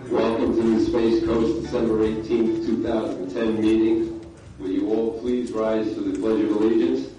Welcome to the Space Coast December 18th, 2010 meeting. Will you all please rise to the Pledge of Allegiance?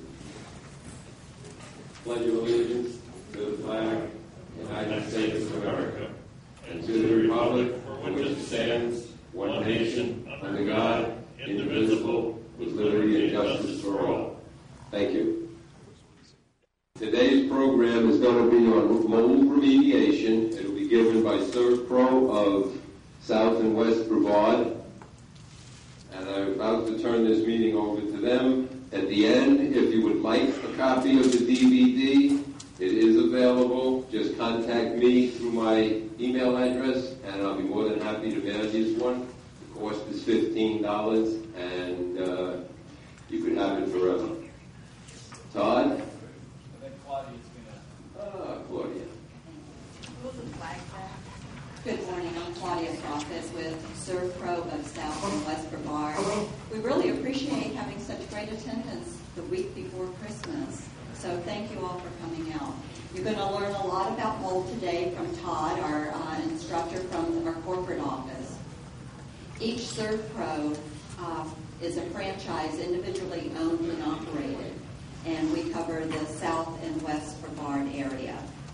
Pledge of Allegiance to the flag of the United States of America and to the republic for which it stands, one nation, under God, indivisible, with liberty and justice for all. Thank you. Today's program is going to be on mold remediation. It will be given by ServPro of South and West Brevard. And I'm about to turn this meeting over to them. At the end, if you would like a copy of the DVD, it is available. Just contact me through my email address, and I'll be more than happy to mail you one. The cost is $15, and you could have it forever. Todd? I think Claudia's going to... Claudia. Good morning. I'm Claudia Crawford with ServPro of South and West Brevard. We really appreciate having such great attendance the week before Christmas. So thank you all for coming out. You're going to learn a lot about mold today from Todd, our instructor from our corporate office. Each ServPro is a franchise individually owned and operated, and we cover the South and West Brevard area.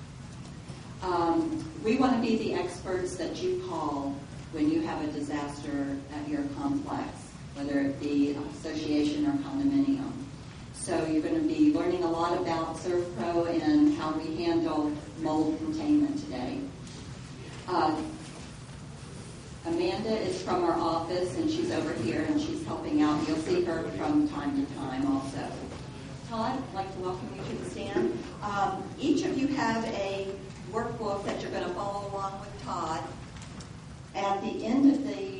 We want to be the experts that you call when you have a disaster at your complex, whether it be association or condominium. So you're going to be learning a lot about ServPro and how we handle mold containment today. Amanda is from our office, and she's over here, and she's helping out. You'll see her from time to time also. Todd, I'd like to welcome you to the stand. Each of you have a workbook that you're going to follow along with Todd. At the end of the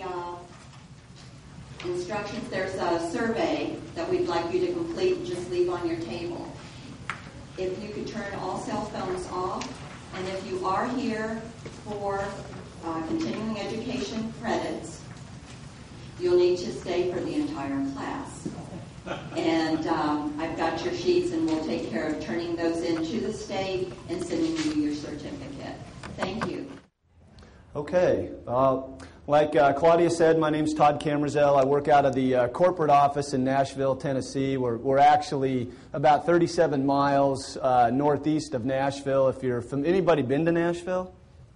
instructions, there's a survey that we'd like you to complete and just leave on your table. If you could turn all cell phones off, and if you are here for continuing education credits, you'll need to stay for the entire class. And I've got your sheets, and we'll take care of turning those in to the state and sending you your certificate. Thank you. Okay. Like Claudia said, my name's Todd Cammerzel. I work out of the corporate office in Nashville, Tennessee. We're actually about 37 miles northeast of Nashville. If you're from, anybody been to Nashville?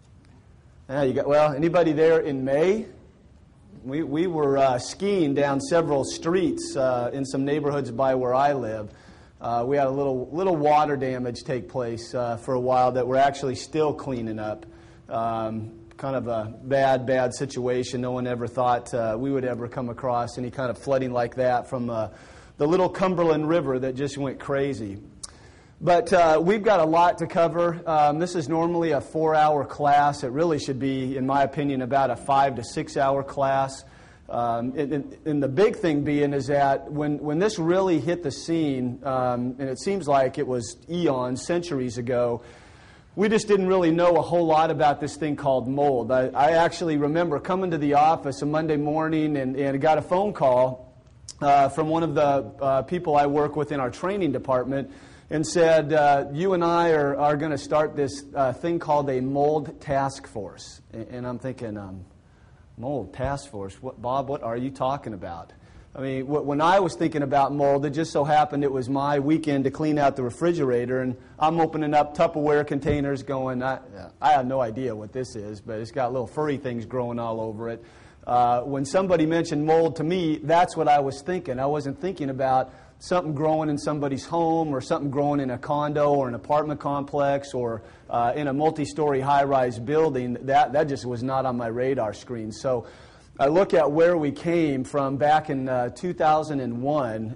Yeah, anybody there in May? We were skiing down several streets in some neighborhoods by where I live. We had a little water damage take place for a while that we're actually still cleaning up. Kind of a bad situation. No one ever thought we would ever come across any kind of flooding like that from the little Cumberland River that just went crazy. But we've got a lot to cover. This is normally a 4-hour class. It really should be, in my opinion, about a 5 to 6 hour class. And the big thing being is that when this really hit the scene, and it seems like it was eons, centuries ago, we just didn't really know a whole lot about this thing called mold. I actually remember coming to the office a Monday morning and I got a phone call from one of the people I work with in our training department, and said, you and I are going to start this thing called a mold task force. And I'm thinking, mold task force? Bob, what are you talking about? I mean, when I was thinking about mold, it just so happened it was my weekend to clean out the refrigerator, and I'm opening up Tupperware containers going, I have no idea what this is, but it's got little furry things growing all over it. When somebody mentioned mold to me, that's what I was thinking. I wasn't thinking about something growing in somebody's home or something growing in a condo or an apartment complex or in a multi-story high-rise building. That just was not on my radar screen. So I look at where we came from back in 2001,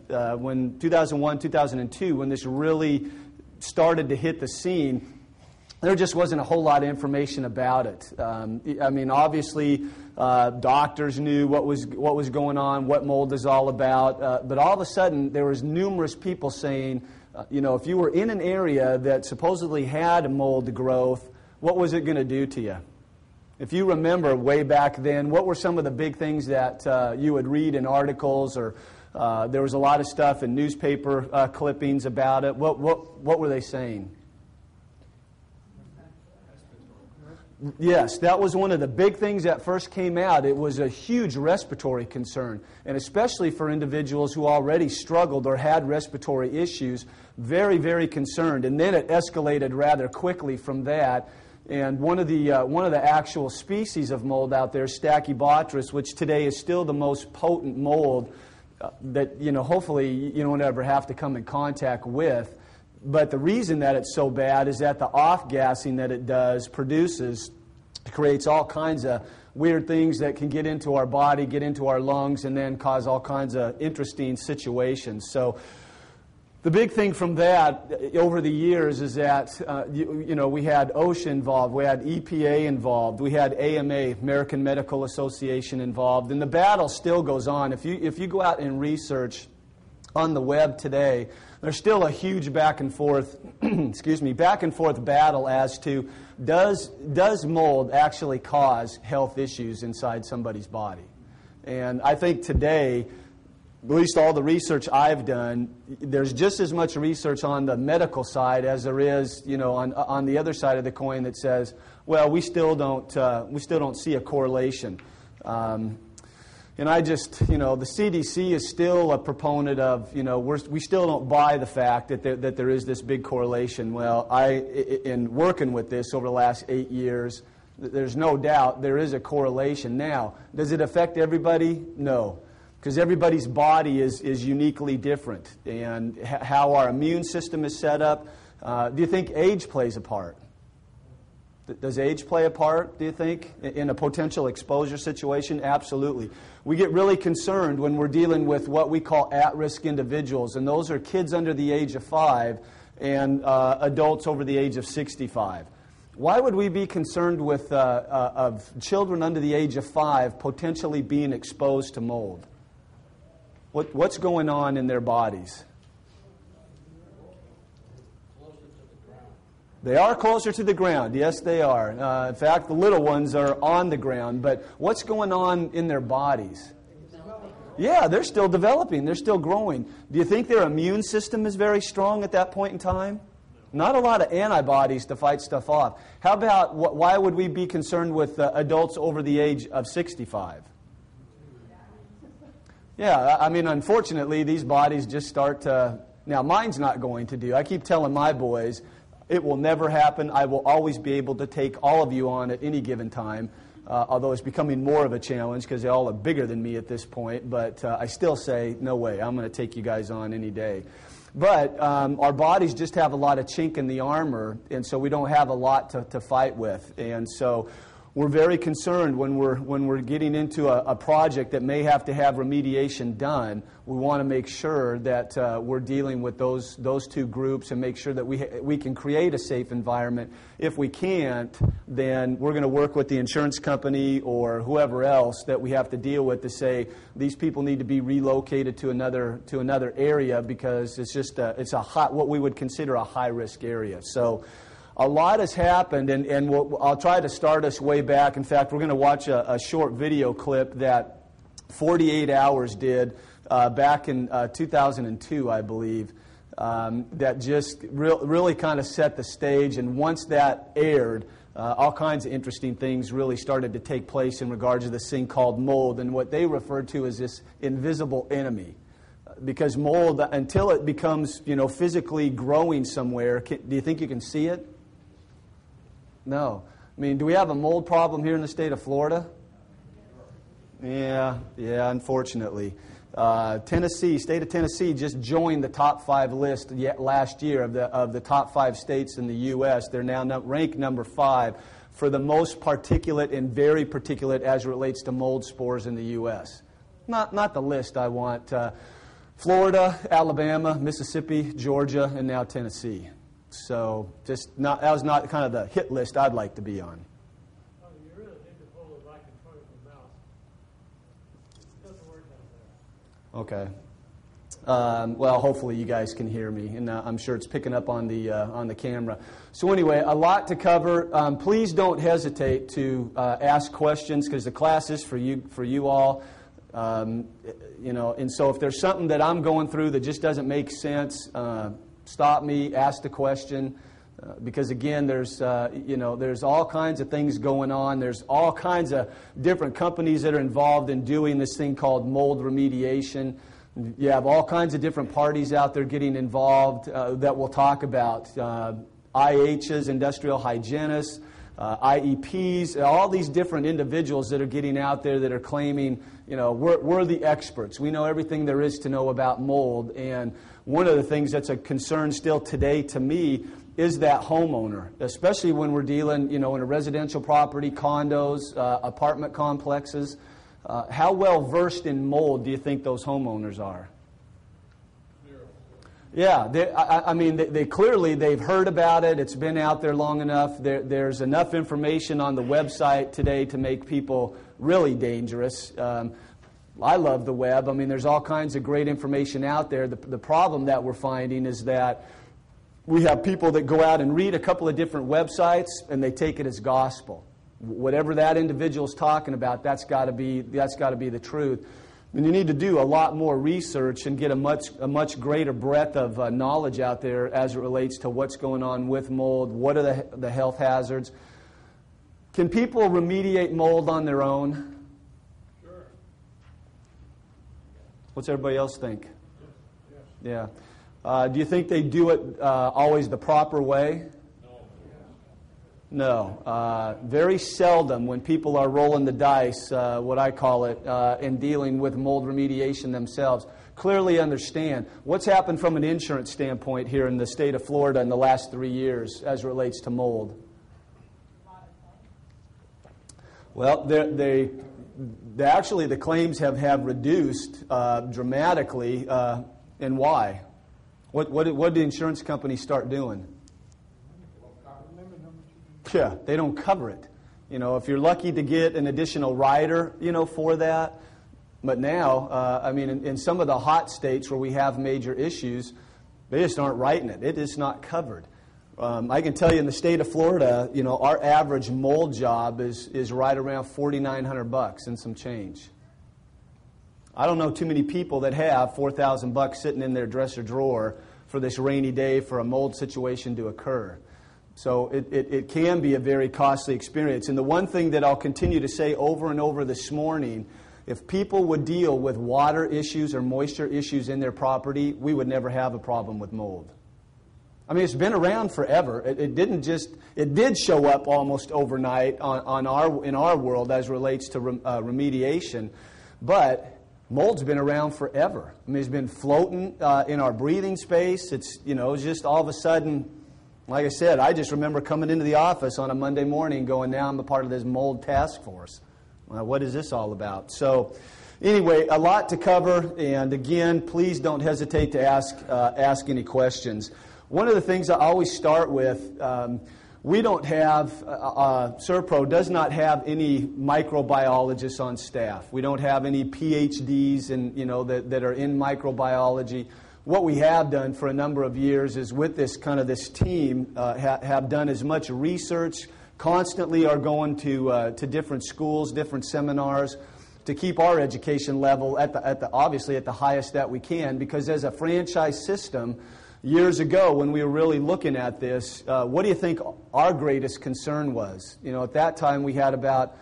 2002, when this really started to hit the scene. There just wasn't a whole lot of information about it. I mean, obviously, doctors knew what was going on, what mold is all about. But all of a sudden, there was numerous people saying, if you were in an area that supposedly had mold growth, what was it going to do to you? If you remember way back then, what were some of the big things that you would read in articles, or there was a lot of stuff in newspaper clippings about it? What were they saying? Yes, that was one of the big things that first came out. It was a huge respiratory concern, and especially for individuals who already struggled or had respiratory issues, very, very concerned. And then it escalated rather quickly from that. And one of the actual species of mold out there, Stachybotrys, which today is still the most potent mold that hopefully you don't ever have to come in contact with. But the reason that it's so bad is that the off-gassing that it creates all kinds of weird things that can get into our body, get into our lungs, and then cause all kinds of interesting situations. So the big thing from that over the years is that we had OSHA involved, we had EPA involved, we had AMA, American Medical Association, involved, and the battle still goes on. If you go out and research on the web today, there's still a huge back and forth battle as to does mold actually cause health issues inside somebody's body. And I think today, at least all the research I've done, there's just as much research on the medical side as there is, on the other side of the coin that says, well, we still don't see a correlation. And I just, the CDC is still a proponent of, we still don't buy the fact that there is this big correlation. Well, in working with this over the last 8 years, there's no doubt there is a correlation. Now, does it affect everybody? No, because everybody's body is uniquely different, and how our immune system is set up. Do you think age plays a part? Does age play a part, do you think, in a potential exposure situation? Absolutely. We get really concerned when we're dealing with what we call at-risk individuals, and those are kids under the age of 5 and adults over the age of 65. Why would we be concerned with of children under the age of 5 potentially being exposed to mold? What's going on in their bodies? They are closer to the ground. Yes, they are. In fact, the little ones are on the ground. But what's going on in their bodies? Yeah, they're still developing. They're still growing. Do you think their immune system is very strong at that point in time? Not a lot of antibodies to fight stuff off. How about, why would we be concerned with adults over the age of 65? Yeah, I mean, unfortunately, these bodies just start to... Now, mine's not going to do. I keep telling my boys, it will never happen. I will always be able to take all of you on at any given time, although it's becoming more of a challenge because they all are bigger than me at this point. But I still say, no way, I'm going to take you guys on any day. But our bodies just have a lot of chink in the armor, and so we don't have a lot to fight with. And so we're very concerned when we're getting into a project that may have to have remediation done. We want to make sure that we're dealing with those two groups and make sure that we can create a safe environment. If we can't, then we're going to work with the insurance company or whoever else that we have to deal with to say these people need to be relocated to another area because it's what we would consider a high risk area. So a lot has happened, and I'll try to start us way back. In fact, we're going to watch a short video clip that 48 Hours did back in 2002, I believe, that just really kind of set the stage. And once that aired, all kinds of interesting things really started to take place in regards to this thing called mold and what they referred to as this invisible enemy. Because mold, until it becomes physically growing somewhere, do you think you can see it? No. I mean, do we have a mold problem here in the state of Florida? Yeah, unfortunately. State of Tennessee just joined the top 5 list last year of the top 5 states in the U.S. They're now ranked number 5 for the most particulate and very particulate as it relates to mold spores in the U.S. Not the list I want. Florida, Alabama, Mississippi, Georgia, and now Tennessee. So that was not kind of the hit list I'd like to be on. Oh, you really need to hold it like in front of the mouse. It doesn't work out there. Okay. Well, hopefully you guys can hear me, and I'm sure it's picking up on the camera. So anyway, a lot to cover. Please don't hesitate to ask questions because the class is for you all. And so if there's something that I'm going through that just doesn't make sense, stop me, ask the question. Because again, there's all kinds of things going on. There's all kinds of different companies that are involved in doing this thing called mold remediation. You have all kinds of different parties out there getting involved that we'll talk about. IHs, industrial hygienists, IEPs, all these different individuals that are getting out there that are claiming, we're the experts. We know everything there is to know about mold. And one of the things that's a concern still today to me is that homeowner, especially when we're dealing, in a residential property, condos, apartment complexes. How well versed in mold do you think those homeowners are? Yeah, they clearly, they've heard about it. It's been out there long enough. There's enough information on the website today to make people really dangerous. I love the web. There's all kinds of great information out there. The problem that we're finding is that we have people that go out and read a couple of different websites and they take it as gospel. Whatever that individual's talking about, that's got to be the truth. And you need to do a lot more research and get a much greater breadth of knowledge out there as it relates to what's going on with mold. What are the health hazards? Can people remediate mold on their own? Sure. What's everybody else think? Yes. Yeah. Do you think they do it always the proper way? No. Very seldom when people are rolling the dice, what I call it, in dealing with mold remediation themselves, clearly understand what's happened from an insurance standpoint here in the state of Florida in the last 3 years as it relates to mold. Well, actually the claims have reduced dramatically, and why? What did the insurance companies start doing? Yeah, they don't cover it. If you're lucky to get an additional rider, for that. But now, in some of the hot states where we have major issues, they just aren't writing it. It is not covered. I can tell you in the state of Florida, our average mold job is right around $4,900 and some change. I don't know too many people that have $4,000 sitting in their dresser drawer for this rainy day for a mold situation to occur. So it can be a very costly experience. And the one thing that I'll continue to say over and over this morning, if people would deal with water issues or moisture issues in their property, we would never have a problem with mold. It's been around forever. It did show up almost overnight in our world as relates to remediation, but mold's been around forever. It's been floating in our breathing space. It's just all of a sudden. Like I said, I just remember coming into the office on a Monday morning going, now I'm a part of this mold task force. What is this all about? So anyway, a lot to cover. And again, please don't hesitate to ask any questions. One of the things I always start with, we don't have, Servpro does not have any microbiologists on staff. We don't have any PhDs that are in microbiology. What we have done for a number of years is with this team have done as much research, constantly are going to different schools, different seminars to keep our education level obviously at the highest that we can, because as a franchise system, years ago when we were really looking at this, what do you think our greatest concern was? At that time we had about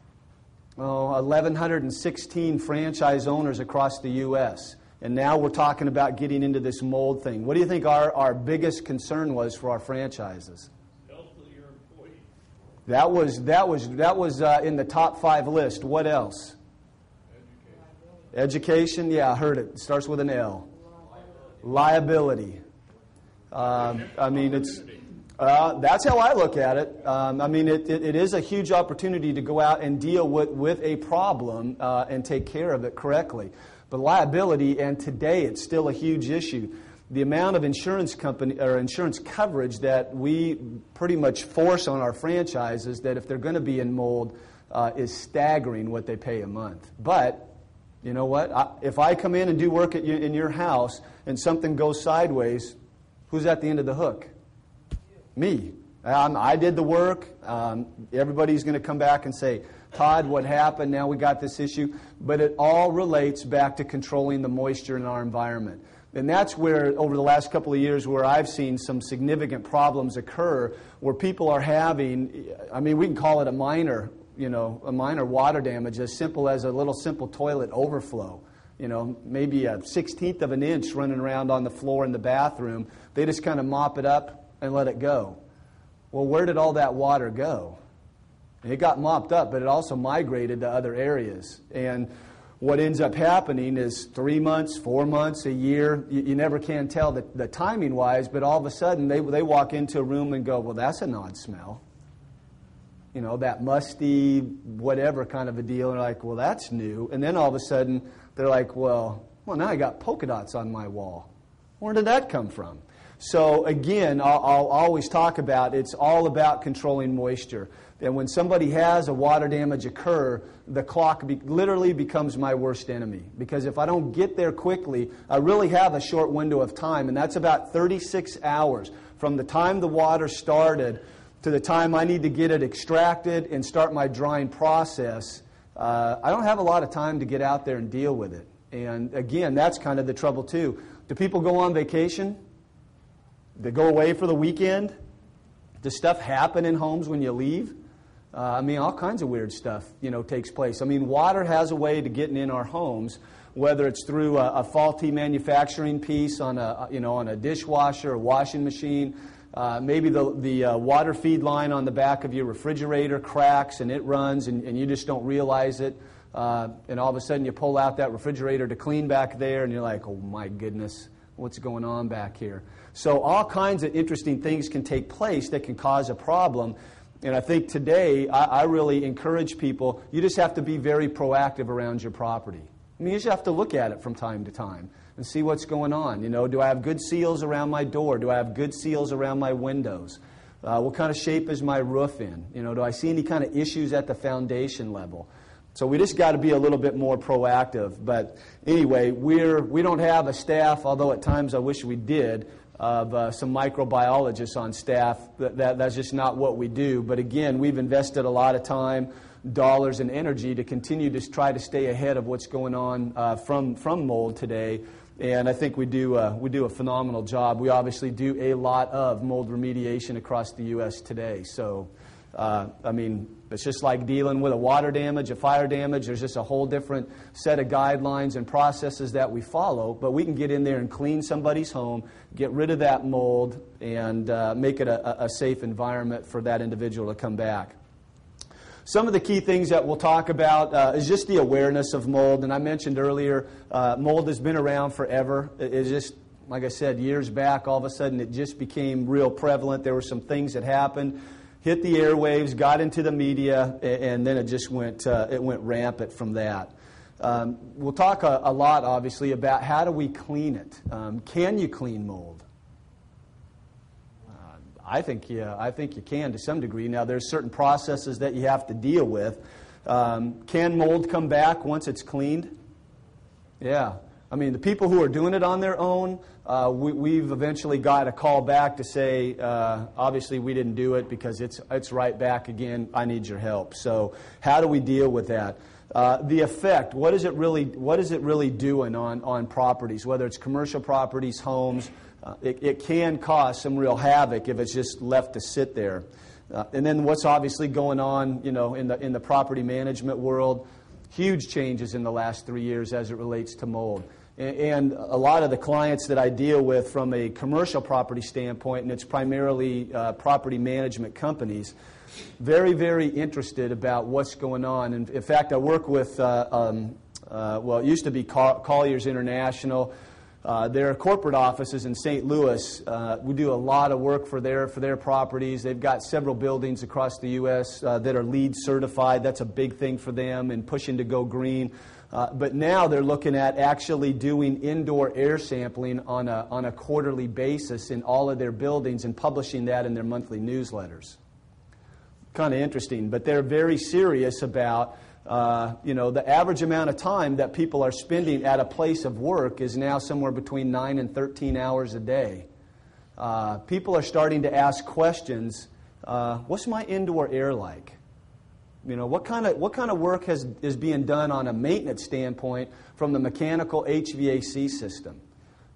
1,116 franchise owners across the U.S., and now we're talking about getting into this mold thing. What do you think our biggest concern was for our franchises? Health of your employees. That was in the top 5 list. What else? Education. Yeah, I heard it. It starts with an L. Liability. It's that's how I look at it. It is a huge opportunity to go out and deal with a problem and take care of it correctly. But liability, and today it's still a huge issue. The amount of insurance coverage that we pretty much force on our franchises, that if they're going to be in mold, is staggering what they pay a month. But you know what? If I come in and do work in your house and something goes sideways, who's at the end of the hook? Me. I did the work. Everybody's going to come back and say, Todd, what happened? Now we got this issue. But it all relates back to controlling the moisture in our environment. And that's where, over the last couple of years, where I've seen some significant problems occur, where people are having, I mean, we can call it a minor water damage, as simple as a little simple toilet overflow. Maybe a 1/16 of an inch running around on the floor in the bathroom. They just kind of mop it up and let it go. Well, where did all that water go? And it got mopped up, but it also migrated to other areas. And what ends up happening is 3 months, 4 months, a year, you never can tell the timing-wise, but all of a sudden they walk into a room and go, well, that's an odd smell. That musty, whatever kind of a deal. And they're like, well, that's new. And then all of a sudden, they're like, well, now I got polka dots on my wall. Where did that come from? So again, I'll always talk about it's all about controlling moisture. And when somebody has a water damage occur, the clock literally becomes my worst enemy. Because if I don't get there quickly, I really have a short window of time. And that's about 36 hours from the time the water started to the time I need to get it extracted and start my drying process. I don't have a lot of time to get out there and deal with it. And again, that's kind of the trouble too. Do people go on vacation? They go away for the weekend? Does stuff happen in homes when you leave? All kinds of weird stuff, takes place. Water has a way to getting in our homes, whether it's through a faulty manufacturing piece on a dishwasher or washing machine. Maybe the water feed line on the back of your refrigerator cracks and it runs and you just don't realize it. And all of a sudden you pull out that refrigerator to clean back there and you're like, oh my goodness, what's going on back here? So all kinds of interesting things can take place that can cause a problem. And I think today I really encourage people, you just have to be very proactive around your property. You just have to look at it from time to time and see what's going on. Do I have good seals around my door? Do I have good seals around my windows? What kind of shape is my roof in? Do I see any kind of issues at the foundation level? So we just got to be a little bit more proactive. But anyway, we don't have a staff, although at times I wish we did, of some microbiologists on staff. That's just not what we do. But again, we've invested a lot of time, dollars, and energy to continue to try to stay ahead of what's going on from mold today. And I think we do a phenomenal job. We obviously do a lot of mold remediation across the U.S. today. So, it's just like dealing with a water damage, a fire damage. There's just a whole different set of guidelines and processes that we follow. But we can get in there and clean somebody's home, get rid of that mold, and make it a safe environment for that individual to come back. Some of the key things that we'll talk about is just the awareness of mold. And I mentioned earlier, mold has been around forever. It's just, like I said, years back, all of a sudden it just became real prevalent. There were some things that happened, hit the airwaves, got into the media, and then it just went rampant from that. We'll talk a lot, obviously, about how do we clean it. Can you clean mold? I think you can to some degree. Now, there's certain processes that you have to deal with. Can mold come back once it's cleaned? Yeah. The people who are doing it on their own, we've eventually got a call back to say, obviously we didn't do it because it's right back again. I need your help. So how do we deal with that? The effect, what is it really doing on properties, whether it's commercial properties, homes? It can cause some real havoc if it's just left to sit there. And then what's obviously going on, in the property management world, huge changes in the last 3 years as it relates to mold. And a lot of the clients that I deal with from a commercial property standpoint, and it's primarily property management companies, very, very interested about what's going on. And in fact, I work with, it used to be Colliers International. Their corporate offices in St. Louis, we do a lot of work for their properties. They've got several buildings across the U.S. That are LEED certified. That's a big thing for them and pushing to go green. But now they're looking at actually doing indoor air sampling on a quarterly basis in all of their buildings and publishing that in their monthly newsletters. Kind of interesting, but they're very serious about the average amount of time that people are spending at a place of work is now somewhere between 9 and 13 hours a day. People are starting to ask questions. What's my indoor air like? What kind of work is being done on a maintenance standpoint from the mechanical HVAC system?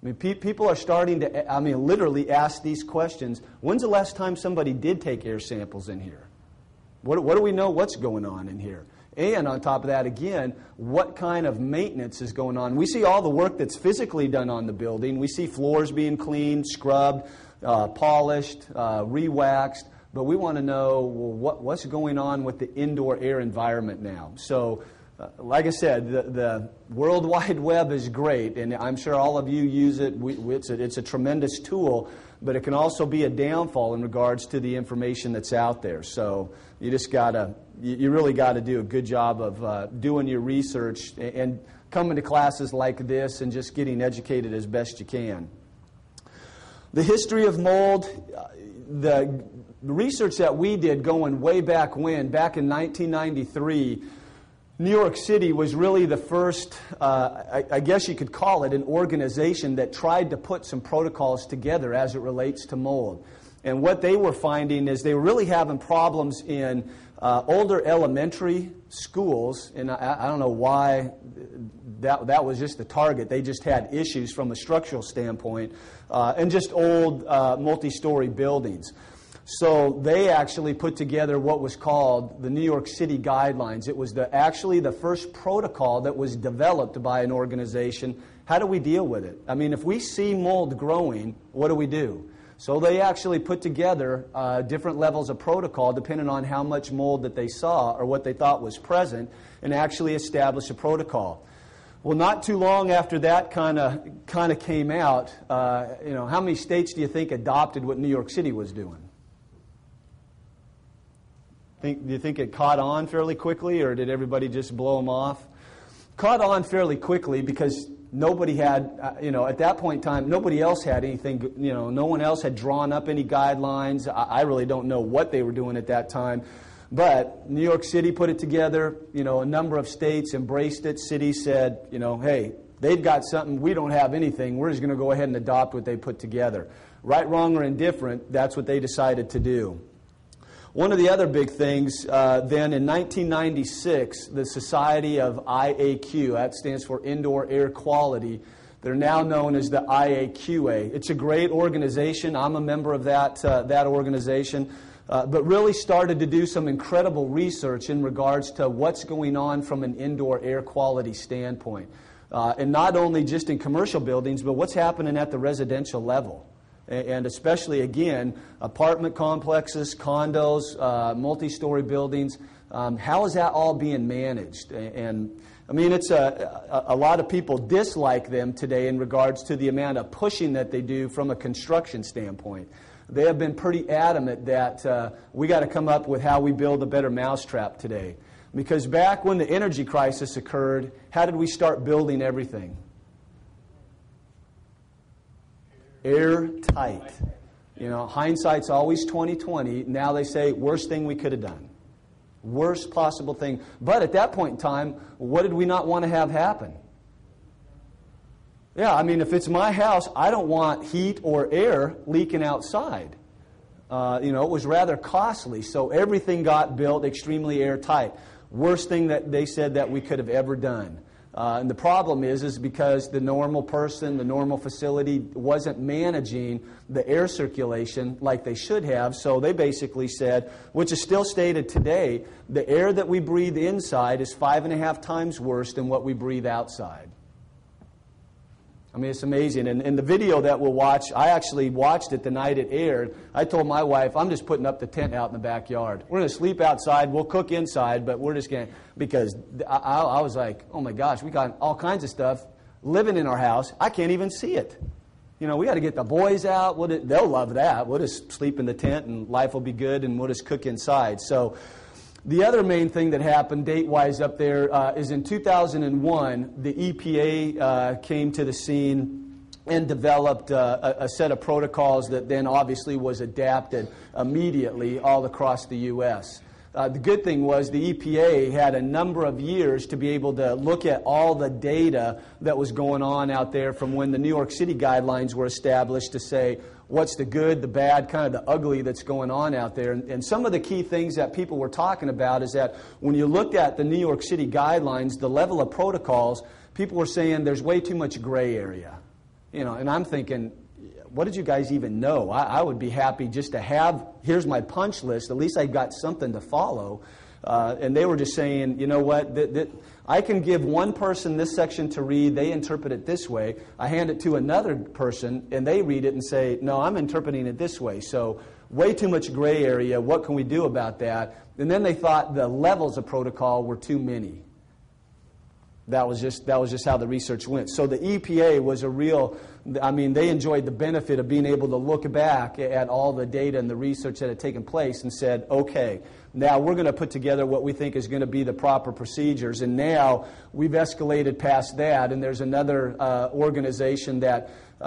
I mean, people are starting to, literally ask these questions. When's the last time somebody did take air samples in here? What do we know what's going on in here? And on top of that, again, what kind of maintenance is going on? We see all the work that's physically done on the building. We see floors being cleaned, scrubbed, polished, re-waxed. But we want to know, well, what's going on with the indoor air environment now? So, like I said, the World Wide Web is great, and I'm sure all of you use it. It's a tremendous tool, but it can also be a downfall in regards to the information that's out there. So you really got to do a good job of doing your research and coming to classes like this and just getting educated as best you can. The history of mold, the research that we did going way back in 1993, New York City was really the first, I guess you could call it, an organization that tried to put some protocols together as it relates to mold. And what they were finding is they were really having problems in older elementary schools, and I don't know why that was just the target. They just had issues from a structural standpoint, and just old multi-story buildings. So they actually put together what was called the New York City Guidelines. It was actually the first protocol that was developed by an organization. How do we deal with it? I mean, if we see mold growing, what do we do? So they actually put together different levels of protocol depending on how much mold that they saw or what they thought was present, and actually establish a protocol. Well, not too long after that kind of came out, how many states do you think adopted what New York City was doing? Do you think it caught on fairly quickly, or did everybody just blow them off? Caught on fairly quickly because nobody had, at that point in time, nobody else had anything, no one else had drawn up any guidelines. I really don't know what they were doing at that time. But New York City put it together, a number of states embraced it. Cities said, hey, they've got something, we don't have anything, we're just going to go ahead and adopt what they put together. Right, wrong, or indifferent, that's what they decided to do. One of the other big things, then in 1996, the Society of IAQ, that stands for Indoor Air Quality, they're now known as the IAQA. It's a great organization. I'm a member of that organization, but really started to do some incredible research in regards to what's going on from an indoor air quality standpoint. And not only just in commercial buildings, but what's happening at the residential level. And especially, again, apartment complexes, condos, multi-story buildings. How is that all being managed? And I mean, it's a lot of people dislike them today in regards to the amount of pushing that they do from a construction standpoint. They have been pretty adamant that we got to come up with how we build a better mousetrap today. Because back when the energy crisis occurred, how did we start building everything? Airtight. Hindsight's always 20/20. Now they say, worst thing we could have done. Worst possible thing. But at that point in time, what did we not want to have happen? Yeah, I mean, if it's my house, I don't want heat or air leaking outside. It was rather costly. So everything got built extremely airtight. Worst thing that they said that we could have ever done. And the problem is because the normal person, the normal facility wasn't managing the air circulation like they should have. So they basically said, which is still stated today, the air that we breathe inside is 5.5 times worse than what we breathe outside. I mean, it's amazing. And the video that we'll watch, I actually watched it the night it aired. I told my wife, I'm just putting up the tent out in the backyard. We're going to sleep outside. We'll cook inside, but we're just going to, because I was like, oh my gosh, we got all kinds of stuff living in our house. I can't even see it. We got to get the boys out. They'll love that. We'll just sleep in the tent and life will be good and we'll just cook inside. So the other main thing that happened date-wise up there is in 2001, the EPA came to the scene and developed a set of protocols that then obviously was adapted immediately all across the U.S. The good thing was the EPA had a number of years to be able to look at all the data that was going on out there from when the New York City guidelines were established to say, what's the good, the bad, kind of the ugly that's going on out there. And some of the key things that people were talking about is that when you looked at the New York City guidelines, the level of protocols, people were saying there's way too much gray area. And I'm thinking, what did you guys even know? I would be happy just to have, here's my punch list. At least I got something to follow. And they were just saying, you know what, I can give one person this section to read. They interpret it this way. I hand it to another person, and they read it and say, no, I'm interpreting it this way. So way too much gray area. What can we do about that? And then they thought the levels of protocol were too many. That was just how the research went. So the EPA was they enjoyed the benefit of being able to look back at all the data and the research that had taken place and said, okay, now we're going to put together what we think is going to be the proper procedures. And now we've escalated past that, and there's another organization that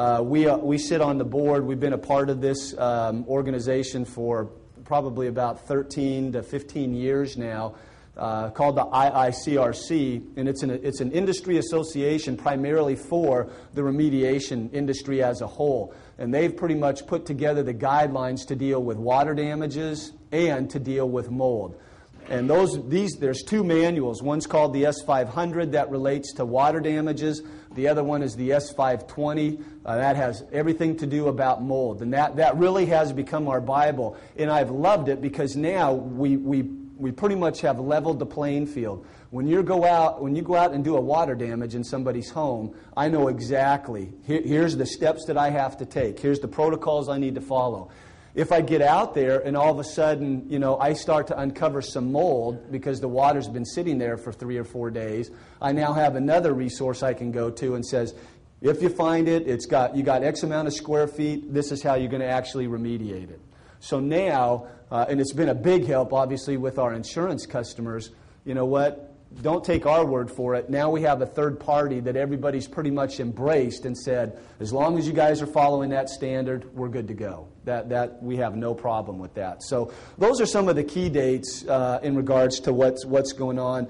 we sit on the board. We've been a part of this organization for probably about 13 to 15 years now. Called the IICRC, and it's an industry association primarily for the remediation industry as a whole. And they've pretty much put together the guidelines to deal with water damages and to deal with mold. And there's two manuals. One's called the S500 that relates to water damages. The other one is the S520 that has everything to do about mold. And that really has become our Bible. And I've loved it because now we pretty much have leveled the playing field. When you go out and do a water damage in somebody's home, I know exactly, here's the steps that I have to take. Here's the protocols I need to follow. If I get out there and all of a sudden, I start to uncover some mold because the water's been sitting there for 3 or 4 days, I now have another resource I can go to and says, if you find it, you got X amount of square feet, this is how you're going to actually remediate it. So now, and it's been a big help, obviously, with our insurance customers. You know what? Don't take our word for it. Now we have a third party that everybody's pretty much embraced and said, as long as you guys are following that standard, we're good to go. That we have no problem with that. So those are some of the key dates in regards to what's going on.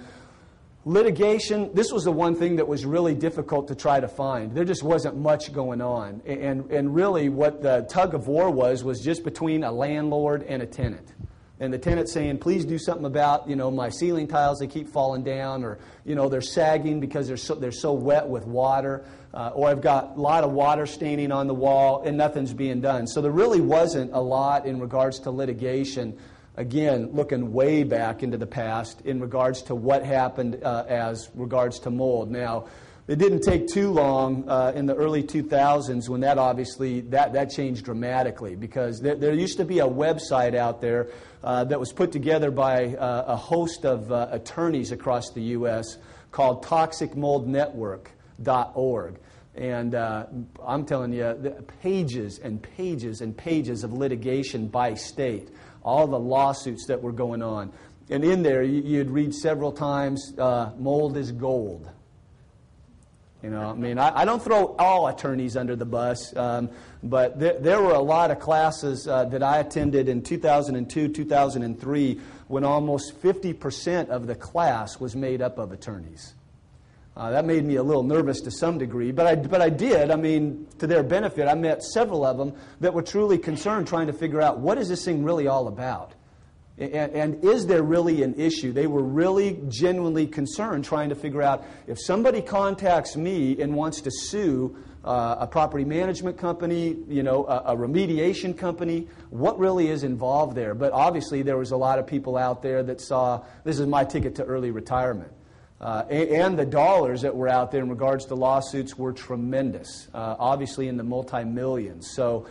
Litigation, this was the one thing that was really difficult to try to find. There just wasn't much going on. And really what the tug of war was just between a landlord and a tenant. And the tenant saying, please do something about, my ceiling tiles, they keep falling down, or, they're sagging because they're so wet with water, or I've got a lot of water staining on the wall and nothing's being done. So there really wasn't a lot in regards to litigation. Again, looking way back into the past in regards to what happened as regards to mold. Now, it didn't take too long in the early 2000s when that changed dramatically, because there used to be a website out there that was put together by a host of attorneys across the U.S. called toxicmoldnetwork.org. And I'm telling you, pages and pages and pages of litigation by state, all the lawsuits that were going on. And in there, you'd read several times, mold is gold. I don't throw all attorneys under the bus, but there were a lot of classes that I attended in 2002, 2003, when almost 50% of the class was made up of attorneys. That made me a little nervous to some degree, but I did. To their benefit, I met several of them that were truly concerned, trying to figure out what is this thing really all about. And is there really an issue? They were really genuinely concerned, trying to figure out if somebody contacts me and wants to sue a property management company, a remediation company, what really is involved there? But obviously there was a lot of people out there that saw, this is my ticket to early retirement. And the dollars that were out there in regards to lawsuits were tremendous, obviously in the multi-millions. So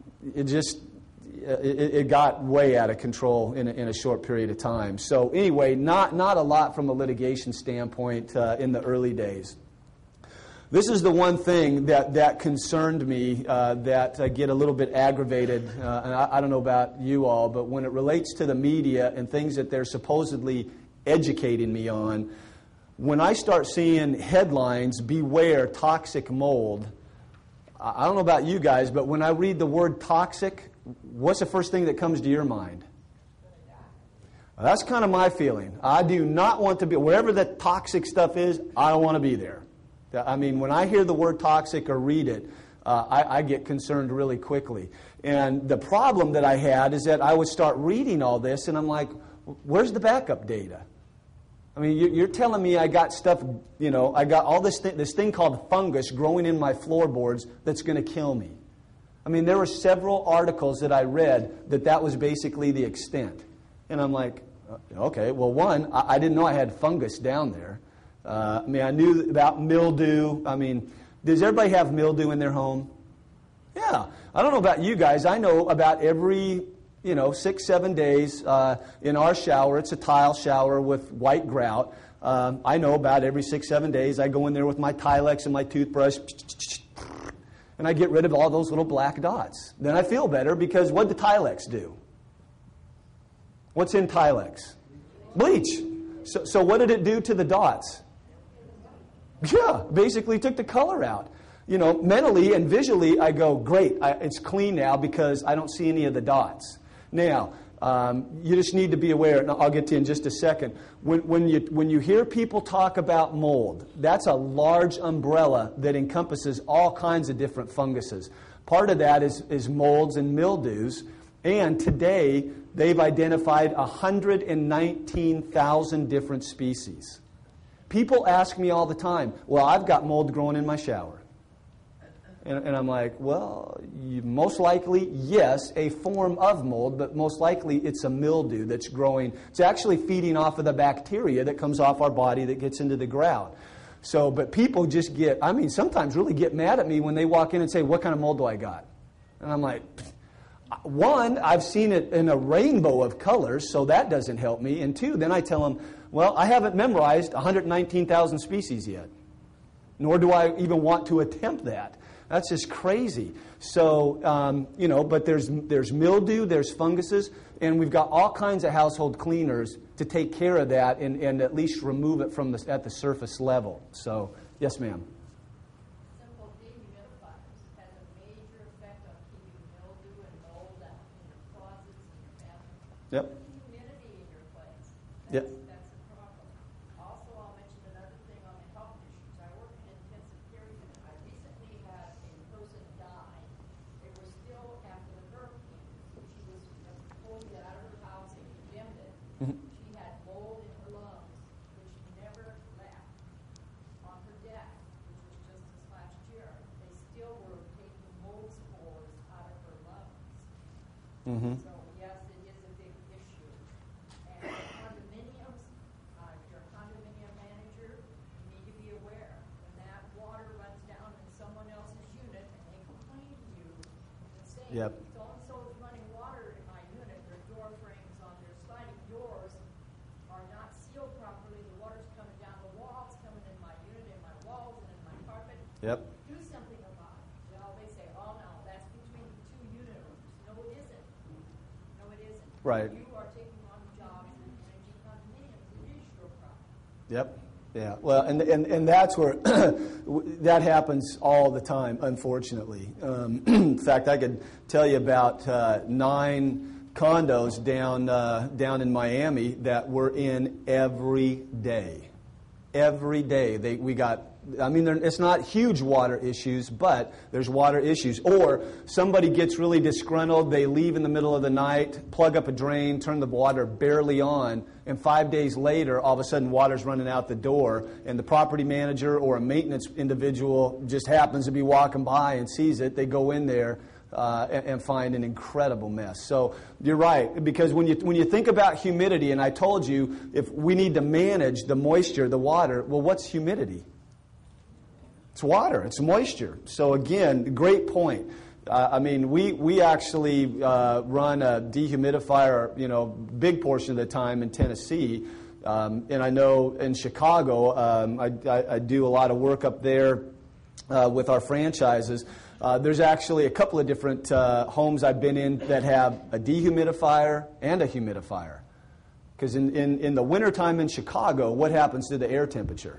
it got way out of control in a short period of time. So anyway, not a lot from a litigation standpoint in the early days. This is the one thing that concerned me, that I get a little bit aggravated, and I don't know about you all, but when it relates to the media and things that they're supposedly educating me on, when I start seeing headlines, beware toxic mold, I don't know about you guys, but when I read the word toxic, what's the first thing that comes to your mind? That's kind of my feeling. I do not want to be, wherever the toxic stuff is, I don't want to be there. When I hear the word toxic or read it, I get concerned really quickly. And the problem that I had is that I would start reading all this, and I'm like, where's the backup data? I mean, you're telling me I got stuff, I got all this thing called fungus growing in my floorboards that's going to kill me. I mean, there were several articles that I read that was basically the extent. And I'm like, okay, well, one, I didn't know I had fungus down there. I mean, I knew about mildew. I mean, does everybody have mildew in their home? Yeah. I don't know about you guys. I know about every 6-7 days in our shower. It's a tile shower with white grout. I know about every 6-7 days I go in there with my Tilex and my toothbrush, and I get rid of all those little black dots. Then I feel better because what did the Tilex do? What's in Tilex? Bleach. So what did it do to the dots? Yeah, basically took the color out. Mentally and visually I go, great, it's clean now because I don't see any of the dots. Now, you just need to be aware, and I'll get to you in just a second. When you hear people talk about mold, that's a large umbrella that encompasses all kinds of different funguses. Part of that is molds and mildews, and today they've identified 119,000 different species. People ask me all the time, well, I've got mold growing in my shower. And I'm like, well, most likely, yes, a form of mold, but most likely it's a mildew that's growing. It's actually feeding off of the bacteria that comes off our body that gets into the ground. But people just sometimes really get mad at me when they walk in and say, what kind of mold do I got? And I'm like, one, I've seen it in a rainbow of colors, so that doesn't help me. And two, then I tell them, well, I haven't memorized 119,000 species yet, nor do I even want to attempt that. That's just crazy. So, but there's mildew, there's funguses, and we've got all kinds of household cleaners to take care of that and at least remove it at the surface level. So, yes, ma'am. Simple dehumidifiers has a major effect on keeping mildew and mold out in your closets and your bathrooms. Yep. Humidity in your place. Yep. That's a problem. Also, I'll mention another thing on the health issues. I work in intensive care unit. I recently had a person die. They were still after the hurricane. She was pulled out of her house and condemned it. She had mold in her lungs, which never left. On her death, which was just this last year, they still were taking mold spores out of her lungs. So, yes, it is a big issue. And condominiums, if you're a condominium manager, you need to be aware. When that water runs down in someone else's unit and they complain to you and say, Yep. so-and-so is running water in my unit, their door frames on their sliding doors are not sealed properly, the water's coming down the walls, coming in my unit, in my walls, and in my carpet. Yep. Do something about it. Well, they say, oh, no, that's between the two unit owners. No, it isn't. No, it isn't. Right. You are taking on jobs in energy condominiums. It is your problem. Yep. Yeah. Well, and that's where that happens all the time, unfortunately. In fact, I could tell you about 9 condos down in Miami that we're in every day. Every day it's not huge water issues, but there's water issues. Or somebody gets really disgruntled, they leave in the middle of the night, plug up a drain, turn the water barely on, and 5 days later, all of a sudden water's running out the door, and the property manager or a maintenance individual just happens to be walking by and sees it. They go in there and find an incredible mess. So you're right, because when you think about humidity, and I told you if we need to manage the moisture, the water, well, what's humidity? It's water. It's moisture. So again, great point. We actually run a dehumidifier, big portion of the time in Tennessee, and I know in Chicago, I do a lot of work up there with our franchises. There's actually a couple of different homes I've been in that have a dehumidifier and a humidifier. Because in the wintertime in Chicago, what happens to the air temperature?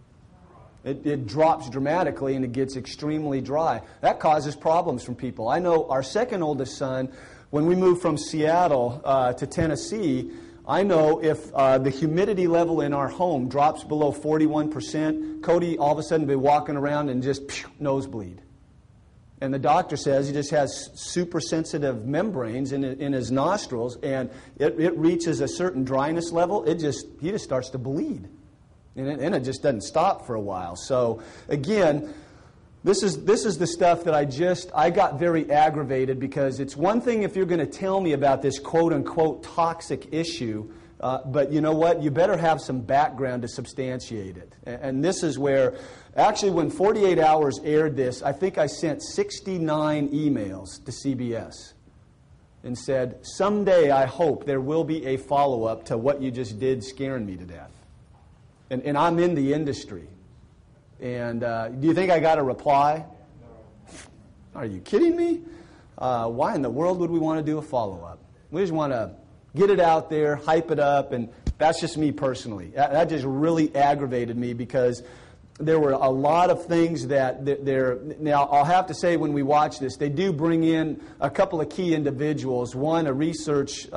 It drops dramatically and it gets extremely dry. That causes problems from people. I know our second oldest son, when we moved from Seattle to Tennessee, I know if the humidity level in our home drops below 41%, Cody all of a sudden be walking around and just nosebleed. And the doctor says he just has super sensitive membranes in his nostrils, and it reaches a certain dryness level. He just starts to bleed, and it just doesn't stop for a while. So again, this is the stuff that I got very aggravated, because it's one thing if you're going to tell me about this quote unquote toxic issue. But you know what? You better have some background to substantiate it. And this is where, actually, when 48 Hours aired this, I think I sent 69 emails to CBS and said, someday I hope there will be a follow-up to what you just did scaring me to death. And I'm in the industry. And do you think I got a reply? Are you kidding me? Why in the world would we want to do a follow-up? We just want to get it out there, hype it up, and that's just me personally. That just really aggravated me, because there were a lot of things that there. Now, I'll have to say, when we watch this, they do bring in a couple of key individuals. One, a research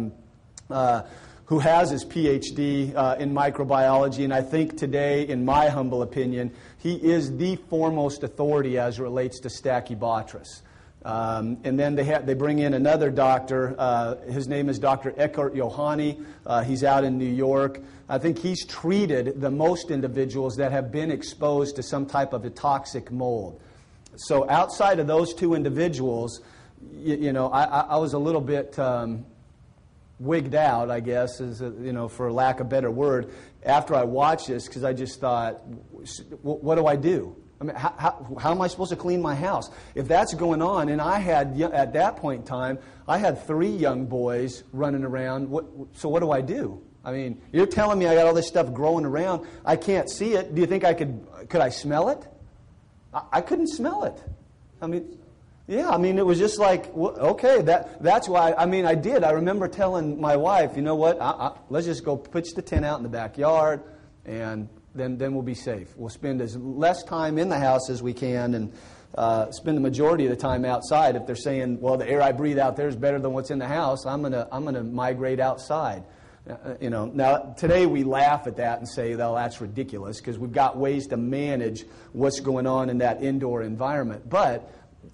who has his PhD in microbiology, and I think today, in my humble opinion, he is the foremost authority as it relates to Stachybotrys. And then they bring in another doctor. His name is Dr. Eckhart Yohani. He's out in New York. I think he's treated the most individuals that have been exposed to some type of a toxic mold. So outside of those two individuals, I was a little bit wigged out, I guess, for lack of a better word, after I watched this, because I just thought, what do I do? I mean, how am I supposed to clean my house? If that's going on, and I had, at that point in time, I had 3 young boys running around, so what do I do? I mean, you're telling me I got all this stuff growing around, I can't see it. Do you think could I smell it? I couldn't smell it. I mean, it was just like, okay, that's why, I did. I remember telling my wife, you know what, let's just go pitch the tent out in the backyard, and then we'll be safe. We'll spend as less time in the house as we can, and spend the majority of the time outside. If they're saying, well, the air I breathe out there is better than what's in the house, I'm gonna migrate outside. Now today we laugh at that and say, well, that's ridiculous, because we've got ways to manage what's going on in that indoor environment. But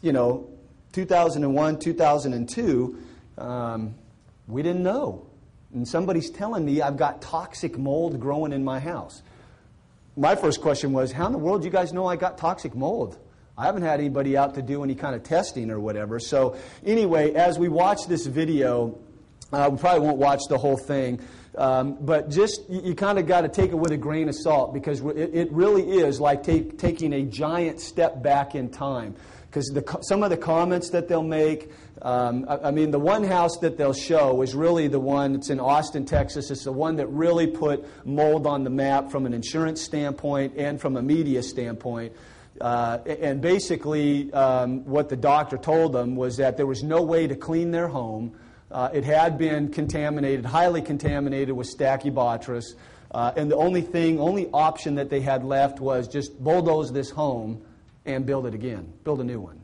2001, 2002, we didn't know. And somebody's telling me I've got toxic mold growing in my house. My first question was, how in the world do you guys know I got toxic mold? I haven't had anybody out to do any kind of testing or whatever. So anyway, as we watch this video, we probably won't watch the whole thing, but just you kind of got to take it with a grain of salt, because it really is like taking a giant step back in time. Because some of the comments that they'll make, the one house that they'll show is really the one that's in Austin, Texas. It's the one that really put mold on the map from an insurance standpoint and from a media standpoint. And basically, what the doctor told them was that there was no way to clean their home. It had been contaminated, highly contaminated with Stachybotrys. And the only option that they had left was just bulldoze this home and build it again, build a new one.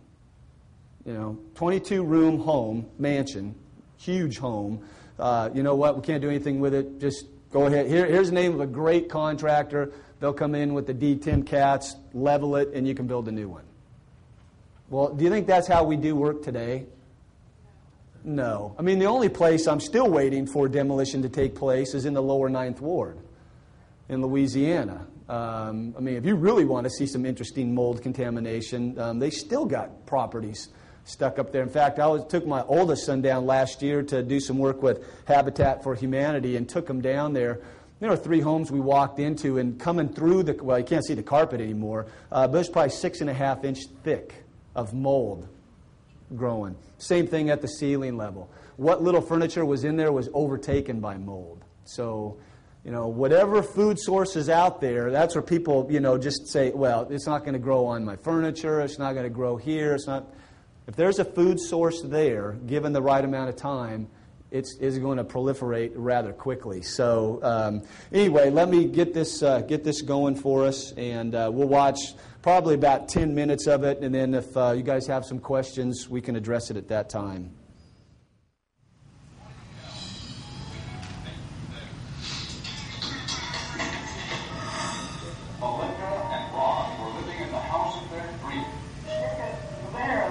22-room home, mansion, huge home. You know what? We can't do anything with it. Just go ahead. Here's the name of a great contractor. They'll come in with the D10 cats, level it, and you can build a new one. Well, do you think that's how we do work today? No. The only place I'm still waiting for demolition to take place is in the lower 9th Ward in Louisiana. If you really want to see some interesting mold contamination, they still got properties stuck up there. In fact, I took my oldest son down last year to do some work with Habitat for Humanity and took him down there. There were 3 homes we walked into, and coming through you can't see the carpet anymore, but it's probably 6.5 inch thick of mold growing. Same thing at the ceiling level. What little furniture was in there was overtaken by mold. So, whatever food source is out there, that's where people, just say, well, it's not going to grow on my furniture, it's not going to grow here, it's not. If there's a food source there, given the right amount of time, it's going to proliferate rather quickly. So anyway, let me get this going for us, and we'll watch probably about 10 minutes of it, and then if you guys have some questions, we can address it at that time. Melinda and Ron were living in the house of their dreams.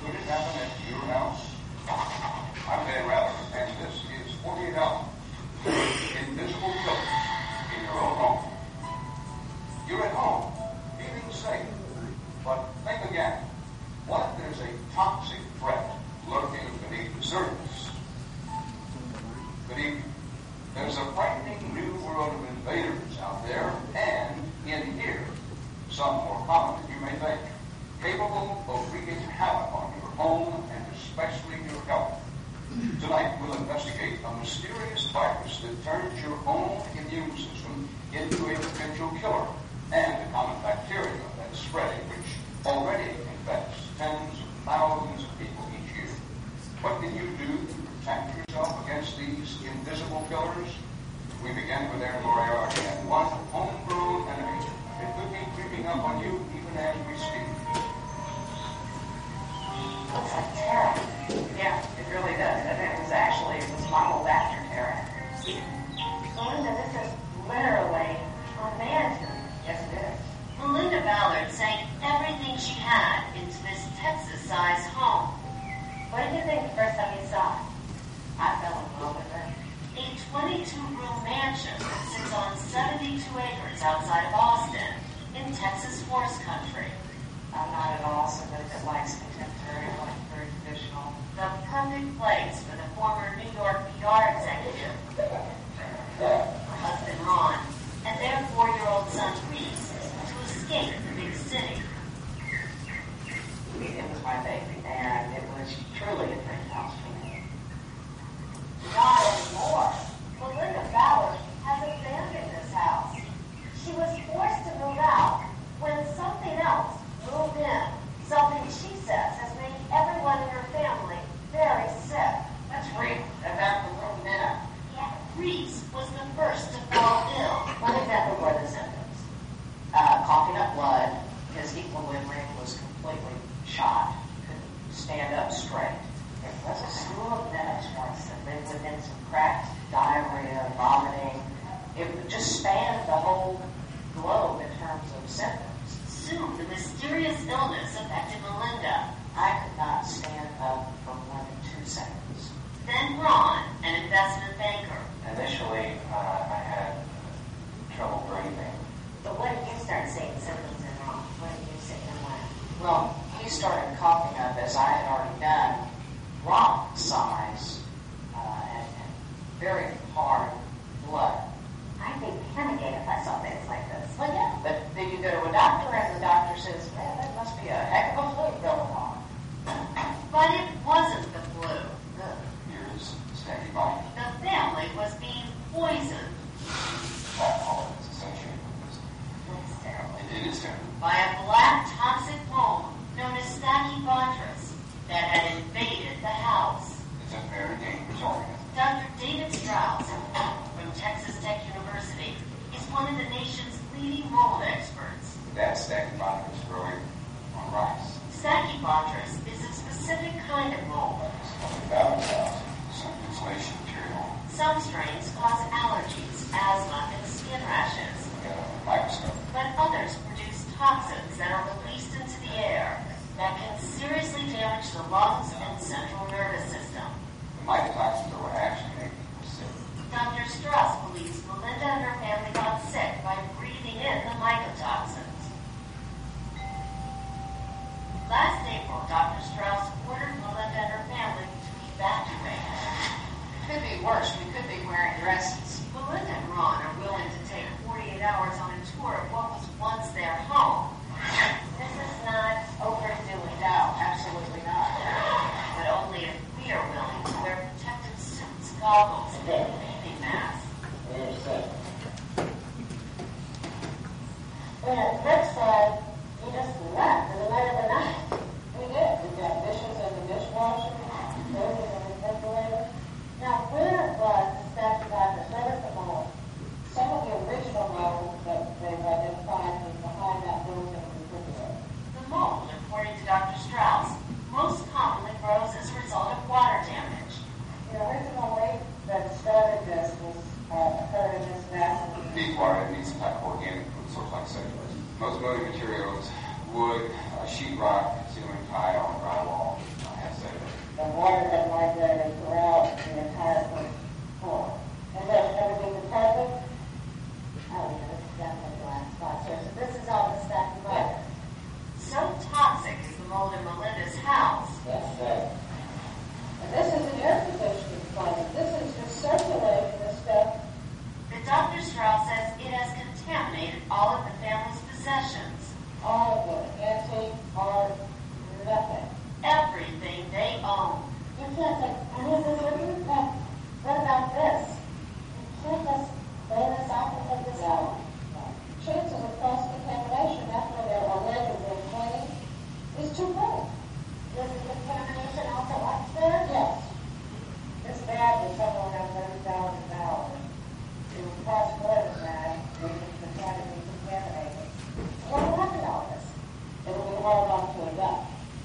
Could it happen at your house? I'm Dan Rathers, and this is 48 Hours. Invisible killers in your own home. You're at home, feeling safe. But think again. What if there's a toxic threat lurking beneath the surface? Good evening. There's a frightening new world of invaders out there, and in here. Some more common than you may think. Capable of wreaking havoc on your home and especially your health. Tonight we'll investigate a mysterious virus that turns your own immune system into a potential killer, and a common bacteria that's spreading which already infects tens of thousands of people each year. What can you do to protect yourself against these invisible killers? We begin with Aaron Moriarty and one homegrown enemy. It could be creeping up on you even as we speak. Looks like Tara. Yeah, it really does. And it was modeled after Tara. Melinda, this is literally a mansion. Yes, it is. Melinda Ballard sank everything she had into this Texas-sized home. What did you think the first time you saw it? I fell in love with it. A 22-room mansion that sits on 72 acres outside of Austin in Texas horse country. I'm not at all somebody that likes contemporary. I like very traditional. The perfect place for the former New York PR executive, her husband Ron, and their 4-year-old son Reese to escape the big city. It was my baby, and it was truly a dream house for me. Not anymore. Melinda Ballard has abandoned this house. She was forced to move out when something else moved in. Something she says has made everyone in her family very sick. That's real. About the little minute. Yeah, Reese was the first to fall ill. What exactly were the symptoms? Coughing up blood. His equilibrium was completely shot. Couldn't stand up straight. There was a slew of minutes once that lived within some cracks, diarrhea, vomiting. It just spanned the whole globe in terms of symptoms. Soon, the mysterious illness affected Melinda. I could not stand up for more than 2 seconds. Then Ron, an investment banker. Initially, I had trouble breathing. But when did you start seeing symptoms in Ron? When did you see him when? Well, he started coughing up as I had already done. Rock size and very hard blood. I'd be panicking if I saw things like this. Well, yeah, but then you go to a doctor and the doctor says, man, that must be a heck of a flu going on. But it wasn't the flu. Here's Steady Body. The family was being poisoned All that's associated with this. That's terrible. It is terrible. by a black toxic mold known as Stachybotrys that had invaded the house. It's a very dangerous organism. Dr. David Strauss from Texas Tech University is one of the nation's leading mold experts. That's Stachybotrys growing on rice. Stachybotrys is a specific kind of mold. Some insulation material. Some strains cause allergies, asthma, and skin rashes, We got a microscope. but others produce toxins that are released into the air that can seriously damage the lungs and central nervous system. The mycotoxins are what actually make people sick. Dr. Strauss believes Melinda and her family got sick by breathing in the mycotoxins. Last April, Dr. Strauss ordered Melinda and her family to evacuate. It could be worse. We could be wearing dresses. Melinda and Ron are willing to take 48 hours on a tour of what was once their home. This is not overdoing. No, absolutely not. But only if we are willing to wear protective suits, goggles, and baby masks. Well, Rick said he just left in the middle of the night. We did. We got dishes in the dishwasher, clothes in the refrigerator. Now, where was the Stachybotrys? Where was the mold? Some of the original mold that they've identified was behind that door in the refrigerator. The mold, according to Dr. Strauss, most commonly grows as a result of water damage. The original weight that started this was occurred in this vessel. Deep water needs some type of organic food source like cellulose. Most building materials, wood, sheetrock, ceiling tile, and drywall, the water had migrated throughout the entire first floor. And there's everything is perfect. Oh, yeah, this is definitely the last spot here. So this is all the stack of water. So toxic is the mold in Melinda's house. Yes, sir. And this is an air conditioning closet. This is just circulating the stuff. The Dr. Strauss says it has contaminated all of the family's possessions. All of it. Antique, art, nothing. Everything they own. You can't say, and is this what about this? You can't just lay this off and take this out. Chances of cross-contamination after their leg is in clean is too great. Is the contamination also upstairs? Yes. This bag is somewhere around $30,000. It would cost more than that if the product is contaminated. What happened to all this? It will be hauled onto a duck.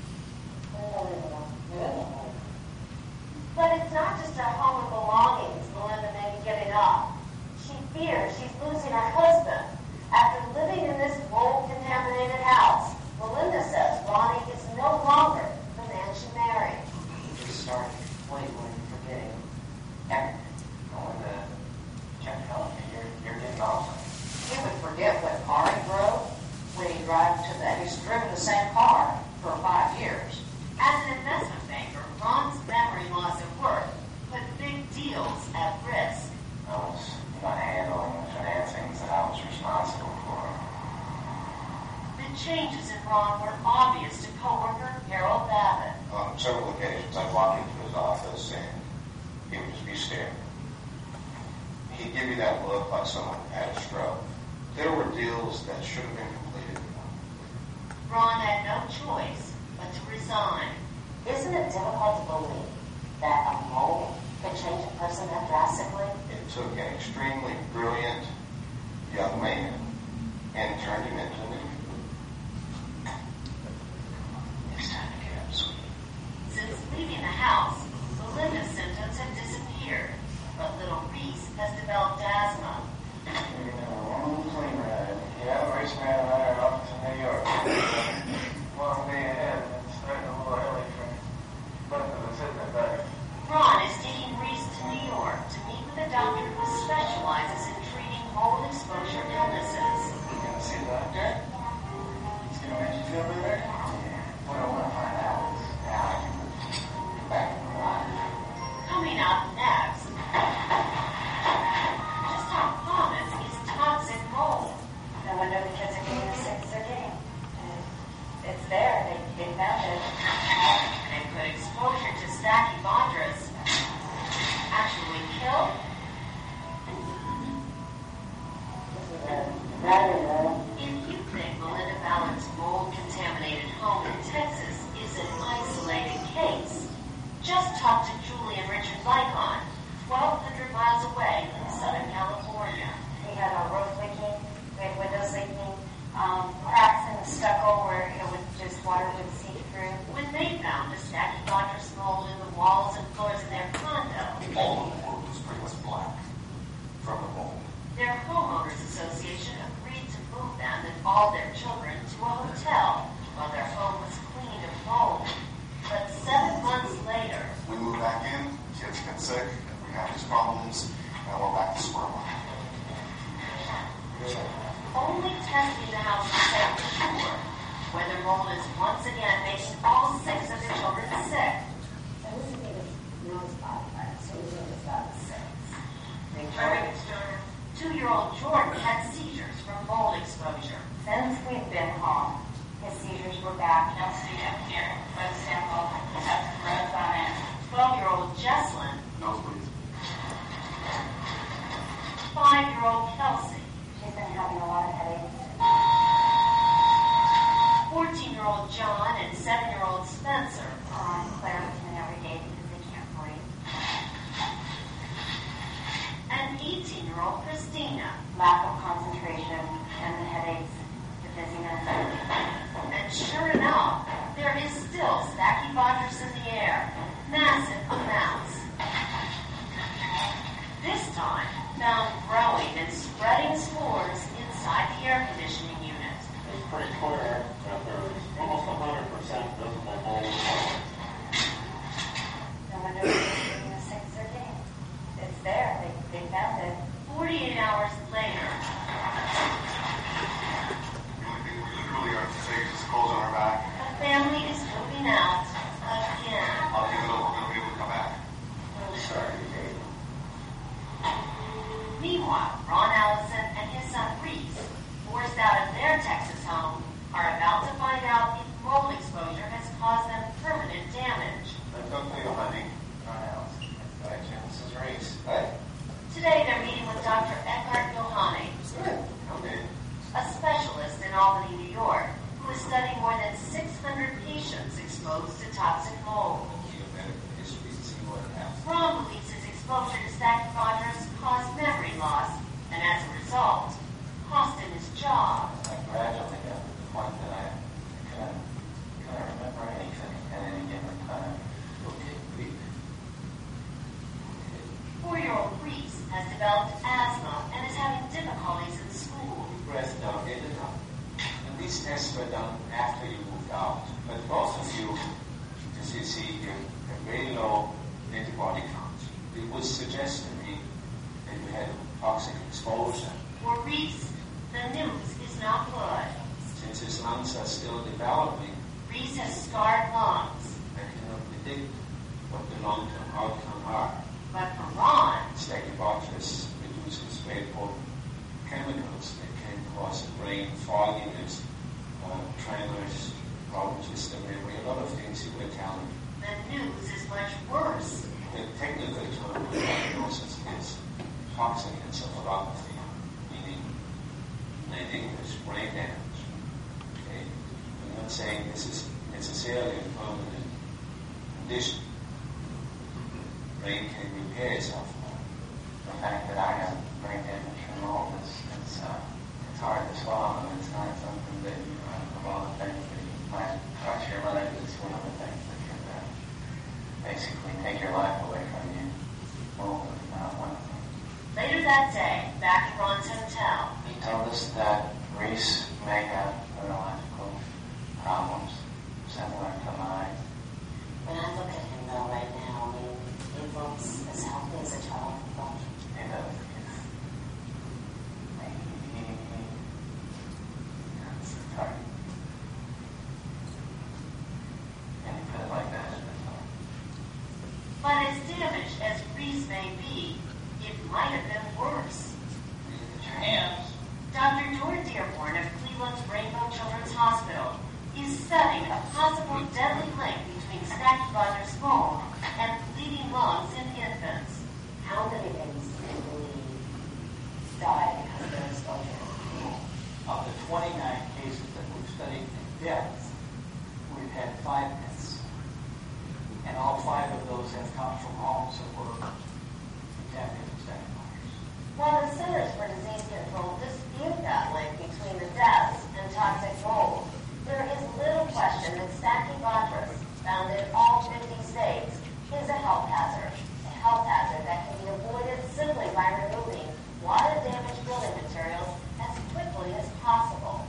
But it's not just her home and belongings Melinda may be giving up. She fears she's losing her husband. After living in this mold-contaminated house, Melinda says Ronnie is no longer the man she married. You just started completely forgetting everything. Melinda kept telling me you're getting off. He would forget what car he drove when he drives to that. He's driven the same car for 5 years. As an investment banker, Ron's memory loss at work put big deals at risk. I was not handling the financings that I was responsible for. The changes in Ron were obvious to coworker Harold Babbitt. On several occasions, I'd walk into his office and he would just be staring. He'd give you that look like someone had a stroke. There were deals that should have been completed. Ron had no choice but to resign. Isn't it difficult to believe that a mold could change a person that drastically? It took an extremely brilliant young man and turned him into an idiot. It's time to get up, sweetie. Since leaving the house, Melinda's symptoms have disappeared, but little Reese has developed asthma. You're going to clean ride. Yeah, race man and I are off to New York. Long day ahead, and it's starting a little early for both of us, isn't it, buddy? Ron is taking Reese to New York to meet with a doctor who specializes in treating mold exposure illnesses. You gonna see the doctor? It's gonna make you feel better? Yeah. What I want to find out is how I can get back in the life. Coming up next, just how common is toxic mold? No wonder the kids are getting as sick as they're getting. It's there. They found it. And could exposure to Stachybotrys actually kill? This is a rather low. If you think Melinda Ballard's mold-contaminated home in Texas is an isolated case, just talk to Julie and Richard Lycon, 1,200 miles away in Southern California. We had our roof leaking, we had windows leaking, cracks in the stucco where it would just water would seep through. When they found a Stachybotrys mold in the walls and floors of their condo, All of the world was pretty much black from the mold. their homeowners association agreed to move them and all their children to a hotel while their home was cleaned of mold. But 7 months later, We moved back in, kids get sick, we have these problems, and we're back to square one. only testing the house to say for sure whether mold is once again making all 6 of their children sick. So this is the nose spot, right? So we really about 6. Returning starter, 2-year-old Jordan had seizures from mold exposure. Since we've been home, his seizures were back. Now see up here, blood sample, test growth on it. 12-year-old Jesslyn, Nosebleeds. 5-year-old Kelsey, She's been having a lot of headaches. 14-year-old John, and 7-year-old Spencer. Claritin every day because they can't breathe. And 18-year-old Christina. Lack of concentration and the headaches, the dizziness. And sure enough, there is still Stachybotrys in the air. Massive amounts. This time, found growing and spreading spores inside the air conditioning unit. It's pretty clear that there's almost 100% visible mold. their Texas home are about to find out if mold exposure has caused them permanent damage. Let's go to your honey. Our house. Hi, Jim. This is Reese. Hi. Today they're meeting with Dr. Eckhart Yohane, Okay. a specialist in Albany, New York, who has studied more than 600 patients exposed to toxic mold. Ron believes his exposure to Stachybotrys caused memory loss, and as a result, cost him his job. I gradually got to the point that I couldn't remember anything at any given time. Okay, please. 4-year-old Reese has developed asthma and is having difficulties in school. Rest down, get it up. And these tests were done after you moved out. But most of you, as you see here, have very low antibody counts. It would suggest to me that you had toxic exposure. For Reese, the news is not good. Since his lungs are still developing, Reese has scarred lungs. I cannot predict what the long-term outcome are. But for Ron, Stachybotrys produces very potent chemicals that can cause brain fogginess, tremors, problems with the memory, a lot of things you were telling me. the news is much worse. The technical term for diagnosis is toxic encephalopathy, meaning in English, brain damage. Okay? I'm not saying this is necessarily a permanent condition. Brain can repair itself. The fact that I have brain damage from mold it's hard to swallow, and it's not something that of all the things that you might touch your life, it's one of the things that could basically take your life away from you. Mold is not one of them. Later that day, back at Ron's hotel, He told us that Reese may have neurological problems similar to mine. When I look at him though right now, I mean, he looks as healthy as a child. He does. It's hard. And he put it like that. but as damaged as Reese may be, it might have been worse. Put your hands. Dr. George Dearborn of Cleveland's Rainbow Children's Hospital is studying a possible deadly link between Stachybotrys mold and bleeding lungs in infants. How many babies do you believe die because of their exposure? Of the 29 cases that we've studied in depth, we've had 5 deaths. And all 5 of those have come from homes that were contaminated with Stachybotrys. While the Centers for Disease Control dispute that link between the deaths and toxic mold, there is little question that Stachybotrys, found in all 50 states, is a health hazard that can be avoided simply by removing water-damaged building materials as quickly as possible.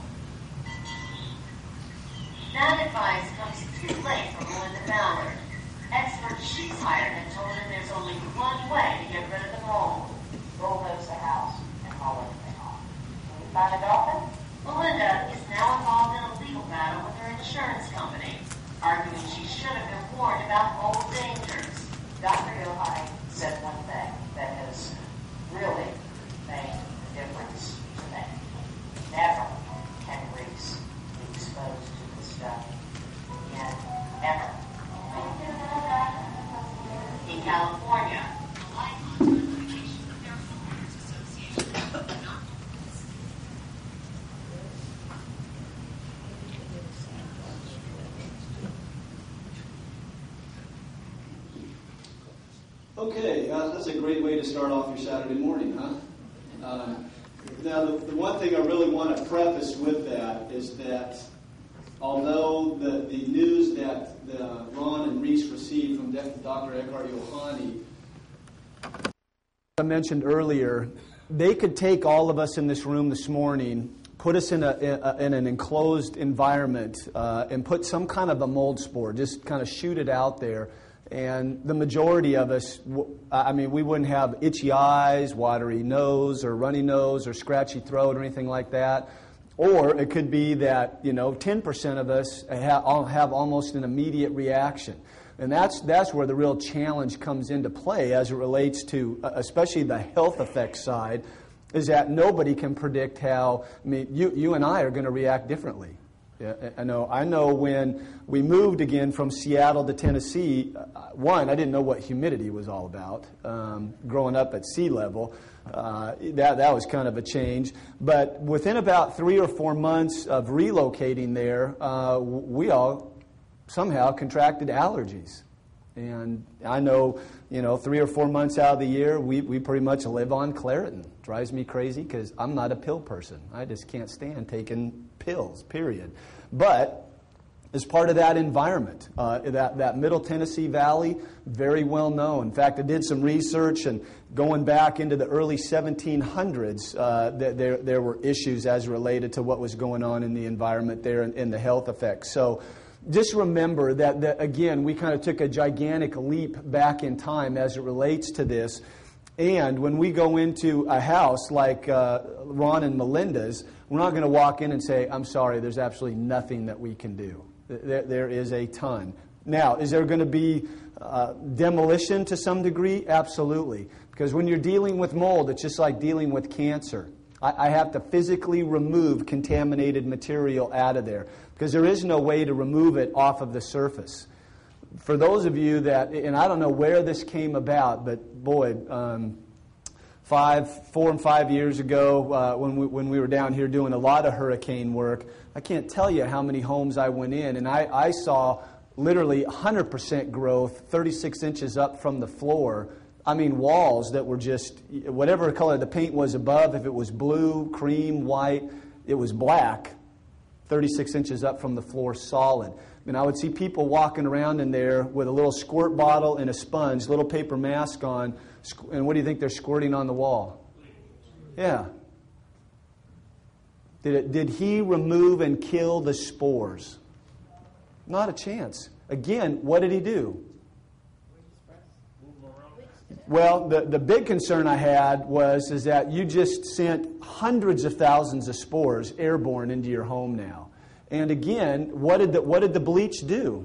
That advice comes too late for Melinda Ballard. Experts she's hired have told her there's only one way to get rid of the mold. Bulldoze the house and haul everything off. Can you find a dolphin? Melinda is now involved in a legal battle with her insurance company, arguing she should have been warned about mold dangers. Dr. Yohane said one thing that has really made a difference to me. Never can Reese be exposed to this stuff again, ever. In California, the Lifeline Certification of their Homeowners Association did not. Okay, that's a great way to start off your Saturday morning, huh? Now, the one thing I really want to preface with that is that although the news that Ron and Reese received from Dr. Eckhart Yohane, I mentioned earlier, they could take all of us in this room this morning, put us in an enclosed environment, and put some kind of a mold spore, just kind of shoot it out there. And the majority of us, we wouldn't have itchy eyes, watery nose, or runny nose, or scratchy throat, or anything like that. Or it could be that 10% of us have almost an immediate reaction, and that's where the real challenge comes into play as it relates to, especially the health effects side, is that nobody can predict how, I mean, you and I are going to react differently. Yeah, I know when we moved again from Seattle to Tennessee, one, I didn't know what humidity was all about. Growing up at sea level, that was kind of a change. But within about 3 or 4 months of relocating there, we all somehow contracted allergies. And I know, 3 or 4 months out of the year, we pretty much live on Claritin. Drives me crazy because I'm not a pill person. I just can't stand taking pills, period. But as part of that environment, that Middle Tennessee Valley, very well known. In fact, I did some research, and going back into the early 1700s, there were issues as related to what was going on in the environment there and the health effects. So just remember that, again, we kind of took a gigantic leap back in time as it relates to this. And when we go into a house like Ron and Melinda's, we're not going to walk in and say, I'm sorry, there's absolutely nothing that we can do. There is a ton. Now, is there going to be demolition to some degree? Absolutely. Because when you're dealing with mold, it's just like dealing with cancer. I have to physically remove contaminated material out of there because there is no way to remove it off of the surface. For those of you that, and I don't know where this came about, but boy, 4 and 5 years ago when we were down here doing a lot of hurricane work, I can't tell you how many homes I went in, and I saw literally 100% growth, 36 inches up from the floor. I mean, walls that were just, whatever color the paint was above, if it was blue, cream, white, it was black, 36 inches up from the floor solid. And I would see people walking around in there with a little squirt bottle and a sponge, little paper mask on, and what do you think they're squirting on the wall? Yeah. Did he remove and kill the spores? Not a chance. Again, what did he do? Well, the big concern I had is that you just sent hundreds of thousands of spores airborne into your home now. And again, what did the bleach do?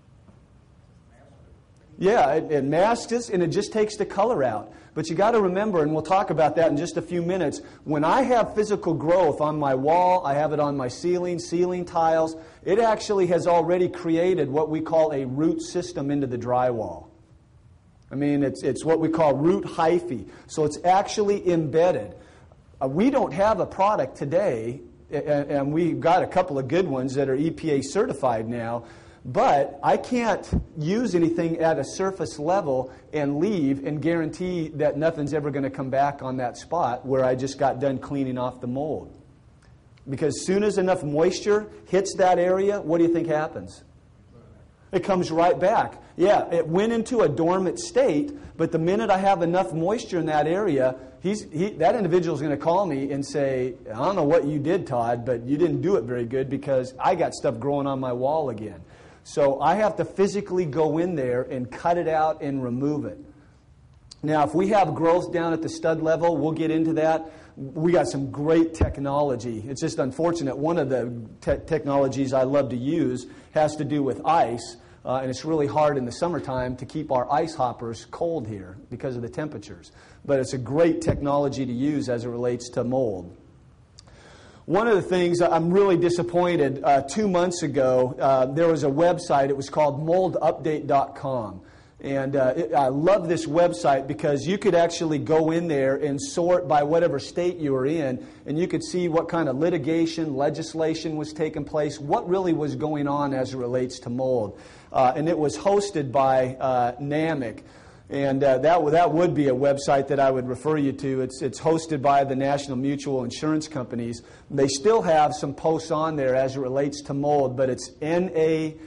Yeah, it masks it, and it just takes the color out. But you got to remember, and we'll talk about that in just a few minutes, when I have physical growth on my wall, I have it on my ceiling tiles, it actually has already created what we call a root system into the drywall. I mean, it's what we call root hyphae. So it's actually embedded. We don't have a product today, and we've got a couple of good ones that are EPA certified now, but I can't use anything at a surface level and leave and guarantee that nothing's ever going to come back on that spot where I just got done cleaning off the mold. Because as soon as enough moisture hits that area, what do you think happens? It comes right back. Yeah, it went into a dormant state, but the minute I have enough moisture in that area, that individual is going to call me and say, I don't know what you did, Todd, but you didn't do it very good because I got stuff growing on my wall again. So I have to physically go in there and cut it out and remove it. Now, if we have growth down at the stud level, we'll get into that. We got some great technology. It's just unfortunate. One of the technologies I love to use has to do with ice. And it's really hard in the summertime to keep our ice hoppers cold here because of the temperatures. But it's a great technology to use as it relates to mold. One of the things I'm really disappointed, 2 months ago, there was a website. It was called moldupdate.com. And I love this website because you could actually go in there and sort by whatever state you were in, and you could see what kind of litigation, legislation was taking place, what really was going on as it relates to mold. And it was hosted by NAMIC. And that would be a website that I would refer you to. It's hosted by the National Mutual Insurance Companies. They still have some posts on there as it relates to mold, but it's namic.org.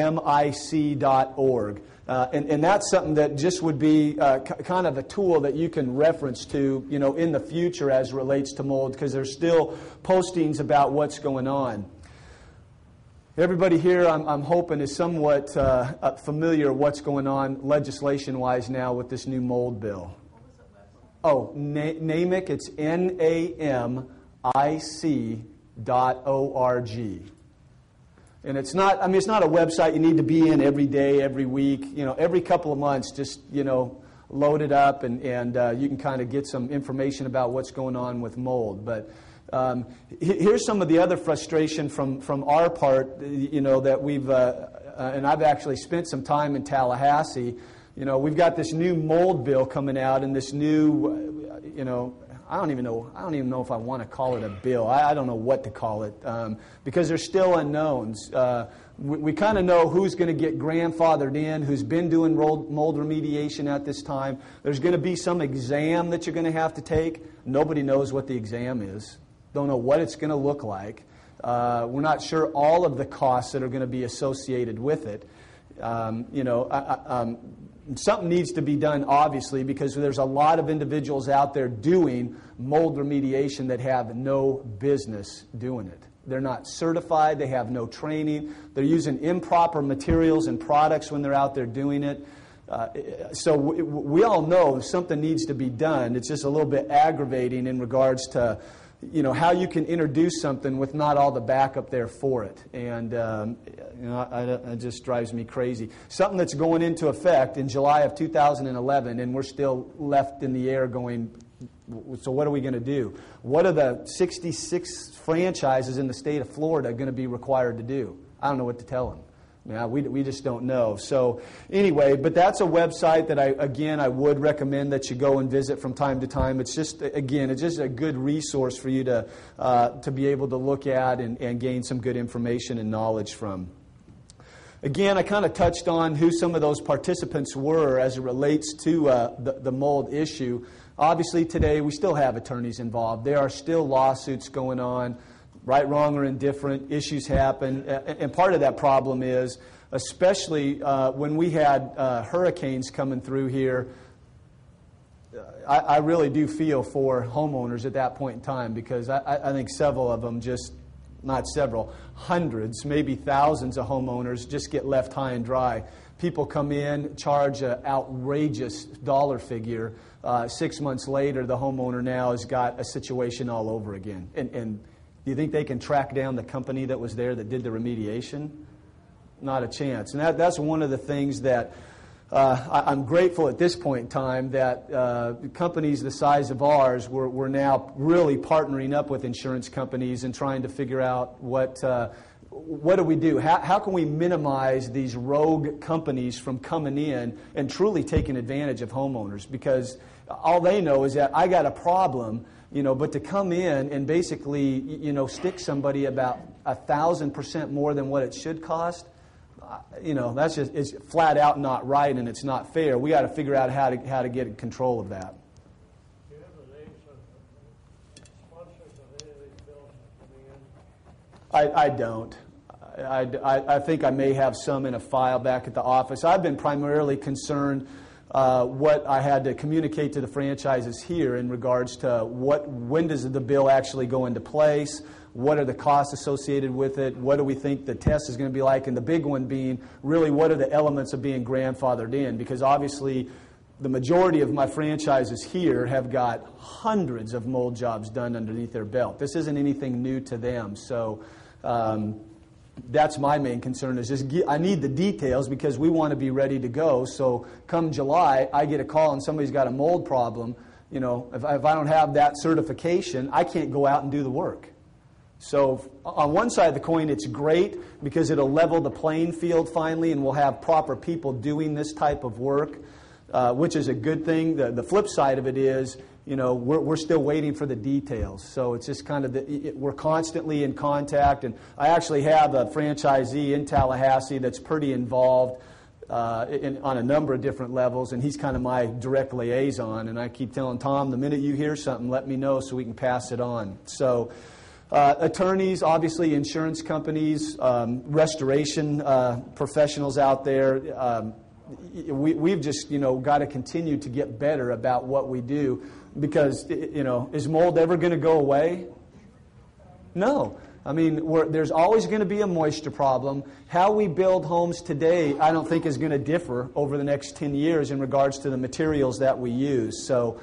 And that's something that just would be kind of a tool that you can reference to, in the future as it relates to mold, because there's still postings about what's going on. Everybody here, I'm hoping, is somewhat familiar with what's going on legislation-wise now with this new mold bill. Oh, NAMIC, it's NAMIC.org. And it's not a website you need to be in every day, every week, every couple of months, just, load it up, and you can kind of get some information about what's going on with mold. But here's some of the other frustration from our part, that we've, and I've actually spent some time in Tallahassee. We've got this new mold bill coming out, and this new, I don't even know if I want to call it a bill. I don't know what to call it, because there's still unknowns. We kind of know who's going to get grandfathered in, who's been doing mold remediation at this time. There's going to be some exam that you're going to have to take. Nobody knows what the exam is. Don't know what it's going to look like. We're not sure all of the costs that are going to be associated with it. Something needs to be done, obviously, because there's a lot of individuals out there doing mold remediation that have no business doing it. They're not certified. They have no training. They're using improper materials and products when they're out there doing it. So we all know something needs to be done. It's just a little bit aggravating in regards to how you can introduce something with not all the backup there for it. And, it just drives me crazy. Something that's going into effect in July of 2011, and we're still left in the air going, so what are we going to do? What are the 66 franchises in the state of Florida going to be required to do? I don't know what to tell them. We just don't know. So anyway, but that's a website that I would recommend that you go and visit from time to time. It's just a good resource for you to be able to look at and gain some good information and knowledge from. Again, I kind of touched on who some of those participants were as it relates to the mold issue. Obviously, today we still have attorneys involved. There are still lawsuits going on. Right, wrong, or indifferent, issues happen. And part of that problem is, especially when we had hurricanes coming through here, I really do feel for homeowners at that point in time, because I think several of them hundreds, maybe thousands of homeowners just get left high and dry. People come in, charge an outrageous dollar figure. 6 months later, the homeowner now has got a situation all over again. And do you think they can track down the company that was there that did the remediation? Not a chance. And that's one of the things that I'm grateful at this point in time that companies the size of ours, we're now really partnering up with insurance companies and trying to figure out what do we do? How can we minimize these rogue companies from coming in and truly taking advantage of homeowners? Because all they know is that I got a problem. But to come in and basically, stick somebody about 1,000% more than what it should cost, that's just, it's flat out not right, and it's not fair. We got to figure out how to get control of that. Do you have the names of sponsors of any of these bills coming in? I don't. I think I may have some in a file back at the office. I've been primarily concerned what I had to communicate to the franchises here in regards to when does the bill actually go into place, what are the costs associated with it, what do we think the test is going to be like, and the big one being really what are the elements of being grandfathered in, because obviously the majority of my franchises here have got hundreds of mold jobs done underneath their belt. This isn't anything new to them, so that's my main concern is just I need the details because we want to be ready to go. So come July, I get a call and somebody's got a mold problem. If I don't have that certification, I can't go out and do the work. So on one side of the coin, it's great because it'll level the playing field finally, and we'll have proper people doing this type of work, which is a good thing. The flip side of it is, we're still waiting for the details. So it's just kind of we're constantly in contact. And I actually have a franchisee in Tallahassee that's pretty involved on a number of different levels, and he's kind of my direct liaison. And I keep telling Tom, the minute you hear something, let me know so we can pass it on. So attorneys, obviously insurance companies, restoration professionals out there, we've just, got to continue to get better about what we do. Because, is mold ever going to go away? No. I mean, there's always going to be a moisture problem. How we build homes today, I don't think is going to differ over the next 10 years in regards to the materials that we use. So,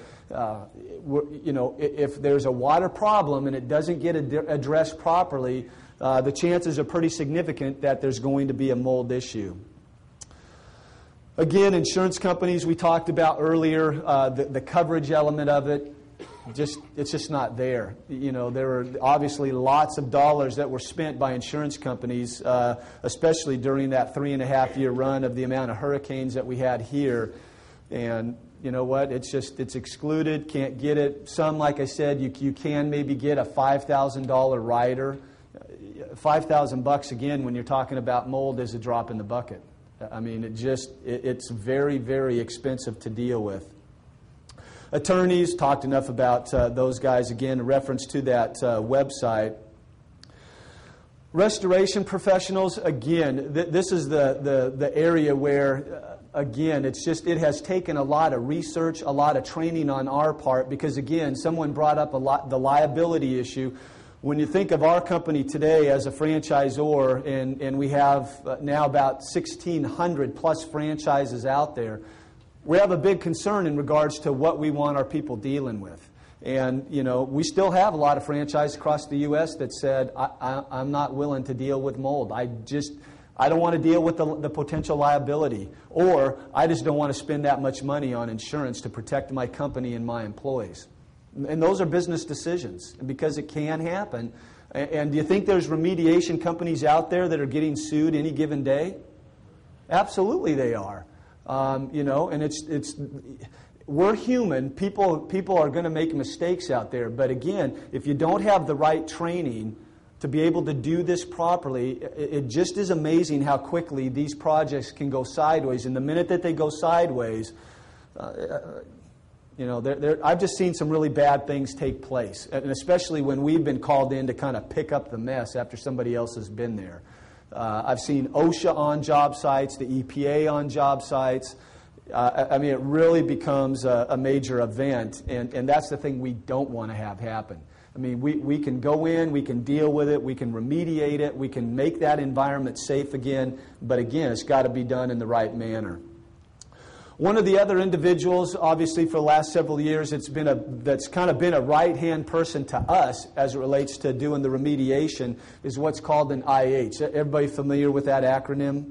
if there's a water problem and it doesn't get addressed properly, the chances are pretty significant that there's going to be a mold issue. Again, insurance companies we talked about earlier, the coverage element of it, it's just not there. You know, there are obviously lots of dollars that were spent by insurance companies, especially during that 3.5-year run of the amount of hurricanes that we had here. And you know what? It's excluded. Can't get it. Some, like I said, you can maybe get a $5,000 rider. $5,000 again when you're talking about mold is a drop in the bucket. I mean, it's very, very expensive to deal with. Attorneys, talked enough about those guys. Again, a reference to that website. Restoration professionals, again, this is the area where, again, it has taken a lot of research, a lot of training on our part, because, again, someone brought up the liability issue. When you think of our company today as a franchisor, and we have now about 1,600 plus franchises out there, we have a big concern in regards to what we want our people dealing with. And, you know, we still have a lot of franchises across the U.S. that said, I'm not willing to deal with mold. I don't want to deal with the potential liability. Or I just don't want to spend that much money on insurance to protect my company and my employees. And those are business decisions because it can happen. And do you think there's remediation companies out there that are getting sued any given day? Absolutely they are. You know, and we're human. People are going to make mistakes out there. But again, if you don't have the right training to be able to do this properly, it just is amazing how quickly these projects can go sideways. And the minute that they go sideways, you know, I've just seen some really bad things take place, and especially when we've been called in to kind of pick up the mess after somebody else has been there. I've seen OSHA on job sites, the EPA on job sites. I mean, it really becomes a major event, and that's the thing we don't want to have happen. I mean, we can go in, we can deal with it, we can remediate it, we can make that environment safe again, but again, it's got to be done in the right manner. One of the other individuals, obviously, for the last several years, that's kind of been a right-hand person to us as it relates to doing the remediation, is what's called an IH. Everybody familiar with that acronym?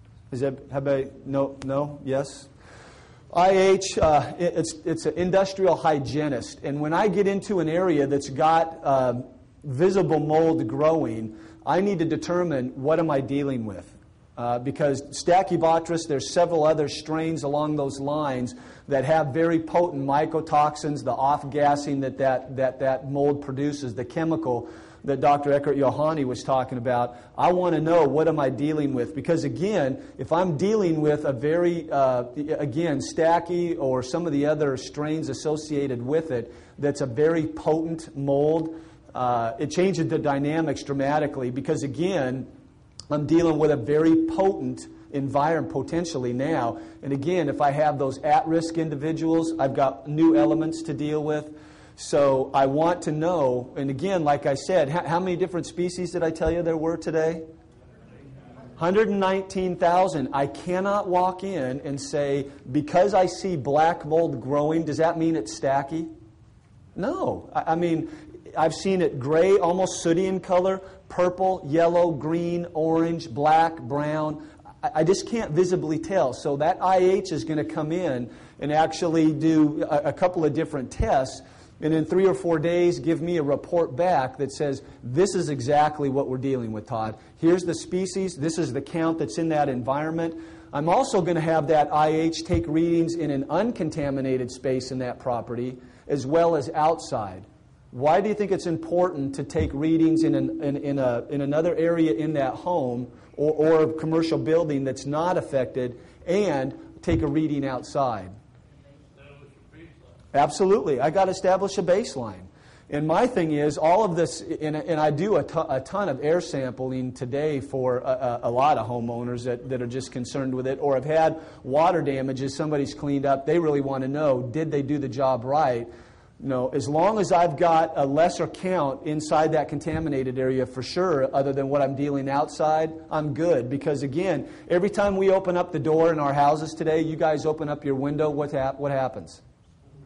No? Yes? IH, it's an industrial hygienist. And when I get into an area that's got visible mold growing, I need to determine what am I dealing with. Because Stachybotrys, there's several other strains along those lines that have very potent mycotoxins, the off-gassing that mold produces, the chemical that Dr. Eckhart Yohani was talking about. I want to know what am I dealing with. Because again, if I'm dealing with a very, Stachy or some of the other strains associated with it, that's a very potent mold, it changes the dynamics dramatically. Because again, I'm dealing with a very potent environment potentially now. And again, if I have those at-risk individuals, I've got new elements to deal with. So I want to know, and again, like I said, how many different species did I tell you there were today? 119,000. I cannot walk in and say, because I see black mold growing, does that mean it's Stachy? No. I mean, I've seen it gray, almost sooty in color, purple, yellow, green, orange, black, brown. I just can't visibly tell. So that IH is going to come in and actually do a couple of different tests, and in 3 or 4 days give me a report back that says, this is exactly what we're dealing with, Todd. Here's the species. This is the count that's in that environment. I'm also going to have that IH take readings in an uncontaminated space in that property as well as outside. Why do you think it's important to take readings in another area in that home or a commercial building that's not affected and take a reading outside? Absolutely. I got to establish a baseline. And my thing is, all of this, and I do a ton of air sampling today for a lot of homeowners that are just concerned with it or have had water damages, somebody's cleaned up, they really want to know, did they do the job right? No, as long as I've got a lesser count inside that contaminated area for sure, other than what I'm dealing outside, I'm good. Because again, every time we open up the door in our houses today, you guys open up your window, what happens?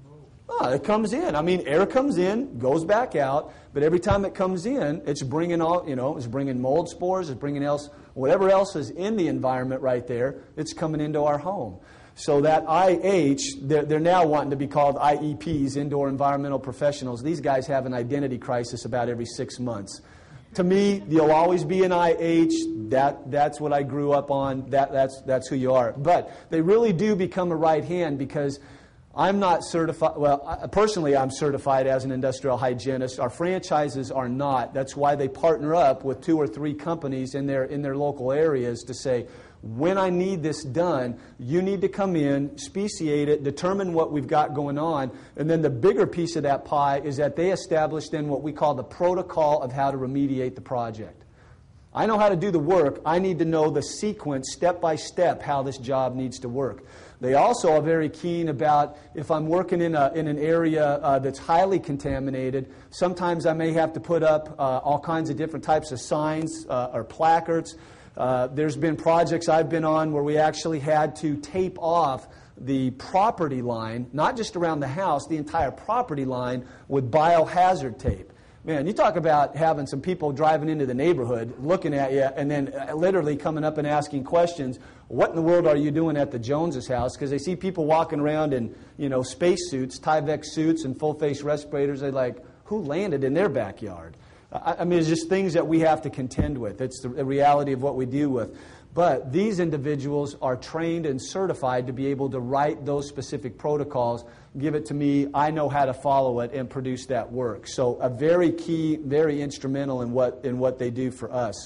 Oh, it comes in. I mean, air comes in, goes back out, but every time it comes in, it's bringing it's bringing mold spores, it's bringing whatever else is in the environment right there, it's coming into our home. So that IH, they're now wanting to be called IEPs, Indoor Environmental Professionals. These guys have an identity crisis about every 6 months. To me, you'll always be an IH. That's what I grew up on. That's who you are. But they really do become a right hand because I'm not certified. Well, personally, I'm certified as an industrial hygienist. Our franchises are not. That's why they partner up with 2 or 3 companies in their local areas to say, when I need this done, you need to come in, speciate it, determine what we've got going on, and then the bigger piece of that pie is that they establish then what we call the protocol of how to remediate the project. I know how to do the work. I need to know the sequence, step by step, how this job needs to work. They also are very keen about if I'm working in an area that's highly contaminated, sometimes I may have to put up all kinds of different types of signs or placards. There's been projects I've been on where we actually had to tape off the property line, not just around the house, the entire property line with biohazard tape. Man, you talk about having some people driving into the neighborhood, looking at you, and then literally coming up and asking questions. What in the world are you doing at the Joneses' house? Because they see people walking around in, space suits, Tyvek suits, and full-face respirators. They're like, who landed in their backyard? I mean, it's just things that we have to contend with. It's the reality of what we deal with. But these individuals are trained and certified to be able to write those specific protocols, give it to me, I know how to follow it, and produce that work. So a very key, very instrumental in what they do for us.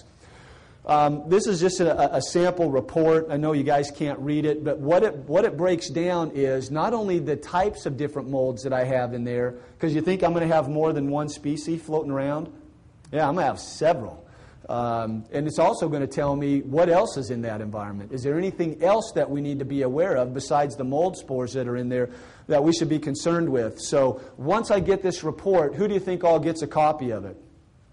This is just a sample report. I know you guys can't read it, but what it breaks down is not only the types of different molds that I have in there, because you think I'm going to have more than one species floating around? Yeah, I'm going to have several. And it's also going to tell me what else is in that environment. Is there anything else that we need to be aware of besides the mold spores that are in there that we should be concerned with? So once I get this report, who do you think all gets a copy of it?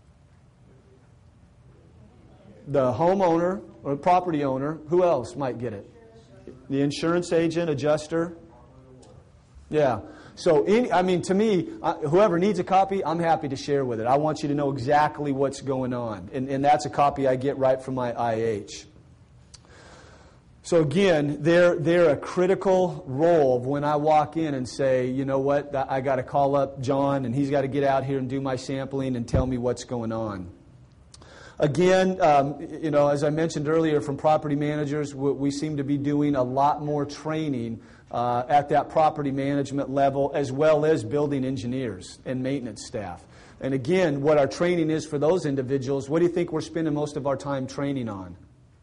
The homeowner or property owner. Who else might get it? The insurance agent, adjuster. Yeah. So, to me, whoever needs a copy, I'm happy to share with it. I want you to know exactly what's going on. And that's a copy I get right from my IH. So again, they're a critical role when I walk in and say, you know what, I got to call up John and he's got to get out here and do my sampling and tell me what's going on. Again, as I mentioned earlier, from property managers, we seem to be doing a lot more training at that property management level, as well as building engineers and maintenance staff. And again, what our training is for those individuals, what do you think we're spending most of our time training on?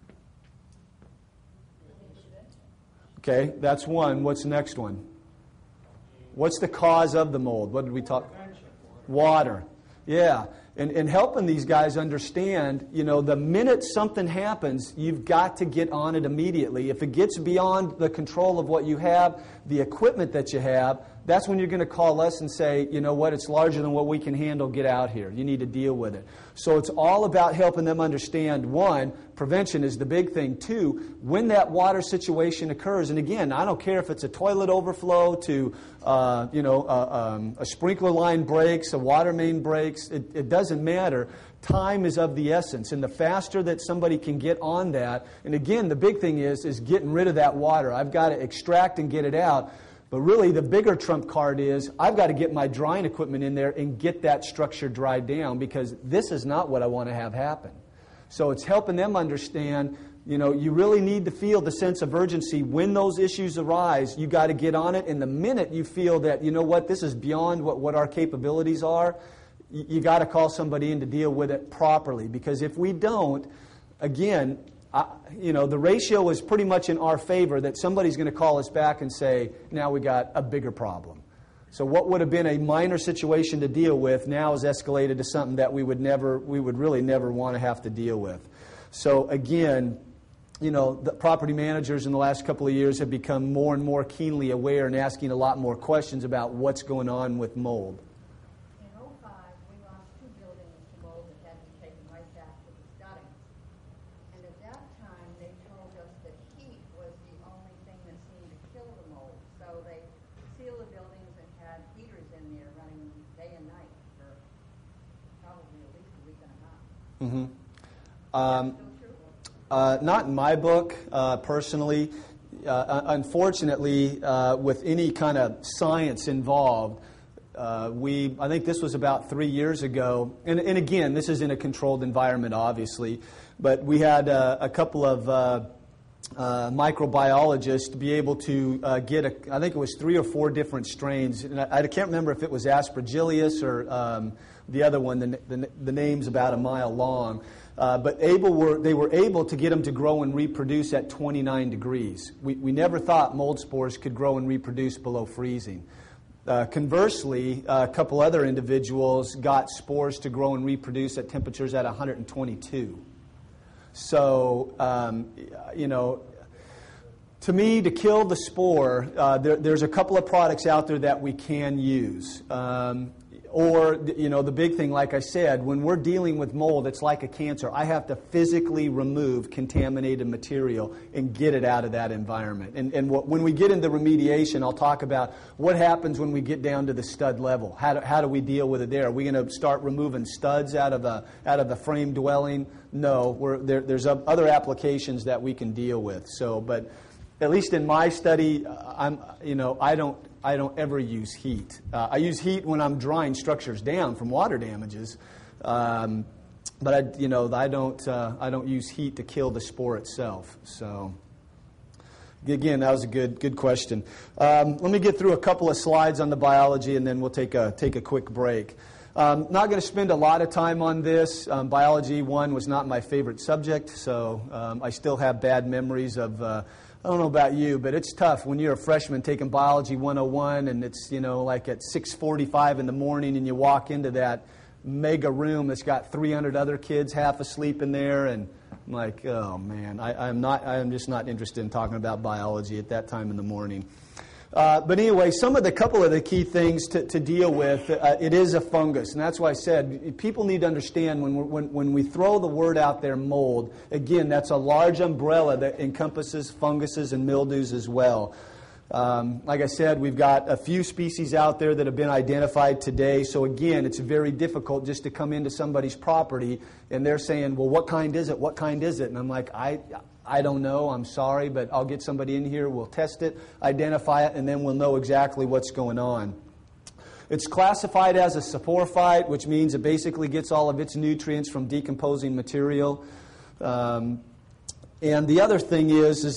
Okay, that's one. What's the next one? What's the cause of the mold? What did we talk? Water. Yeah. And helping these guys understand, the minute something happens, you've got to get on it immediately. If it gets beyond the control of what you have, the equipment that you have, that's when you're going to call us and say, you know what, it's larger than what we can handle, get out here. You need to deal with it. So it's all about helping them understand, one, prevention is the big thing. Two, when that water situation occurs, and again, I don't care if it's a toilet overflow to, a sprinkler line breaks, a water main breaks, it doesn't matter. Time is of the essence, and the faster that somebody can get on that, and again, the big thing is getting rid of that water. I've got to extract and get it out. But really, the bigger trump card is I've got to get my drying equipment in there and get that structure dried down, because this is not what I want to have happen. So it's helping them understand, you really need to feel the sense of urgency. When those issues arise, you got to get on it. And the minute you feel that, this is beyond what our capabilities are, you got to call somebody in to deal with it properly. Because if we don't, again, the ratio is pretty much in our favor that somebody's going to call us back and say, now we got a bigger problem. So what would have been a minor situation to deal with now is escalated to something that we would really never want to have to deal with. So again, the property managers in the last couple of years have become more and more keenly aware and asking a lot more questions about what's going on with mold. In 2005, we lost 2 buildings to mold that had to be taken right back to the Scottings. And at that time, they told us that heat was the only thing that seemed to kill the mold. So they sealed the buildings and had Mm-hmm. Not in my book, personally. Unfortunately, with any kind of science involved, I think this was about 3 years ago, and again, this is in a controlled environment, obviously, but we had a couple of microbiologists to be able to get, I think it was 3 or 4 different strains, and I can't remember if it was Aspergillus or the other one, the name's about a mile long. But they were able to get them to grow and reproduce at 29 degrees. We never thought mold spores could grow and reproduce below freezing. Conversely, a couple other individuals got spores to grow and reproduce at temperatures at 122. So, to me, to kill the spore, there's a couple of products out there that we can use. Or, the big thing, like I said, when we're dealing with mold, it's like a cancer. I have to physically remove contaminated material and get it out of that environment. And when we get into remediation, I'll talk about what happens when we get down to the stud level. How do we deal with it there? Are we going to start removing studs out of the frame dwelling? No, there's other applications that we can deal with. So, but at least in my study, I don't ever use heat. I use heat when I'm drying structures down from water damages, but I don't use heat to kill the spore itself. So, again, that was a good question. Let me get through a couple of slides on the biology, and then we'll take a quick break. Not going to spend a lot of time on this. Biology 1 was not my favorite subject, so I still have bad memories of. I don't know about you, but it's tough when you're a freshman taking Biology 101 and it's, like at 6:45 in the morning and you walk into that mega room that's got 300 other kids half asleep in there, and I'm like, oh man, I'm just not interested in talking about biology at that time in the morning. But anyway, couple of the key things to deal with, it is a fungus. And that's why I said people need to understand when we throw the word out there, mold, again, that's a large umbrella that encompasses funguses and mildews as well. Like I said, we've got a few species out there that have been identified today. So again, it's very difficult just to come into somebody's property and they're saying, well, what kind is it? What kind is it? And I'm like, I don't know, I'm sorry, but I'll get somebody in here, we'll test it, identify it, and then we'll know exactly what's going on. It's classified as a saprophyte, which means it basically gets all of its nutrients from decomposing material. And the other thing is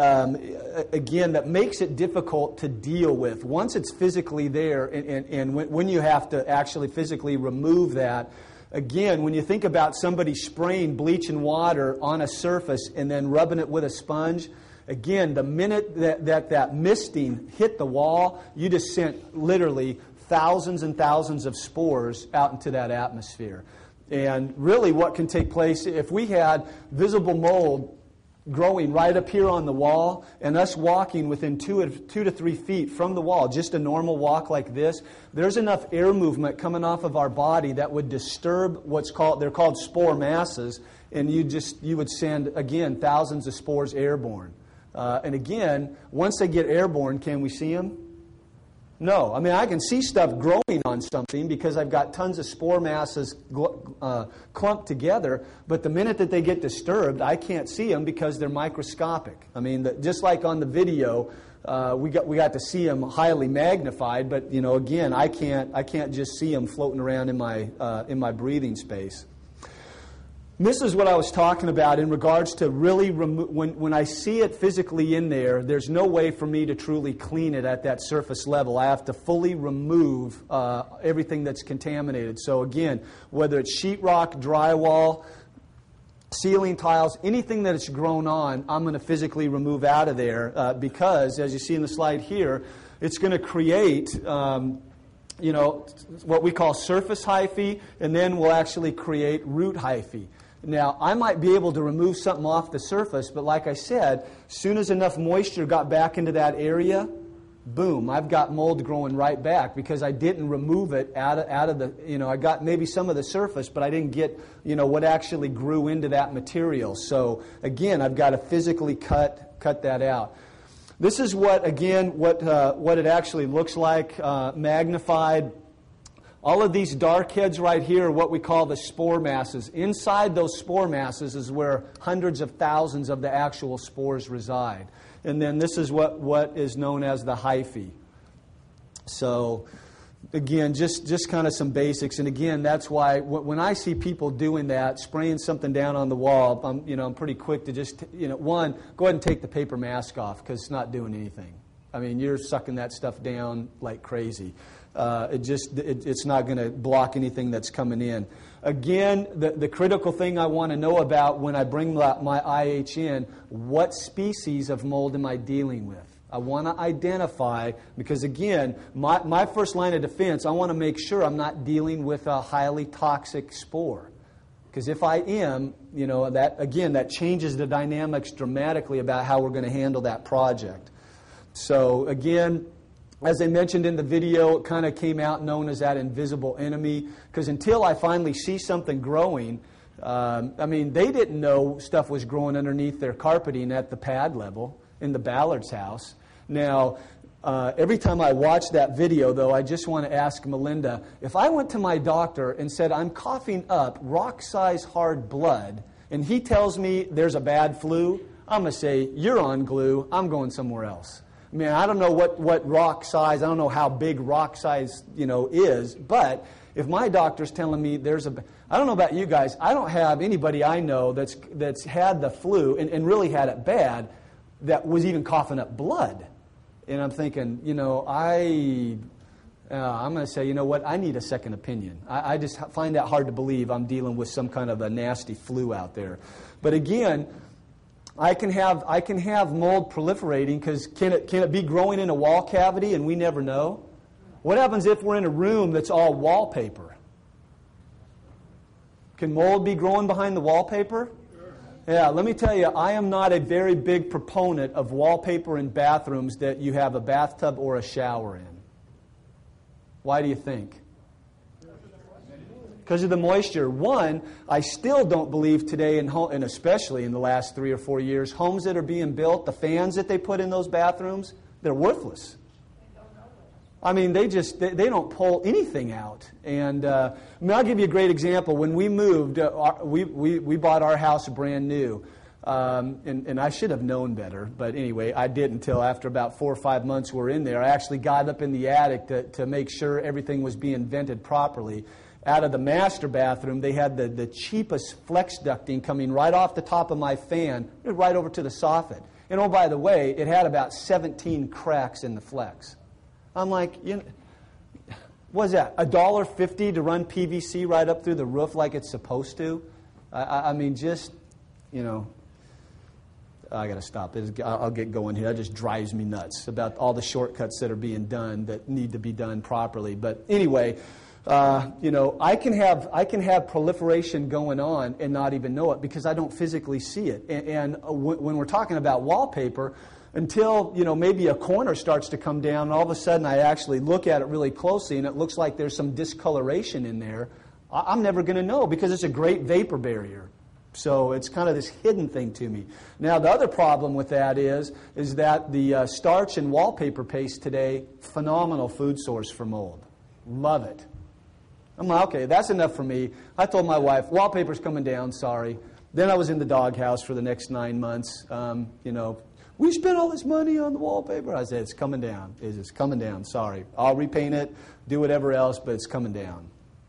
that, again, that makes it difficult to deal with. Once it's physically there, and when you have to actually physically remove that, again, when you think about somebody spraying bleach and water on a surface and then rubbing it with a sponge, again, the minute that misting hit the wall, you just sent literally thousands and thousands of spores out into that atmosphere. And really what can take place, if we had visible mold growing right up here on the wall, and us walking within 2 to 3 feet from the wall, just a normal walk like this, there's enough air movement coming off of our body that would disturb they're called spore masses, and you would send, again, thousands of spores airborne. And again, once they get airborne, can we see them? No. I mean, I can see stuff growing on something because I've got tons of spore masses clumped together, but the minute that they get disturbed, I can't see them because they're microscopic. I mean, just like on the video, we got to see them highly magnified, but again, I can't just see them floating around in my breathing space. This is what I was talking about in regards to really when I see it physically in there, there's no way for me to truly clean it at that surface level. I have to fully remove everything that's contaminated. So again, whether it's sheetrock, drywall, ceiling tiles, anything that it's grown on, I'm going to physically remove out of there because, as you see in the slide here, it's going to create what we call surface hyphae, and then we'll actually create root hyphae. Now, I might be able to remove something off the surface, but like I said, as soon as enough moisture got back into that area, boom, I've got mold growing right back because I didn't remove it out of the, I got maybe some of the surface, but I didn't get, what actually grew into that material. So, again, I've got to physically cut that out. This is what it actually looks like, magnified. All of these dark heads right here are what we call the spore masses. Inside those spore masses is where hundreds of thousands of the actual spores reside. And then this is what is known as the hyphae. So, again, just kind of some basics. And again, that's why when I see people doing that, spraying something down on the wall, I'm pretty quick to just, one, go ahead and take the paper mask off because it's not doing anything. I mean, you're sucking that stuff down like crazy. It's not going to block anything that's coming in. Again, the critical thing I want to know about when I bring my IH in, what species of mold am I dealing with? I want to identify, because again, my first line of defense, I want to make sure I'm not dealing with a highly toxic spore. Because if I am, that changes the dynamics dramatically about how we're going to handle that project. So again, as I mentioned in the video, it kind of came out known as that invisible enemy. Because until I finally see something growing, they didn't know stuff was growing underneath their carpeting at the pad level in the Ballard's house. Now, every time I watch that video, though, I just want to ask Melinda, if I went to my doctor and said, I'm coughing up rock-size hard blood, and he tells me there's a bad flu, I'm going to say, you're on glue, I'm going somewhere else. I mean, I don't know what rock size, I don't know how big rock size, is, but if my doctor's telling me I don't know about you guys, I don't have anybody I know that's had the flu and really had it bad that was even coughing up blood. And I'm thinking, I'm going to say, I need a second opinion. I just find that hard to believe I'm dealing with some kind of a nasty flu out there. But again, I can have mold proliferating because can it be growing in a wall cavity and we never know? What happens if we're in a room that's all wallpaper? Can mold be growing behind the wallpaper? Yeah, let me tell you, I am not a very big proponent of wallpaper in bathrooms that you have a bathtub or a shower in. Why do you think? Because of the moisture. One, I still don't believe today, and especially in the last 3 or 4 years, homes that are being built, the fans that they put in those bathrooms, they're worthless. I mean, they don't pull anything out. And I'll give you a great example. When we moved, we bought our house brand new. And I should have known better, but anyway, I didn't until after about 4 or 5 months we were in there. I actually got up in the attic to make sure everything was being vented properly. Out of the master bathroom, they had the cheapest flex ducting coming right off the top of my fan, right over to the soffit. And oh, by the way, it had about 17 cracks in the flex. I'm like, what is that, $1.50 to run PVC right up through the roof like it's supposed to? I mean, just, I got to stop. I'll get going here. That just drives me nuts about all the shortcuts that are being done that need to be done properly. But anyway, I can have proliferation going on and not even know it because I don't physically see it. And when we're talking about wallpaper, until maybe a corner starts to come down, and all of a sudden I actually look at it really closely, and it looks like there's some discoloration in there, I'm never going to know because it's a great vapor barrier. So it's kind of this hidden thing to me. Now, the other problem with that is that the starch and wallpaper paste today, phenomenal food source for mold. Love it. I'm like, okay, that's enough for me. I told my wife, wallpaper's coming down, sorry. Then I was in the doghouse for the next 9 months. We spent all this money on the wallpaper. I said, it's coming down. It's coming down, sorry. I'll repaint it, do whatever else, but it's coming down.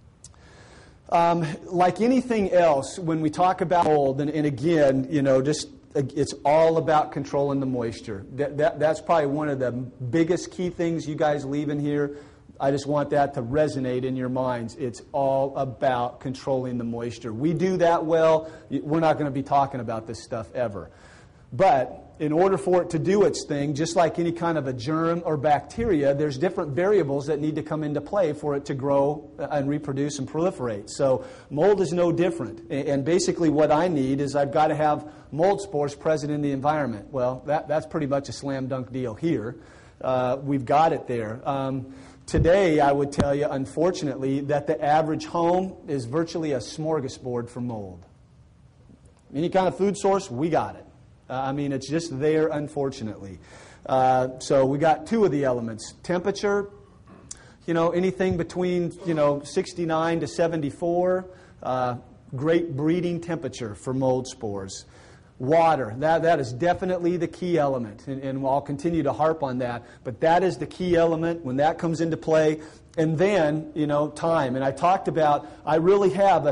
Like anything else, when we talk about mold, and again, it's all about controlling the moisture. That's probably one of the biggest key things you guys leave in here. I just want that to resonate in your minds. It's all about controlling the moisture. We do that well, we're not going to be talking about this stuff ever. But in order for it to do its thing, just like any kind of a germ or bacteria, there's different variables that need to come into play for it to grow and reproduce and proliferate. So mold is no different. And basically what I need is I've got to have mold spores present in the environment. Well, that's pretty much a slam dunk deal here. We've got it there. Today, I would tell you, unfortunately, that the average home is virtually a smorgasbord for mold. Any kind of food source, we got it. It's just there, unfortunately. So we got two of the elements. Temperature, anything between 69 to 74, great breeding temperature for mold spores. Water, that is definitely the key element, and I'll continue to harp on that, but that is the key element when that comes into play. And then, time. And I talked about, I really have a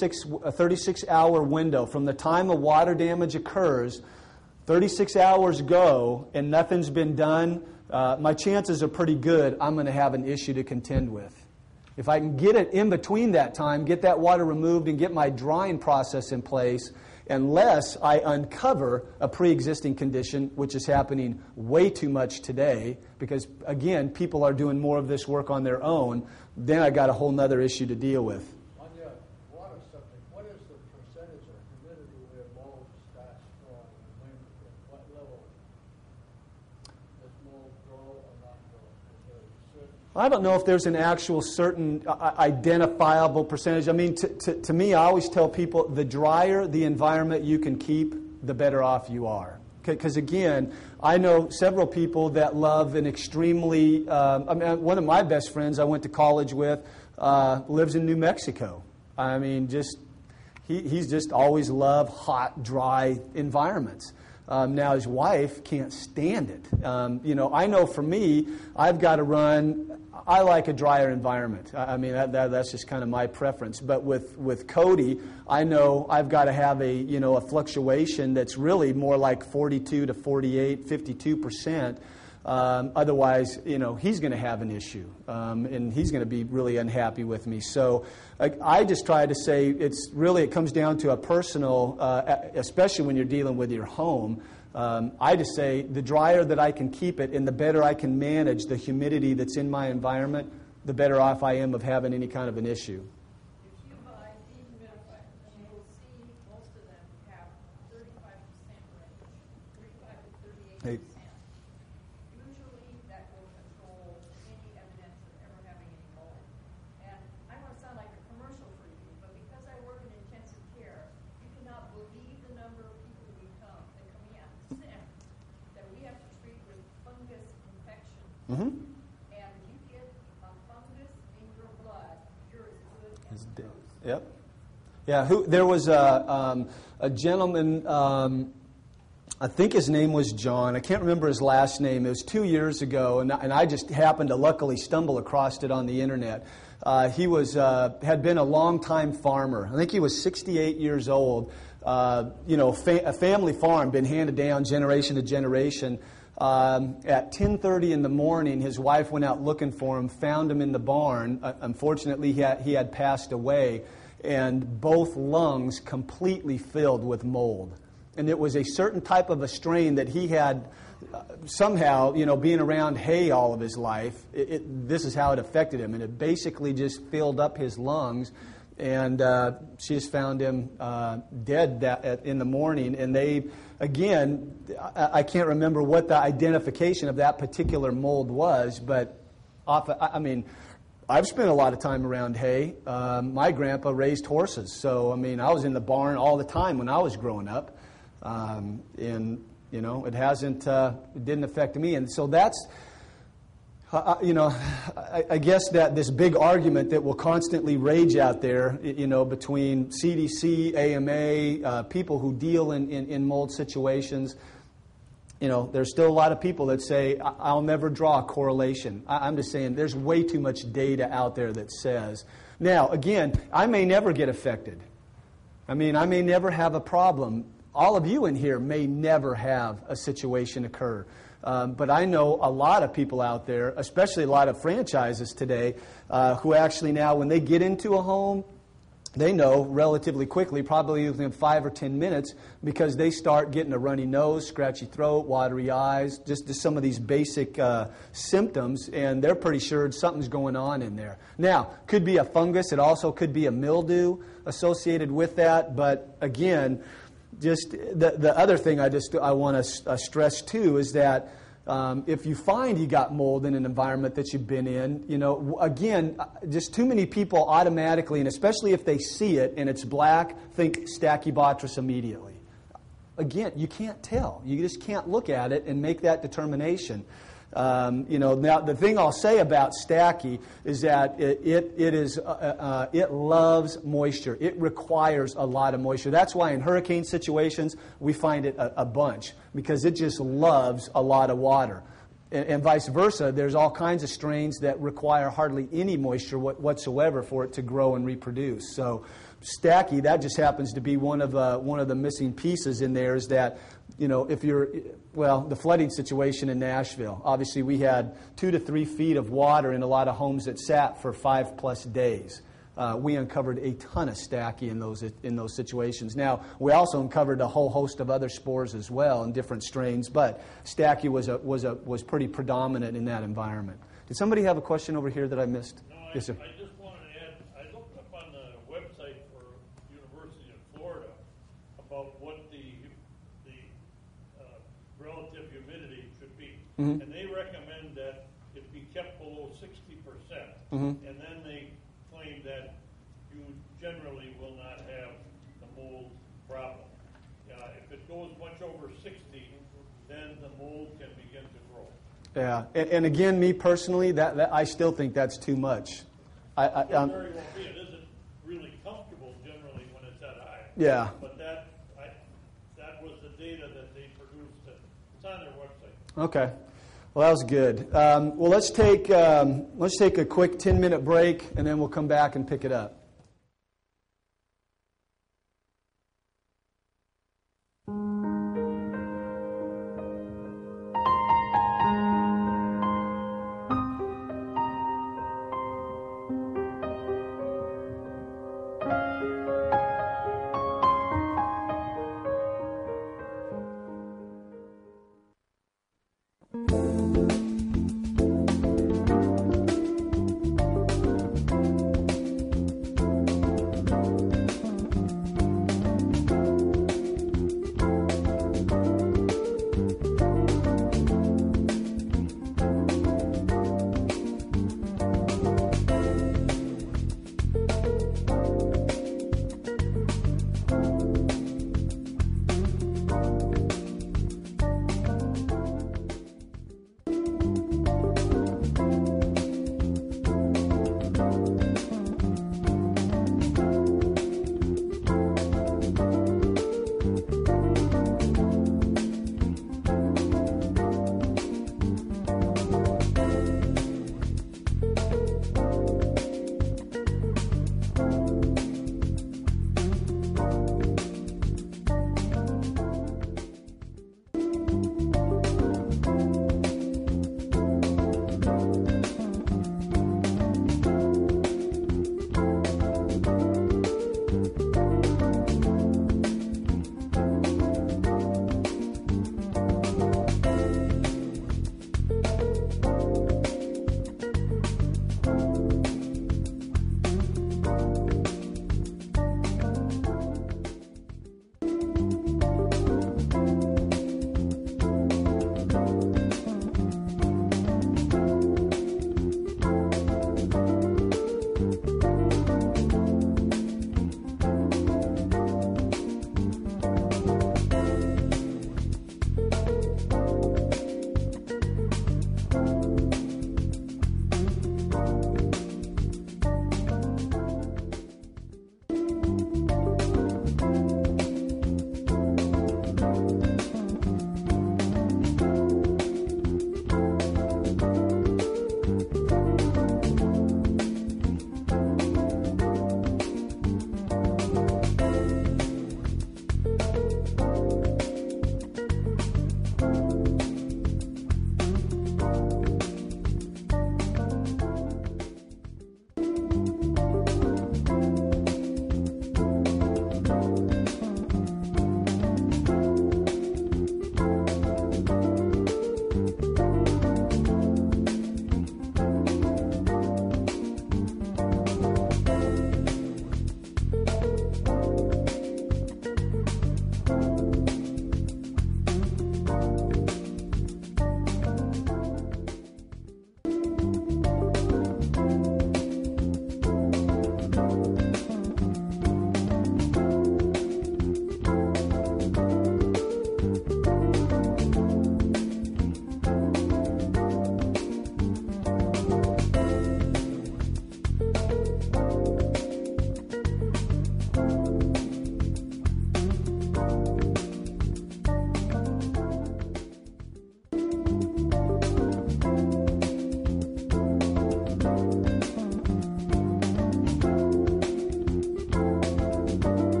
36-hour window from the time a water damage occurs. 36 hours go and nothing's been done, my chances are pretty good I'm going to have an issue to contend with. If I can get it in between that time, get that water removed and get my drying process in place, unless I uncover a pre-existing condition, which is happening way too much today, because, again, people are doing more of this work on their own, then I got a whole other issue to deal with. On your water subject, what is the percentage of humidity where mold starts growing? What level does mold grow or not grow? Is there a certain... I don't know if there's an actual certain identifiable percentage. I mean, to me, I always tell people, the drier the environment you can keep, the better off you are. Because, again, I know several people that love an extremely... one of my best friends I went to college with lives in New Mexico. I mean, he's just always loved hot, dry environments. Now, his wife can't stand it. I know for me, I've got to run... I like a drier environment. I mean, that's just kind of my preference. But with Cody, I know I've got to have a fluctuation that's really more like 42 to 48, 52%. Otherwise, he's going to have an issue, and he's going to be really unhappy with me. So I just try to say it comes down to a personal, especially when you're dealing with your home. I just say the drier that I can keep it and the better I can manage the humidity that's in my environment, the better off I am of having any kind of an issue. If you buy dehumidifiers, you will see most of them have 35% range, 35 to 38%. Usually that will control any evidence of ever having any mold. And I want to sound like a commercial for you, but because I work in intensive care, you cannot believe the number of people that come in sick that we have to treat with fungus infections. Mm-hmm. And if you get a fungus in your blood, you're as good as toast. Yep. Yeah. There was a gentleman. I think his name was John. I can't remember his last name. It was 2 years ago, and I just happened to luckily stumble across it on the internet. He had been a long-time farmer. I think he was 68 years old. A family farm, been handed down generation to generation. At 10:30 in the morning, his wife went out looking for him, found him in the barn. Unfortunately, he had passed away, and both lungs completely filled with mold. And it was a certain type of a strain that he had somehow, being around hay all of his life, this is how it affected him. And it basically just filled up his lungs. And she just found him dead in the morning. And they, again, I can't remember what the identification of that particular mold was, but I've spent a lot of time around hay. My grandpa raised horses, so I was in the barn all the time when I was growing up. It didn't affect me. And so that's, I guess that this big argument that will constantly rage out there, between CDC, AMA, people who deal in mold situations, there's still a lot of people that say, I'll never draw a correlation. I'm just saying there's way too much data out there that says. Now, again, I may never get affected. I may never have a problem. All of you in here may never have a situation occur. But I know a lot of people out there, especially a lot of franchises today, who actually now, when they get into a home, they know relatively quickly, probably within 5 or 10 minutes, because they start getting a runny nose, scratchy throat, watery eyes, just some of these basic symptoms, and they're pretty sure something's going on in there. Now, could be a fungus. It also could be a mildew associated with that. But again, just the other thing I want to stress too is that if you find you got mold in an environment that you've been in, again, just too many people automatically, and especially if they see it and it's black, think Stachybotrys immediately. Again, you can't tell. You just can't look at it and make that determination. Now the thing I'll say about Stacky is that it loves moisture. It requires a lot of moisture. That's why in hurricane situations we find it a bunch, because it just loves a lot of water. And vice versa, there's all kinds of strains that require hardly any moisture whatsoever for it to grow and reproduce. So Stacky, that just happens to be one of the missing pieces in there, is that, the flooding situation in Nashville. Obviously, we had 2 to 3 feet of water in a lot of homes that sat for 5+ days. We uncovered a ton of Stacky in those situations. Now, we also uncovered a whole host of other spores as well in different strains, but Stacky was pretty predominant in that environment. Did somebody have a question over here that I missed? No, Yes, sir. I just wanted to add, I looked up on the website for University of Florida about what the relative humidity should be. Mm-hmm. And they recommend that it be kept below 60%. Mm-hmm. And then they claim that you generally will not have the mold problem. If it goes much over 60, then the mold can begin to grow. Yeah, and again, me personally, that I still think that's too much. It very well be. It isn't really comfortable generally when it's that high. Yeah. But that was the data that they produced. It's on their website. Okay. Well, that was good. Well, let's take a quick 10-minute break, and then we'll come back and pick it up.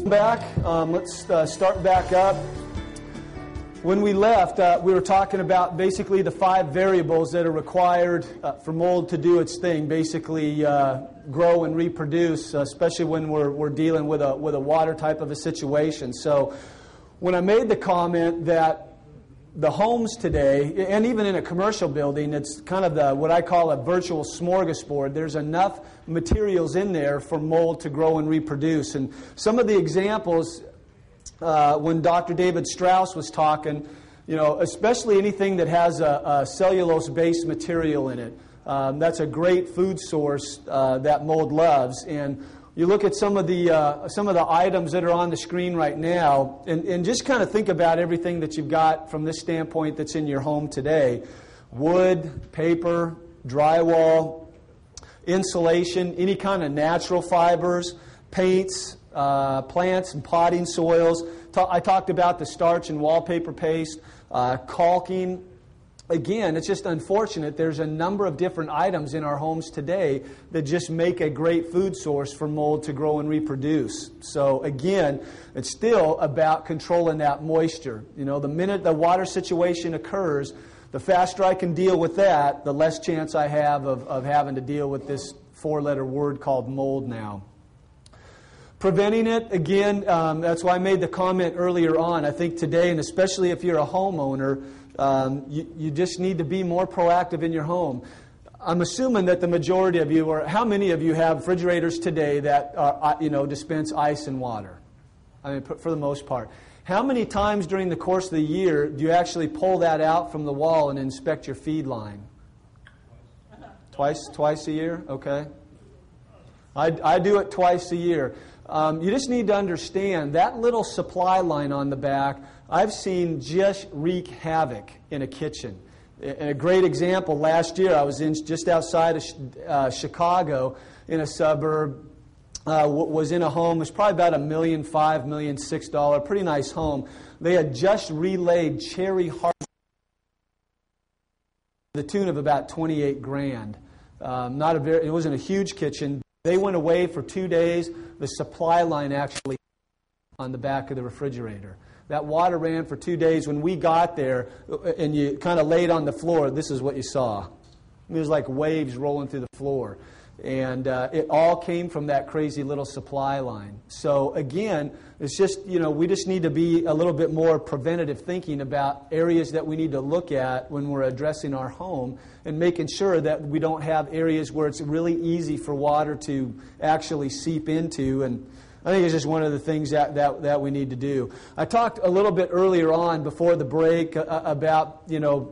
Back. Let's start back up. When we left, we were talking about basically the 5 variables that are required for mold to do its thing, basically grow and reproduce, especially when we're dealing with a water type of a situation. So when I made the comment that the homes today, and even in a commercial building, it's kind of what I call a virtual smorgasbord. There's enough materials in there for mold to grow and reproduce. And some of the examples, when Dr. David Strauss was talking, especially anything that has a cellulose-based material in it, that's a great food source that mold loves. And you look at some of the items that are on the screen right now, and just kind of think about everything that you've got from this standpoint that's in your home today: wood, paper, drywall, insulation, any kind of natural fibers, paints, plants and potting soils. I talked about the starch and wallpaper paste, caulking. Again, it's just unfortunate. There's a number of different items in our homes today that just make a great food source for mold to grow and reproduce. So again, it's still about controlling that moisture. The minute the water situation occurs, the faster I can deal with that, the less chance I have of having to deal with this 4-letter word called mold now. Preventing it, again, that's why I made the comment earlier on. I think today, and especially if you're a homeowner, you just need to be more proactive in your home. I'm assuming that the majority of you, or how many of you have refrigerators today that dispense ice and water? I mean, for the most part. How many times during the course of the year do you actually pull that out from the wall and inspect your feed line? Twice a year? Okay. I do it twice a year. You just need to understand that little supply line on the back, I've seen just wreak havoc in a kitchen. And a great example, last year I was just outside of Chicago in a suburb, was in a home, it was probably about $1,500,000, $1,600,000, pretty nice home. They had just relayed cherry hard to the tune of about $28,000. It wasn't a huge kitchen. They went away for 2 days. The supply line actually on the back of the refrigerator. That water ran for 2 days. When we got there and you kind of laid on the floor, this is what you saw. It was like waves rolling through the floor. And it all came from that crazy little supply line. So again, it's just, we just need to be a little bit more preventative thinking about areas that we need to look at when we're addressing our home and making sure that we don't have areas where it's really easy for water to actually seep into. And I think it's just one of the things that we need to do. I talked a little bit earlier on before the break about,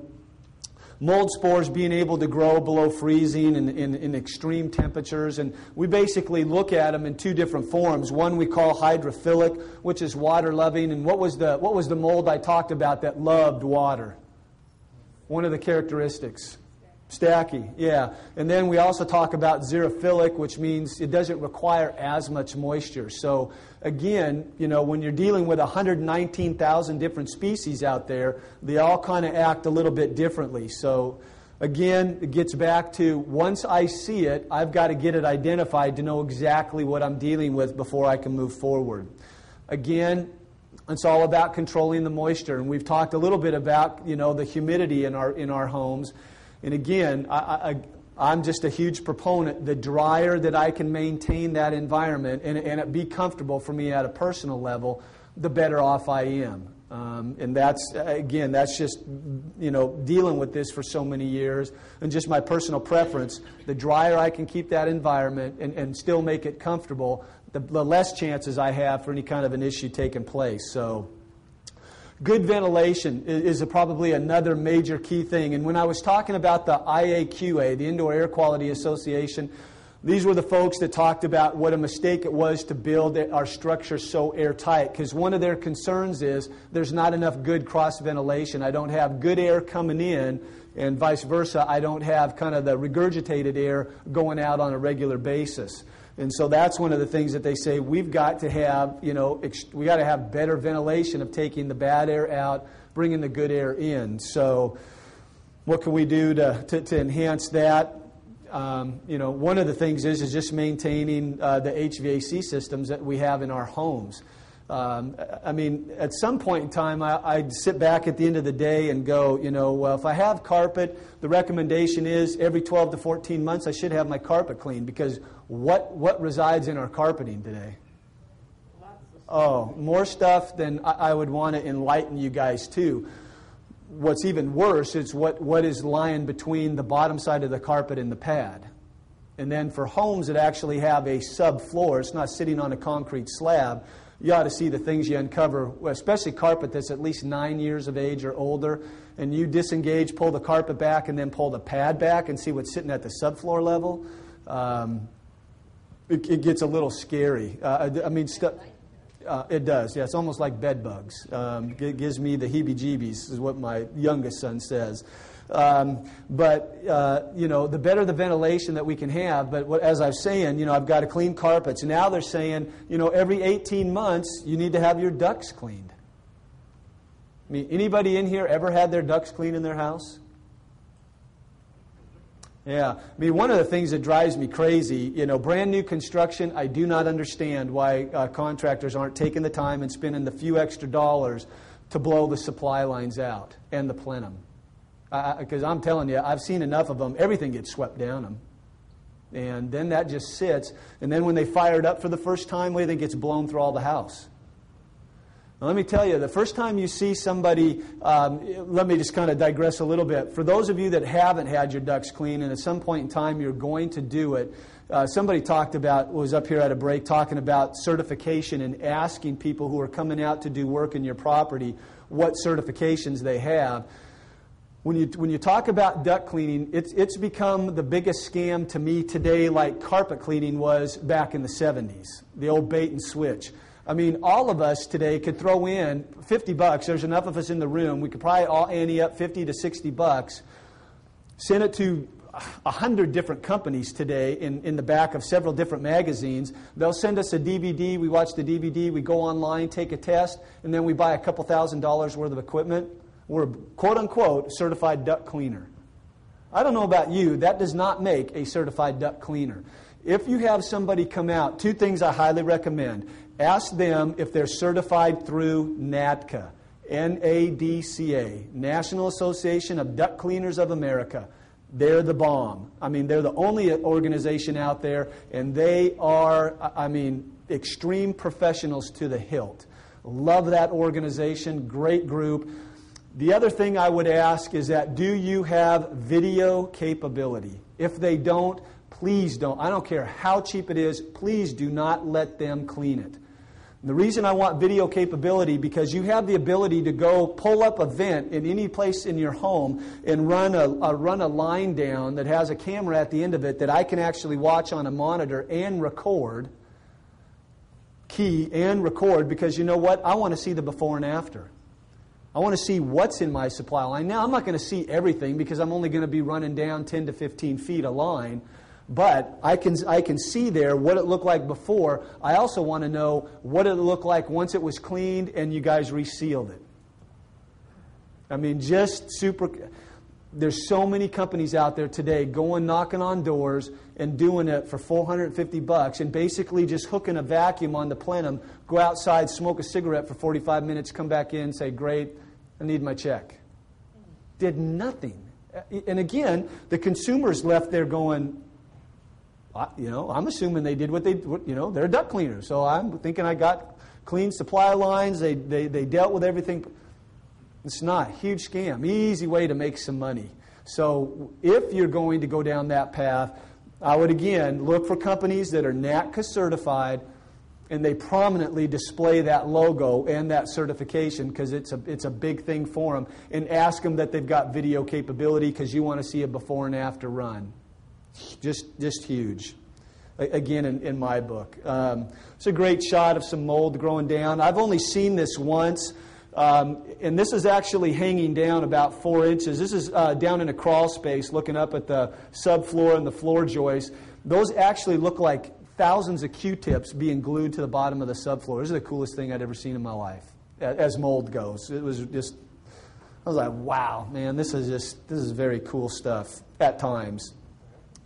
mold spores being able to grow below freezing and in extreme temperatures. And we basically look at them in 2 different forms. One we call hydrophilic, which is water-loving. And what was the mold I talked about that loved water? One of the characteristics. Stacky, yeah. And then we also talk about xerophilic, which means it doesn't require as much moisture. So again, when you're dealing with 119,000 different species out there, they all kind of act a little bit differently. So again, it gets back to once I see it, I've got to get it identified to know exactly what I'm dealing with before I can move forward. Again, it's all about controlling the moisture. And we've talked a little bit about, the humidity in our homes. And again, I'm just a huge proponent. The drier that I can maintain that environment and it be comfortable for me at a personal level, the better off I am. And that's just, dealing with this for so many years and just my personal preference. The drier I can keep that environment and still make it comfortable, the less chances I have for any kind of an issue taking place. So good ventilation is probably another major key thing. And when I was talking about the IAQA, the Indoor Air Quality Association, these were the folks that talked about what a mistake it was to build our structure so airtight. Because one of their concerns is there's not enough good cross ventilation. I don't have good air coming in, and vice versa. I don't have kind of the regurgitated air going out on a regular basis. And so that's one of the things that they say we've got to have, we got to have better ventilation of taking the bad air out, bringing the good air in. So what can we do to enhance that? One of the things is just maintaining the HVAC systems that we have in our homes. I mean, at some point in time, I'd sit back at the end of the day and go, well, if I have carpet, the recommendation is every 12 to 14 months I should have my carpet cleaned, because what resides in our carpeting today? Oh, more stuff than I would want to enlighten you guys to. What's even worse is what is lying between the bottom side of the carpet and the pad. And then for homes that actually have a subfloor, it's not sitting on a concrete slab, you ought to see the things you uncover, especially carpet that's at least 9 years of age or older, and you disengage, pull the carpet back, and then pull the pad back and see what's sitting at the subfloor level. It gets a little scary. It does. Yeah, it's almost like bed bugs. It gives me the heebie-jeebies, is what my youngest son says. But the better the ventilation that we can have. But as I was saying, I've got to clean carpets. Now they're saying, every 18 months you need to have your ducts cleaned. I mean, anybody in here ever had their ducts cleaned in their house? Yeah. I mean, one of the things that drives me crazy, brand new construction, I do not understand why contractors aren't taking the time and spending the few extra dollars to blow the supply lines out and the plenum. Because I'm telling you, I've seen enough of them. Everything gets swept down them. And then that just sits. And then when they fire it up for the first time, what do you think gets blown through all the house? Now, let me tell you, the first time you see somebody, let me just kind of digress a little bit. For those of you that haven't had your ducts cleaned, and at some point in time you're going to do it, somebody was up here at a break talking about certification and asking people who are coming out to do work in your property what certifications they have. When you talk about duct cleaning, it's become the biggest scam to me today, like carpet cleaning was back in the 70s, the old bait and switch. I mean, all of us today could throw in $50. There's enough of us in the room. We could probably all ante up $50 to $60. Send it to 100 different companies today in the back of several different magazines. They'll send us a DVD. We watch the DVD. We go online, take a test, and then we buy a couple $1,000s worth of equipment. We're, quote unquote, certified duct cleaner. I don't know about you. That does not make a certified duct cleaner. If you have somebody come out, two things I highly recommend. Ask them if they're certified through NADCA, N-A-D-C-A, National Association of Duct Cleaners of America. They're the bomb. I mean, they're the only organization out there, and they are, extreme professionals to the hilt. Love that organization, great group. The other thing I would ask is that, do you have video capability? If they don't, please don't. I don't care how cheap it is. Please do not let them clean it. The reason I want video capability, because you have the ability to go pull up a vent in any place in your home and run a line down that has a camera at the end of it that I can actually watch on a monitor and record, because you know what? I want to see the before and after. I want to see what's in my supply line. Now, I'm not going to see everything because I'm only going to be running down 10 to 15 feet a line. But I can see there what it looked like before. I also want to know what it looked like once it was cleaned and you guys resealed it. I mean, just super. There's so many companies out there today going knocking on doors and doing it for $450 and basically just hooking a vacuum on the plenum, go outside, smoke a cigarette for 45 minutes, come back in, say, great, I need my check. Did nothing. And again, the consumers left there going, I'm assuming they did they're duct cleaners. So I'm thinking I got clean supply lines. They dealt with everything. It's not. Huge scam. Easy way to make some money. So if you're going to go down that path, I would again look for companies that are NADCA certified and they prominently display that logo and that certification because it's a big thing for them. And ask them that they've got video capability because you want to see a before and after run. Just huge. Again, in my book. It's a great shot of some mold growing down. I've only seen this once, and this is actually hanging down about 4 inches. This is down in a crawl space looking up at the subfloor and the floor joists. Those actually look like thousands of Q-tips being glued to the bottom of the subfloor. This is the coolest thing I'd ever seen in my life, as mold goes. It was just, I was like, wow, man, this is very cool stuff at times.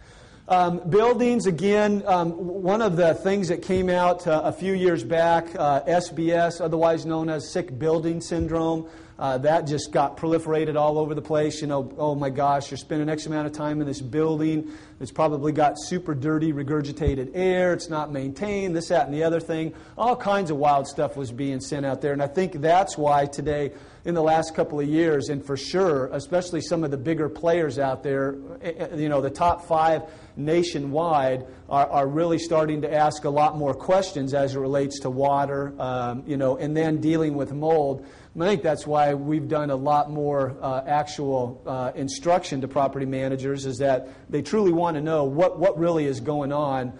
Buildings, again, one of the things that came out a few years back, SBS, otherwise known as sick building syndrome, that just got proliferated all over the place. You know, oh my gosh, you're spending X amount of time in this building. It's probably got super dirty, regurgitated air. It's not maintained, this, that, and the other thing. All kinds of wild stuff was being sent out there. And I think that's why today, in the last couple of years, and for sure, especially some of the bigger players out there, you know, the top 5 nationwide are really starting to ask a lot more questions as it relates to water, you know, and then dealing with mold. And I think that's why we've done a lot more actual instruction to property managers, is that they truly want to know what really is going on.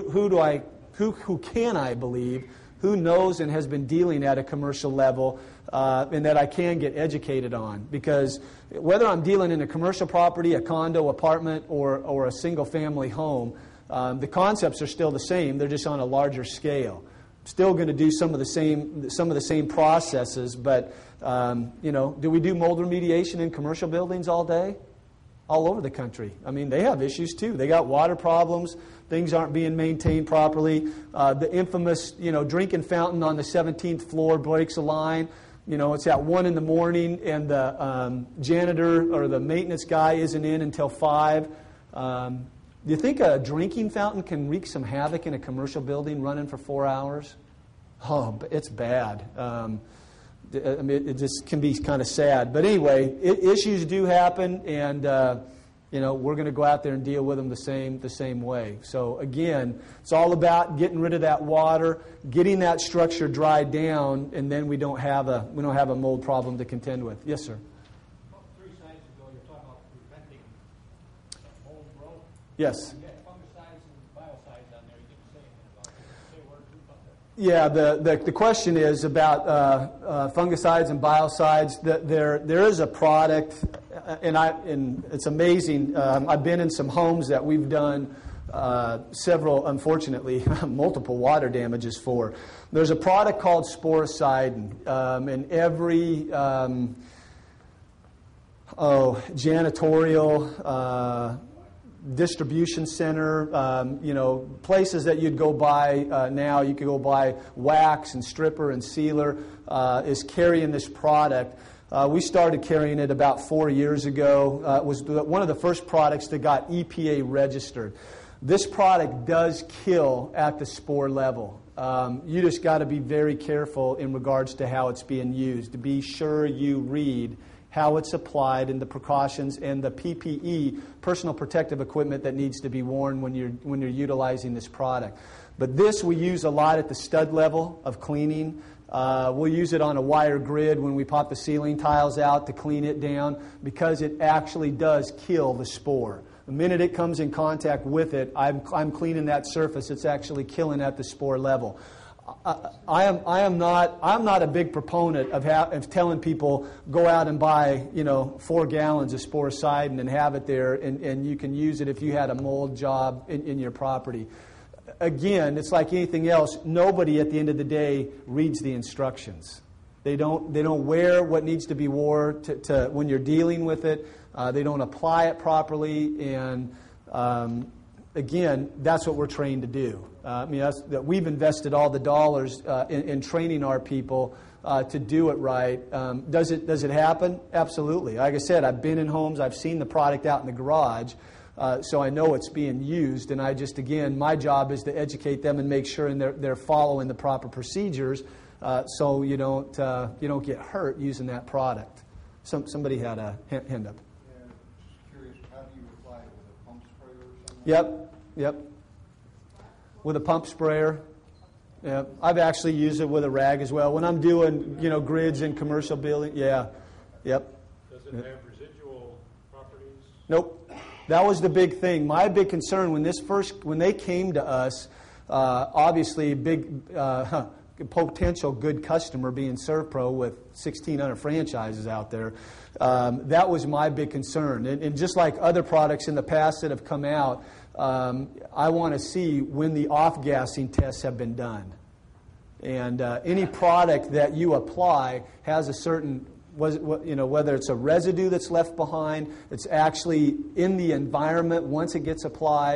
Who can I believe? Who knows and has been dealing at a commercial level, and that I can get educated on. Because whether I'm dealing in a commercial property, a condo, apartment, or a single-family home, the concepts are still the same. They're just on a larger scale. Still going to do some of the same processes, but you know, do we do mold remediation in commercial buildings all day? All over the country. I mean, they have issues too. They got water problems. Things aren't being maintained properly. The infamous, you know, drinking fountain on the 17th floor breaks a line. You know, it's at 1 in the morning, and the janitor or the maintenance guy isn't in until 5. Do you think a drinking fountain can wreak some havoc in a commercial building running for 4 hours? Oh, it's bad. I mean, it just can be kind of sad. But anyway, issues do happen, and you know, we're going to go out there and deal with them the same way. So again, it's all about getting rid of that water, getting that structure dried down, and then we don't have a mold problem to contend with. Yes, sir. About 3 slides ago, you're talking about preventing mold growth. Yes. You had fungicides and biocides on there. You didn't say anything about it. Say a word or two about that. Yeah, the question is about fungicides and biocides. There is a product, and it's amazing. I've been in some homes that we've done several, unfortunately, multiple water damages for. There's a product called Sporicidin, and every janitorial distribution center, you know, places that you'd go buy now, you could go buy wax and stripper and sealer, is carrying this product. We started carrying it about 4 years ago. It was one of the first products that got EPA registered. This product does kill at the spore level. You just got to be very careful in regards to how it's being used. To be sure you read how it's applied and the precautions and the PPE, personal protective equipment, that needs to be worn when you're utilizing this product. But this we use a lot at the stud level of cleaning. We'll use it on a wire grid when we pop the ceiling tiles out to clean it down, because it actually does kill the spore. The minute it comes in contact with it, I'm cleaning that surface. It's actually killing at the spore level. I'm not a big proponent of telling people go out and buy 4 gallons of Sporicidin and have it there, and you can use it if you had a mold job in your property. Again, it's like anything else. Nobody at the end of the day reads the instructions. They don't wear what needs to be worn to when you're dealing with it. They don't apply it properly, and again, that's what we're trained to do. That we've invested all the dollars in training our people to do it right. Does it happen? Absolutely. Like I said, I've been in homes. I've seen the product out in the garage, so I know it's being used. And my job is to educate them and make sure they're following the proper procedures, so you don't get hurt using that product. Somebody had a hand up. Yeah, just curious, how do you apply it, with a pump sprayer or something? Yep. With a pump sprayer. Yeah, I've actually used it with a rag as well when I'm doing grids in commercial building. Yeah, yep. Does it have residual properties? Nope. That was the big thing. My big concern when they came to us, obviously big potential good customer being ServPro with 1,600 franchises out there. That was my big concern. And just like other products in the past that have come out, I want to see when the off-gassing tests have been done. And any product that you apply has a certain, whether it's a residue that's left behind, it's actually in the environment once it gets applied.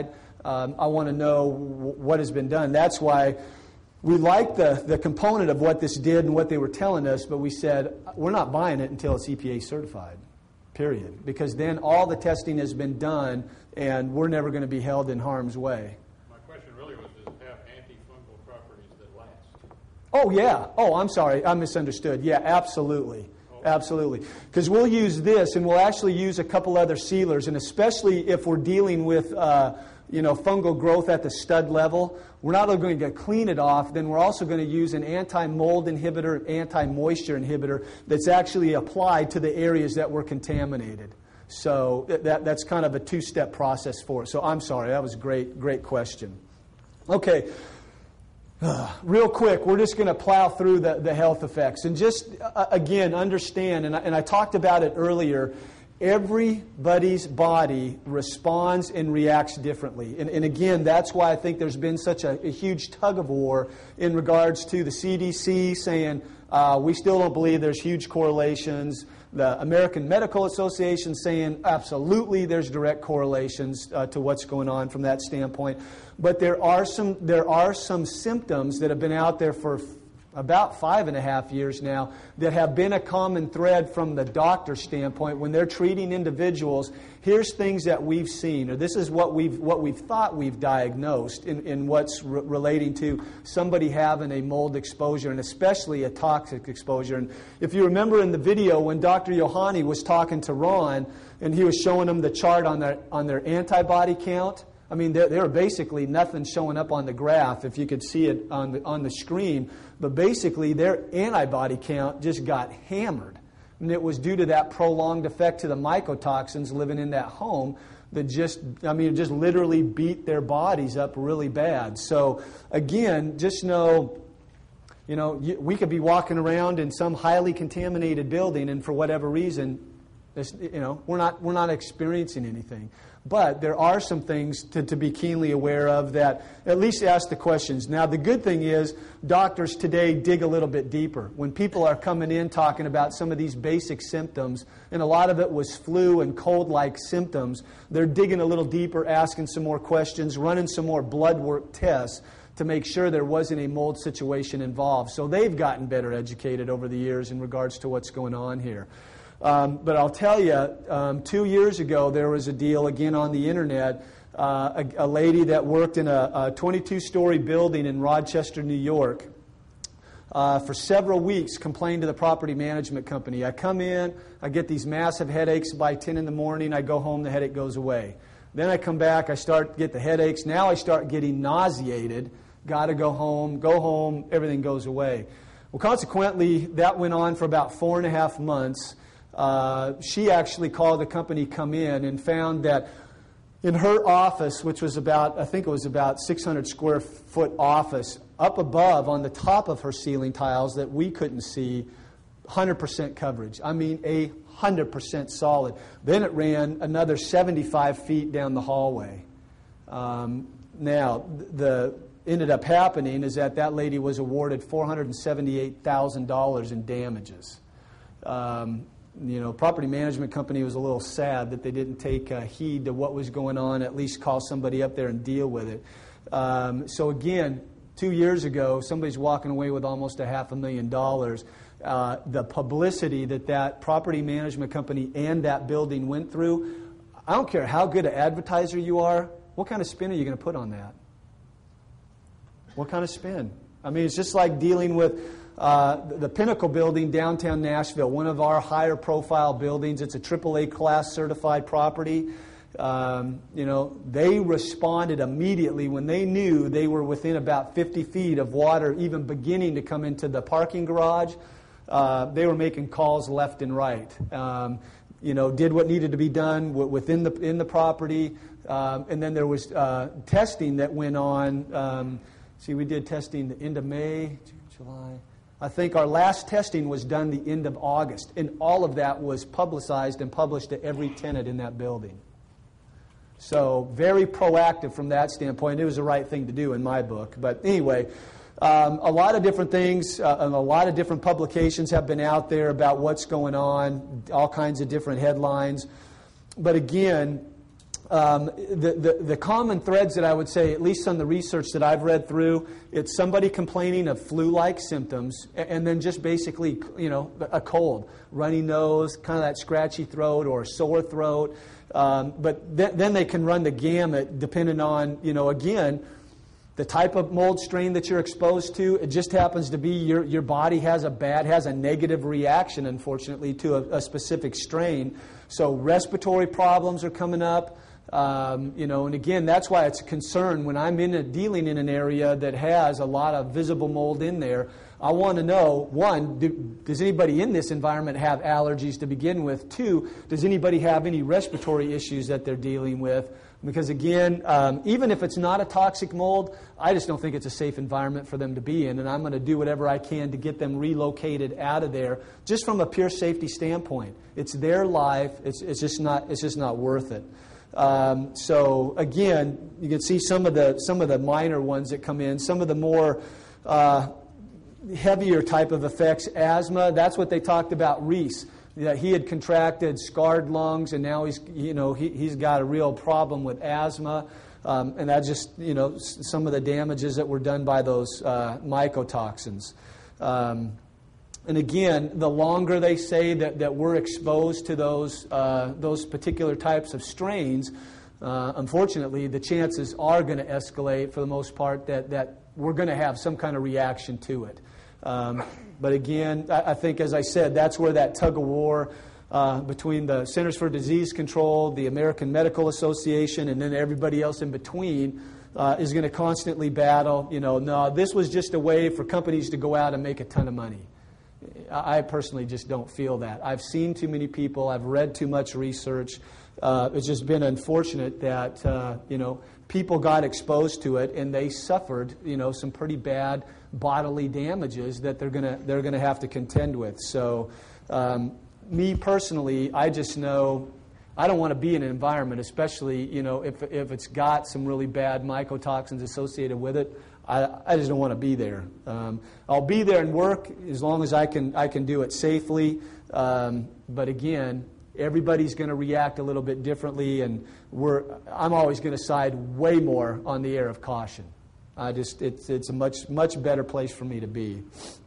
I want to know what has been done. That's why we liked the component of what this did and what they were telling us, but we said, we're not buying it until it's EPA certified, period. Because then all the testing has been done, and we're never going to be held in harm's way. My question really was, does it have antifungal properties that last? Oh, yeah. Oh, I'm sorry. I misunderstood. Yeah, absolutely. Absolutely. Because we'll use this, and we'll actually use a couple other sealers, and especially if we're dealing with fungal growth at the stud level, we're not only going to clean it off, then we're also going to use an anti-mold inhibitor, anti-moisture inhibitor that's actually applied to the areas that were contaminated. So that's kind of a two-step process for it. So I'm sorry, that was a great question. Okay, real quick, we're just going to plow through the health effects. And just, again, understand, and I talked about it earlier, everybody's body responds and reacts differently. And again, that's why I think there's been such a huge tug of war in regards to the CDC saying we still don't believe there's huge correlations. The American Medical Association saying absolutely there's direct correlations to what's going on from that standpoint. But there are some symptoms that have been out there for about 5.5 years now that have been a common thread from the doctor's standpoint when they're treating individuals. Here's things that we've seen, or this is what we've thought we've diagnosed in what's relating to somebody having a mold exposure, and especially a toxic exposure. And if you remember in the video when Dr. Yohani was talking to Ron and he was showing him the chart on their antibody count, I mean, there were basically nothing showing up on the graph if you could see it on the screen. But basically, their antibody count just got hammered. And it was due to that prolonged effect to the mycotoxins living in that home that just literally beat their bodies up really bad. So, again, just know, we could be walking around in some highly contaminated building, and for whatever reason, we're not experiencing anything. But there are some things to be keenly aware of that at least ask the questions. Now, the good thing is doctors today dig a little bit deeper. When people are coming in talking about some of these basic symptoms, and a lot of it was flu and cold-like symptoms, they're digging a little deeper, asking some more questions, running some more blood work tests to make sure there wasn't a mold situation involved. So they've gotten better educated over the years in regards to what's going on here. But I'll tell you, 2 years ago, there was a deal, again, on the internet. A lady that worked in a 22-story building in Rochester, New York, for several weeks complained to the property management company. I come in, I get these massive headaches by 10 in the morning. I go home, the headache goes away. Then I come back, I start to get the headaches. Now I start getting nauseated. Got to go home, everything goes away. Well, consequently, that went on for about 4.5 months. She actually called the company come in and found that in her office, which was about 600 square foot office, up above on the top of her ceiling tiles that we couldn't see, 100% coverage. I mean, 100% solid. Then it ran another 75 feet down the hallway. Now, the ended up happening is that lady was awarded $478,000 in damages. Property management company was a little sad that they didn't take heed to what was going on, at least call somebody up there and deal with it. So again, 2 years ago, somebody's walking away with almost $500,000. The publicity that property management company and that building went through, I don't care how good an advertiser you are, what kind of spin are you going to put on that? What kind of spin? I mean, it's just like dealing with the Pinnacle building downtown Nashville, one of our higher profile buildings. It's a AAA class certified property. They responded immediately when they knew they were within about 50 feet of water even beginning to come into the parking garage. They were making calls left and right. Did what needed to be done within the property. And then there was testing that went on. We did testing the end of May, July. I think our last testing was done the end of August, and all of that was publicized and published to every tenant in that building. So very proactive from that standpoint. It was the right thing to do in my book. But anyway, a lot of different things, and a lot of different publications have been out there about what's going on, all kinds of different headlines. But again, the common threads that I would say, at least on the research that I've read through, it's somebody complaining of flu-like symptoms, and then just basically, a cold, runny nose, kind of that scratchy throat or sore throat. But then they can run the gamut depending on, again, the type of mold strain that you're exposed to. It just happens to be your body has a negative reaction, unfortunately, to a specific strain. So respiratory problems are coming up. And again, that's why it's a concern when I'm dealing in an area that has a lot of visible mold in there. I want to know, one, does anybody in this environment have allergies to begin with? Two, does anybody have any respiratory issues that they're dealing with? Because again, even if it's not a toxic mold, I just don't think it's a safe environment for them to be in, and I'm going to do whatever I can to get them relocated out of there, just from a pure safety standpoint. It's their life. It's just not worth it. So again, you can see some of the minor ones that come in. Some of the more heavier type of effects, asthma. That's what they talked about. Reese, that he had contracted scarred lungs, and now he's got a real problem with asthma, and that's just some of the damages that were done by those mycotoxins. And again, the longer they say that we're exposed to those particular types of strains, unfortunately, the chances are going to escalate for the most part that we're going to have some kind of reaction to it. But again, I think, as I said, that's where that tug of war between the Centers for Disease Control, the American Medical Association, and then everybody else in between is going to constantly battle. No, this was just a way for companies to go out and make a ton of money. I personally just don't feel that. I've seen too many people. I've read too much research. It's just been unfortunate that people got exposed to it and they suffered some pretty bad bodily damages that they're gonna have to contend with. So, me personally, I just know I don't want to be in an environment, especially if it's got some really bad mycotoxins associated with it. I just don't want to be there. I'll be there and work as long as I can do it safely. But again, everybody's going to react a little bit differently, and I'm always going to side way more on the air of caution. It's a much better place for me to be.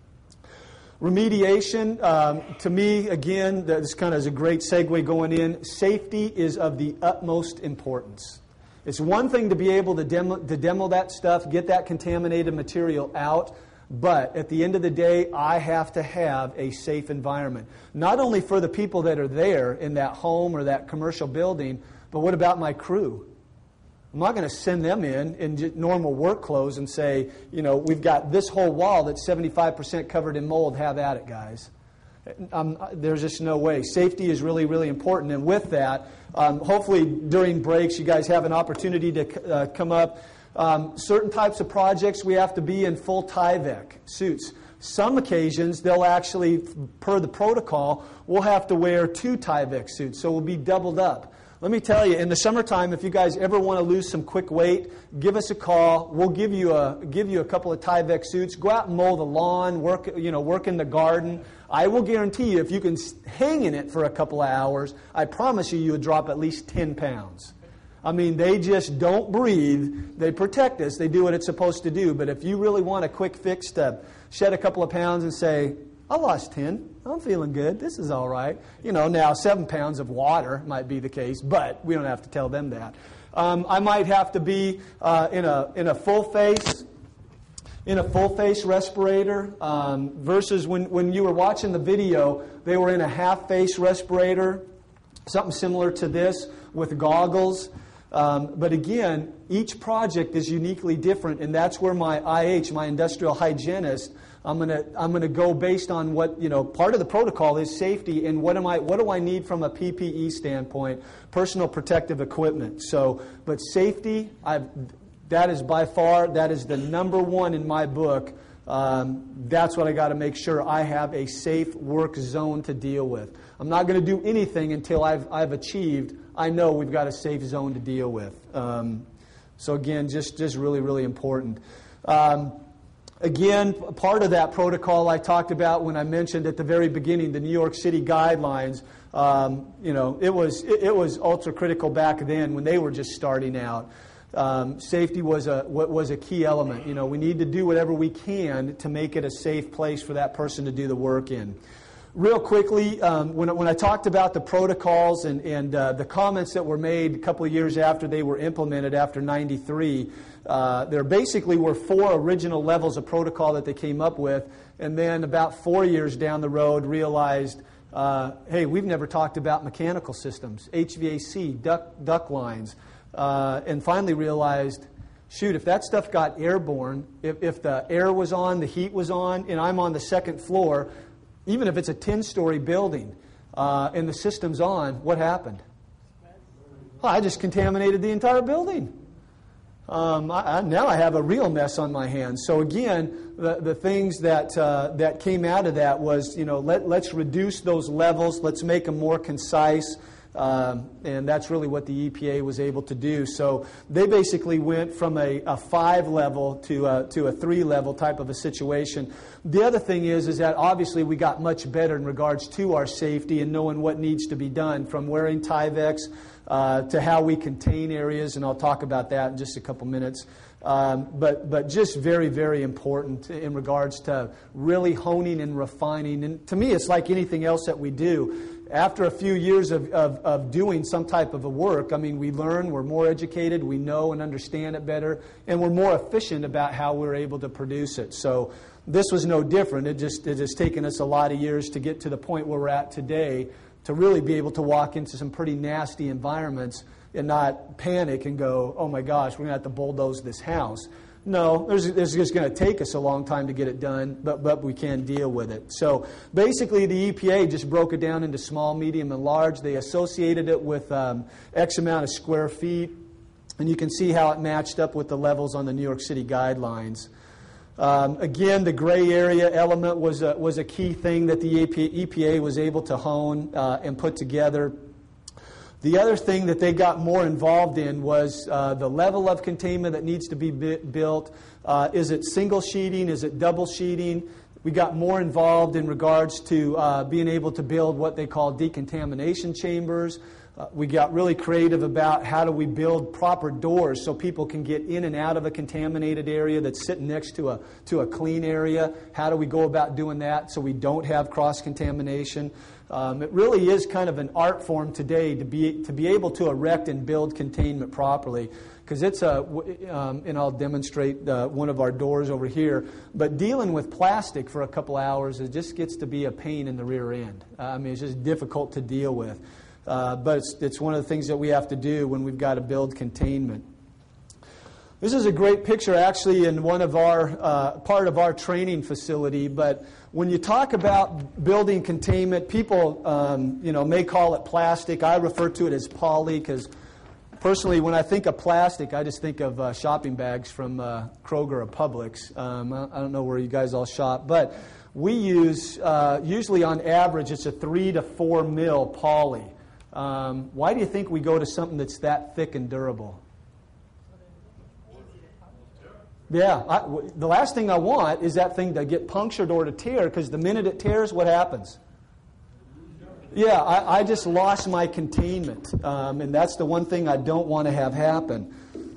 Remediation, to me, again, this kind of is a great segue going in. Safety is of the utmost importance. It's one thing to be able to demo that stuff, get that contaminated material out, but at the end of the day, I have to have a safe environment. Not only for the people that are there in that home or that commercial building, but what about my crew? I'm not going to send them in normal work clothes and say, we've got this whole wall that's 75% covered in mold. Have at it, guys. There's just no way. Safety is really, really important. And with that, hopefully during breaks you guys have an opportunity to come up. Certain types of projects we have to be in full Tyvek suits. Some occasions they'll actually, per the protocol, we'll have to wear 2 Tyvek suits. So we'll be doubled up. Let me tell you, in the summertime, if you guys ever want to lose some quick weight, give us a call. We'll give you a couple of Tyvek suits. Go out and mow the lawn, work in the garden. I will guarantee you, if you can hang in it for a couple of hours, I promise you would drop at least 10 pounds. I mean, they just don't breathe. They protect us. They do what it's supposed to do. But if you really want a quick fix to shed a couple of pounds and say, I lost 10. I'm feeling good. This is all right. Now 7 pounds of water might be the case, but we don't have to tell them that. I might have to be in a full face respirator versus when you were watching the video, they were in a half face respirator, something similar to this with goggles. But again, each project is uniquely different, and that's where my IH, my industrial hygienist, I'm gonna go based on what part of the protocol is safety, and what do I need from a PPE standpoint, personal protective equipment. So, but safety, that is by far the number one in my book. That's what I got to make sure I have a safe work zone to deal with. I'm not going to do anything until I've achieved. I know we've got a safe zone to deal with. So again, just really, really important. Again, part of that protocol I talked about when I mentioned at the very beginning the New York City guidelines. It was ultra critical back then when they were just starting out. Safety was a key element. We need to do whatever we can to make it a safe place for that person to do the work in. Real quickly, when I talked about the protocols and the comments that were made a couple of years after they were implemented after 93, there basically were 4 original levels of protocol that they came up with, and then about 4 years down the road realized, hey, we've never talked about mechanical systems, HVAC, duct lines, and finally realized, shoot, if that stuff got airborne, if the air was on, the heat was on, and I'm on the second floor, even if it's a 10-story building and the system's on, what happened? Well, I just contaminated the entire building. Now I have a real mess on my hands. So again, the things that came out of that was, let's reduce those levels, let's make them more concise. And that's really what the EPA was able to do. So they basically went from a 5-level to a 3-level type of a situation. The other thing is that obviously we got much better in regards to our safety and knowing what needs to be done, from wearing Tyvek to how we contain areas, and I'll talk about that in just a couple minutes. But just very, very important in regards to really honing and refining. And to me, it's like anything else that we do. After a few years of doing some type of a work, we learn, we're more educated, we know and understand it better, and we're more efficient about how we're able to produce it. So this was no different. It has taken us a lot of years to get to the point where we're at today to really be able to walk into some pretty nasty environments and not panic and go, oh my gosh, we're going to have to bulldoze this house. No, it's just going to take us a long time to get it done, but we can deal with it. So basically the EPA just broke it down into small, medium, and large. They associated it with X amount of square feet, and you can see how it matched up with the levels on the New York City guidelines. Again, the gray area element was a key thing that the EPA was able to hone and put together. The other thing that they got more involved in was the level of containment that needs to be built. Is it single sheeting? Is it double sheeting? We got more involved in regards to being able to build what they call decontamination chambers. We got really creative about how do we build proper doors so people can get in and out of a contaminated area that's sitting next to a clean area. How do we go about doing that so we don't have cross-contamination? It really is kind of an art form today to be able to erect and build containment properly, because it's and I'll demonstrate one of our doors over here, but dealing with plastic for a couple hours, it just gets to be a pain in the rear end. It's just difficult to deal with. But it's one of the things that we have to do when we've got to build containment. This is a great picture actually in one of our part of our training facility. But when you talk about building containment, people may call it plastic. I refer to it as poly because personally, when I think of plastic, I just think of shopping bags from Kroger or Publix. I don't know where you guys all shop, but we use usually on average it's a 3 to 4 mil poly. Why do you think we go to something that's that thick and durable? Yeah, the last thing I want is that thing to get punctured or to tear, because the minute it tears, what happens? Yeah, I just lost my containment, and that's the one thing I don't want to have happen.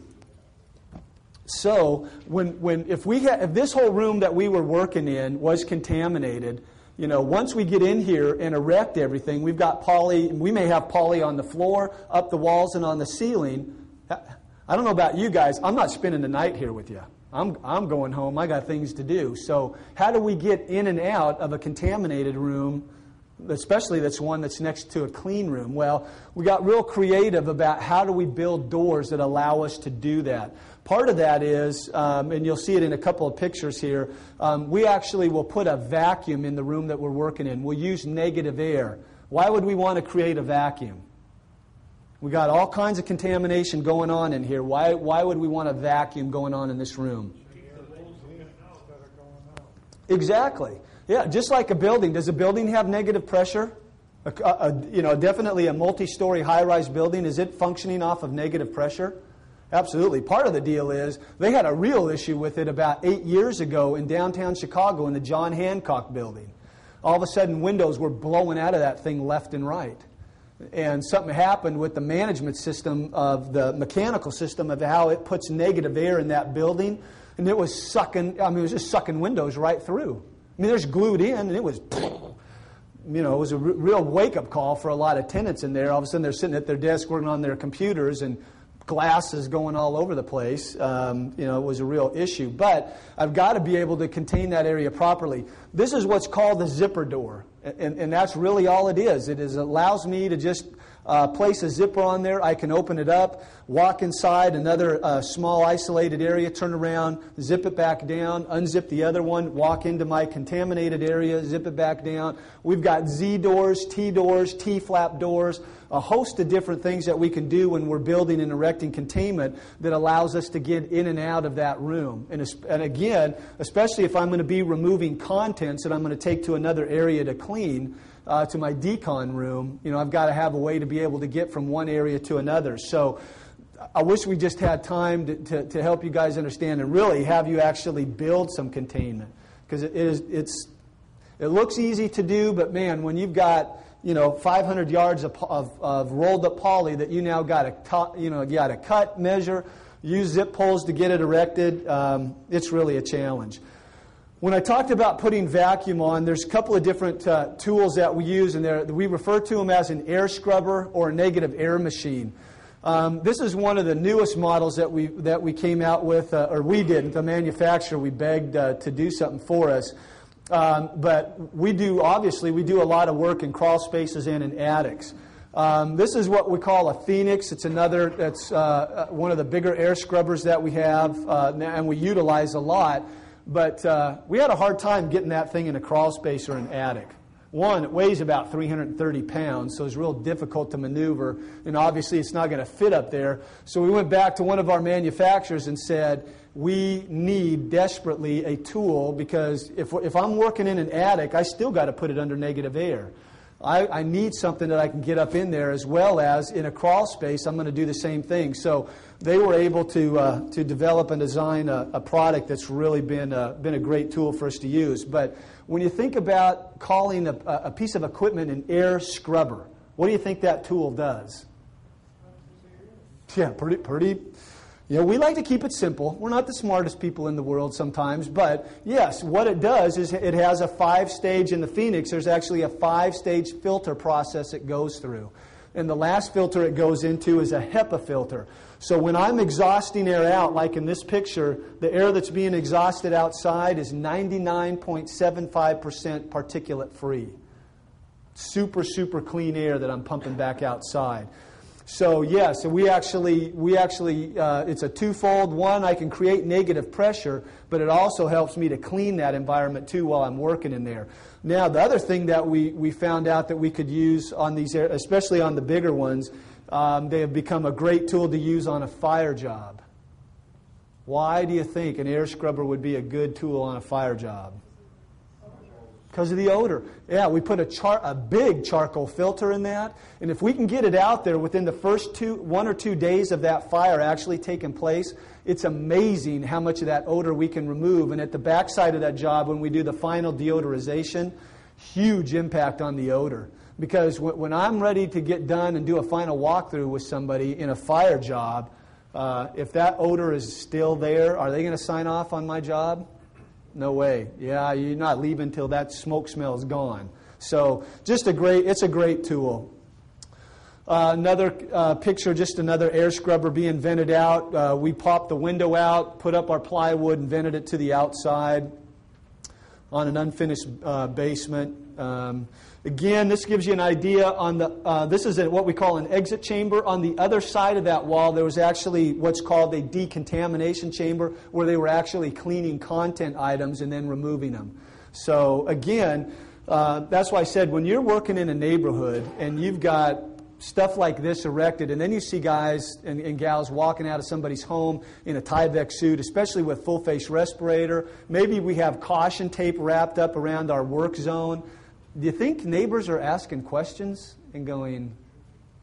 So if this whole room that we were working in was contaminated, once we get in here and erect everything, we've got poly. We may have poly on the floor, up the walls, and on the ceiling. I don't know about you guys. I'm not spending the night here with you. I'm going home. I got things to do. So how do we get in and out of a contaminated room, especially that's one that's next to a clean room? Well, we got real creative about how do we build doors that allow us to do that. Part of that is, and you'll see it in a couple of pictures here, we actually will put a vacuum in the room that we're working in. We'll use negative air. Why would we want to create a vacuum? We got all kinds of contamination going on in here. Why would we want a vacuum going on in this room? Exactly. Yeah, just like a building. Does a building have negative pressure? Definitely a multi-story high-rise building. Is it functioning off of negative pressure? Absolutely. Part of the deal is they had a real issue with it about 8 years ago in downtown Chicago in the John Hancock building. All of a sudden, windows were blowing out of that thing left and right. And something happened with the management system of the mechanical system of how it puts negative air in that building. And it was sucking, it was just sucking windows right through. I mean, they're just glued in, and it was, it was a real wake-up call for a lot of tenants in there. All of a sudden, they're sitting at their desk working on their computers, and glass is going all over the place. It was a real issue. But I've got to be able to contain that area properly. This is what's called the zipper door. And that's really all it is. It allows me to just place a zipper on there. I can open it up, walk inside another small isolated area, turn around, zip it back down, unzip the other one, walk into my contaminated area, zip it back down. We've got Z doors, T-flap doors, a host of different things that we can do when we're building and erecting containment that allows us to get in and out of that room. And again, especially if I'm going to be removing contents that I'm going to take to another area to clean, to my decon room, I've got to have a way to be able to get from one area to another. So I wish we just had time to help you guys understand and really have you actually build some containment. Because it looks easy to do, but man, when you've got 500 yards of rolled up poly that you now got to cut, measure, use zip pulls to get it erected, it's really a challenge. When I talked about putting vacuum on, there's a couple of different tools that we use, and we refer to them as an air scrubber or a negative air machine. This is one of the newest models that we came out with, or we didn't. The manufacturer, we begged to do something for us. But we do a lot of work in crawl spaces and in attics. This is what we call a Phoenix. It's one of the bigger air scrubbers that we have, and we utilize a lot. But we had a hard time getting that thing in a crawl space or an attic. One, it weighs about 330 pounds, so it's real difficult to maneuver, and obviously it's not going to fit up there. So we went back to one of our manufacturers and said, we need desperately a tool, because if I'm working in an attic, I still got to put it under negative air. I need something that I can get up in there, as well as in a crawl space, I'm going to do the same thing. So they were able to develop and design a product that's really been a great tool for us to use. But when you think about calling a piece of equipment an air scrubber, what do you think that tool does? Yeah, pretty. We like to keep it simple. We're not the smartest people in the world sometimes, but yes, what it does is it has a 5-stage, in the Phoenix, there's actually a 5-stage filter process it goes through. And the last filter it goes into is a HEPA filter. So when I'm exhausting air out, like in this picture, the air that's being exhausted outside is 99.75% particulate free. Super, super clean air that I'm pumping back outside. So so we actually it's a twofold. One, I can create negative pressure, but it also helps me to clean that environment too while I'm working in there. Now, the other thing that we found out that we could use on these, especially on the bigger ones, they have become a great tool to use on a fire job. Why do you think an air scrubber would be a good tool on a fire job? Because of the odor. Yeah, we put a big charcoal filter in that, and if we can get it out there within the first 1 or 2 days of that fire actually taking place, it's amazing how much of that odor we can remove. And at the backside of that job, when we do the final deodorization, huge impact on the odor. Because when I'm ready to get done and do a final walkthrough with somebody in a fire job, if that odor is still there, are they going to sign off on my job? No way. Yeah, you're not leaving until that smoke smell is gone. So it's a great tool. Another picture, just another air scrubber being vented out. We popped the window out, put up our plywood, and vented it to the outside on an unfinished basement. Again, this gives you an idea on this is what we call an exit chamber. On the other side of that wall, there was actually what's called a decontamination chamber, where they were actually cleaning content items and then removing them. So again, that's why I said when you're working in a neighborhood and you've got stuff like this erected, and then you see guys and gals walking out of somebody's home in a Tyvek suit, especially with full-face respirator. Maybe we have caution tape wrapped up around our work zone. Do you think neighbors are asking questions and going,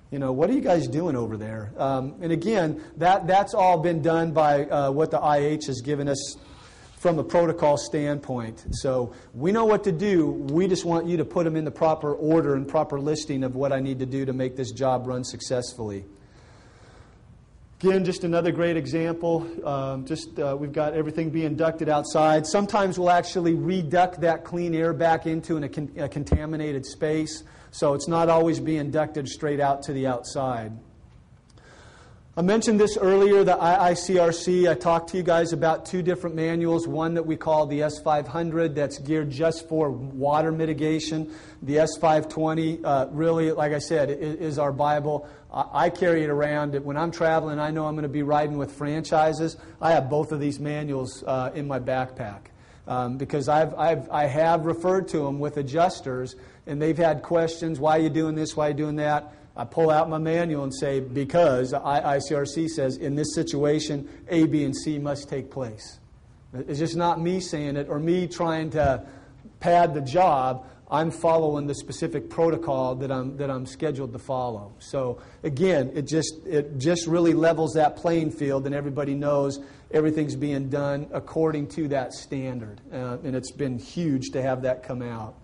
What are you guys doing over there? And again, that's all been done by what the IH has given us from a protocol standpoint. So we know what to do. We just want you to put them in the proper order and proper listing of what I need to do to make this job run successfully. Again, just another great example. We've got everything being ducted outside. Sometimes we'll actually reduct that clean air back into a contaminated space. So it's not always being ducted straight out to the outside. I mentioned this earlier, the IICRC. I talked to you guys about 2 different manuals. One that we call the S500 that's geared just for water mitigation. The S520, really, like I said, is our Bible. I carry it around. When I'm traveling, I know I'm going to be riding with franchises. I have both of these manuals in my backpack because I have referred to them with adjusters, and they've had questions, why are you doing this, why are you doing that? I pull out my manual and say, because ICRC says in this situation, A, B, and C must take place. It's just not me saying it or me trying to pad the job. I'm following the specific protocol that I'm scheduled to follow. So again, it just really levels that playing field, and everybody knows everything's being done according to that standard. And it's been huge to have that come out.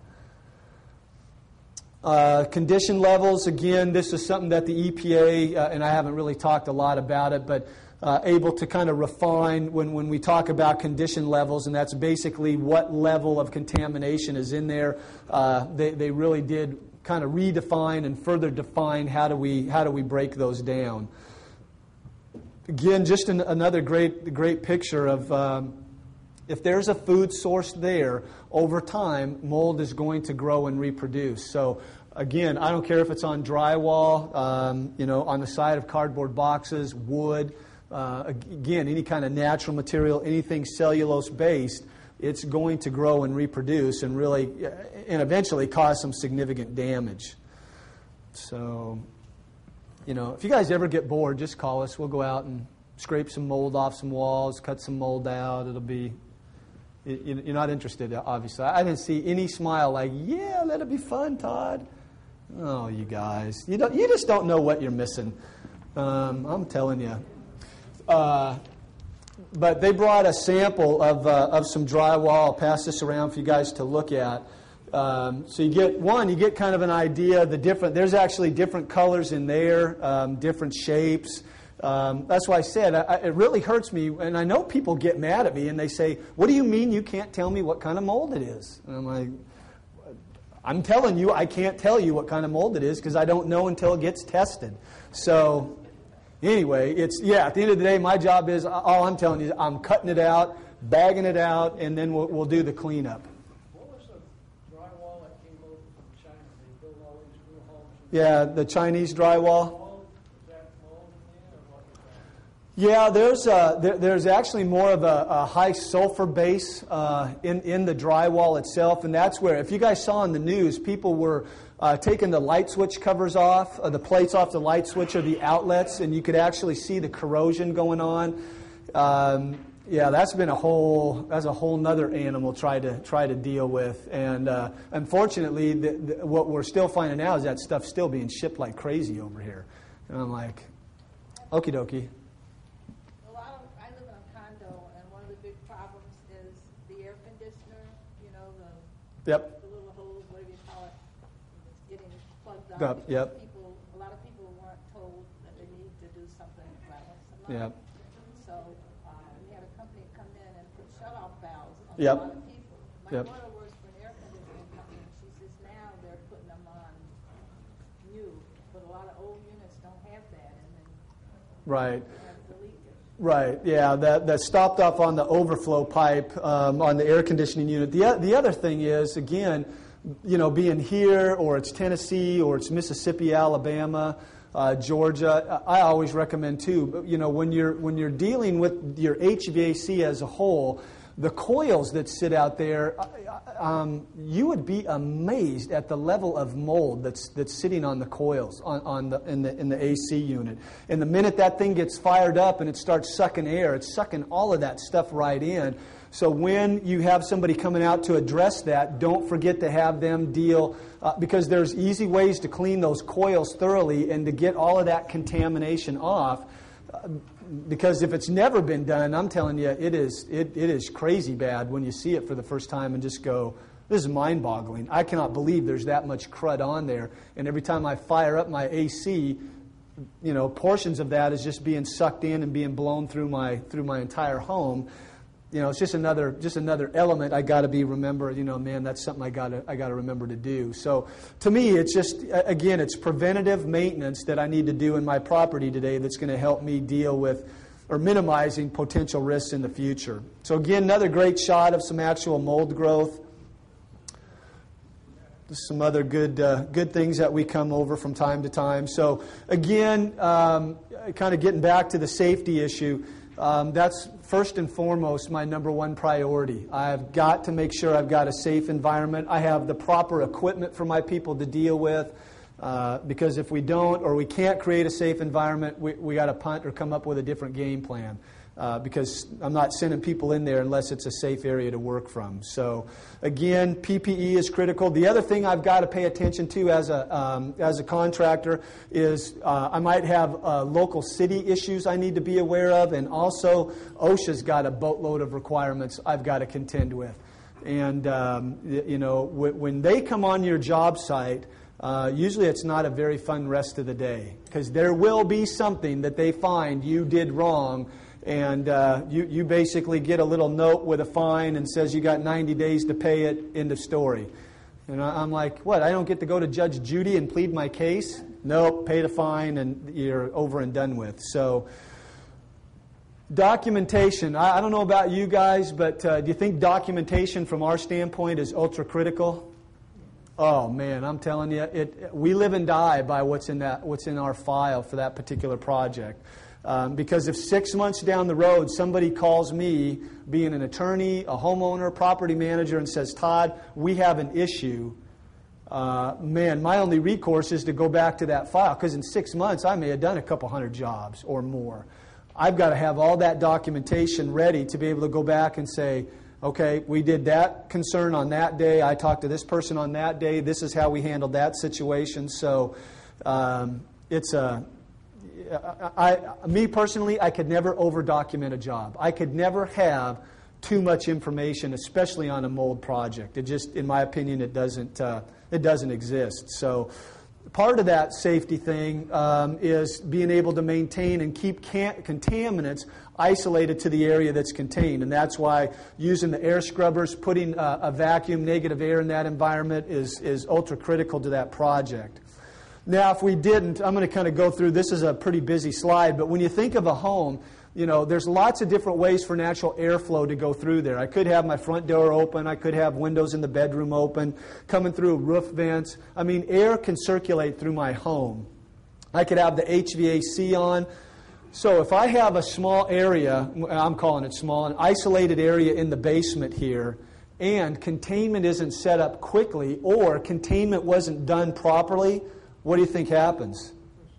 Condition levels, again, this is something that the EPA, and I haven't really talked a lot about it, but able to kind of refine when we talk about condition levels, and that's basically what level of contamination is in there. They really did kind of redefine and further define how do we break those down. Again, just another great picture of if there's a food source there, over time, mold is going to grow and reproduce. So, again, I don't care if it's on drywall, on the side of cardboard boxes, wood, again, any kind of natural material, anything cellulose-based, it's going to grow and reproduce and eventually cause some significant damage. So, if you guys ever get bored, just call us. We'll go out and scrape some mold off some walls, cut some mold out. It'll be... You're not interested, obviously. I didn't see any smile like, yeah, let it be fun, Todd. Oh, you guys. You just don't know what you're missing. I'm telling you. But they brought a sample of some drywall. I'll pass this around for you guys to look at. So you get kind of an idea of the different, there's actually different colors in there, different shapes. That's why I said it really hurts me, and I know people get mad at me and they say, what do you mean you can't tell me what kind of mold it is? And I'm like, I'm telling you I can't tell you what kind of mold it is because I don't know until it gets tested. So anyway, at the end of the day, my job is, all I'm telling you is I'm cutting it out, bagging it out, and then we'll do the cleanup. What was the drywall that came over from China? They built all these new homes. Yeah, the Chinese drywall. Yeah, there's actually more of a high sulfur base in the drywall itself, and that's where, if you guys saw in the news, people were taking the light switch covers off, the plates off the light switch or the outlets, and you could actually see the corrosion going on. That's a whole nother animal try to deal with, and unfortunately, what we're still finding now is that stuff's still being shipped like crazy over here, and I'm like, okie dokie. Yep. The little holes, whatever you call it, getting plugged up. Yep. A lot of people weren't told that they need to do something about it. Yep. So we had a company come in and put shut-off valves on Yep. a lot of people. My daughter works for an air conditioning company. She says now they're putting them on new, but a lot of old units don't have that, and then right. have the leakage. Right, yeah, that stopped off on the overflow pipe on the air conditioning unit. The other thing is, again, being here, or it's Tennessee, or it's Mississippi, Alabama, Georgia, I always recommend too, when you're dealing with your HVAC as a whole, the coils that sit out there, you would be amazed at the level of mold that's sitting on the coils in the AC unit. And the minute that thing gets fired up and it starts sucking air, it's sucking all of that stuff right in. So when you have somebody coming out to address that, don't forget to have them deal, because there's easy ways to clean those coils thoroughly and to get all of that contamination off. Because if it's never been done, I'm telling you, it is crazy bad when you see it for the first time and just go, this is mind-boggling. I cannot believe there's that much crud on there. And every time I fire up my AC, portions of that is just being sucked in and being blown through my entire home. It's just another element I got to be remember. Man, that's something I got to remember to do. So to me, it's just again, it's preventative maintenance that I need to do in my property today that's going to help me deal with or minimizing potential risks in the future. So again, another great shot of some actual mold growth. There's some other good things that we come over from time to time. So again, kind of getting back to the safety issue. That's first and foremost my number one priority. I've got to make sure I've got a safe environment. I have the proper equipment for my people to deal with, because if we don't or we can't create a safe environment, we got to punt or come up with a different game plan, because I'm not sending people in there unless it's a safe area to work from. So again, PPE is critical. The other thing I've got to pay attention to as a contractor is I might have local city issues I need to be aware of, and also OSHA's got a boatload of requirements I've got to contend with. And when they come on your job site, usually it's not a very fun rest of the day, because there will be something that they find you did wrong. And you basically get a little note with a fine and says you got 90 days to pay it, end of story. And I'm like, what, I don't get to go to Judge Judy and plead my case? Nope, pay the fine and you're over and done with. So documentation, I don't know about you guys, but do you think documentation from our standpoint is ultra critical? Oh man, I'm telling you, we live and die by what's in our file for that particular project. Because if 6 months down the road somebody calls me, being an attorney, a homeowner, property manager, and says, Todd, we have an issue, my only recourse is to go back to that file, because in 6 months I may have done a couple hundred jobs or more. I've got to have all that documentation ready to be able to go back and say, okay, we did that concern on that day, I talked to this person on that day, this is how we handled that situation. So me personally, I could never over-document a job. I could never have too much information, especially on a mold project. It just, in my opinion, it doesn't exist. So part of that safety thing is being able to maintain and keep contaminants isolated to the area that's contained. And that's why using the air scrubbers, putting a vacuum, negative air in that environment is ultra critical to that project. Now, if we didn't, I'm going to kind of go through, this is a pretty busy slide, but when you think of a home, there's lots of different ways for natural airflow to go through there. I could have my front door open, I could have windows in the bedroom open, coming through roof vents. I mean, air can circulate through my home. I could have the HVAC on. So if I have a small area, I'm calling it small, an isolated area in the basement here, and containment isn't set up quickly, or containment wasn't done properly, what do you think happens?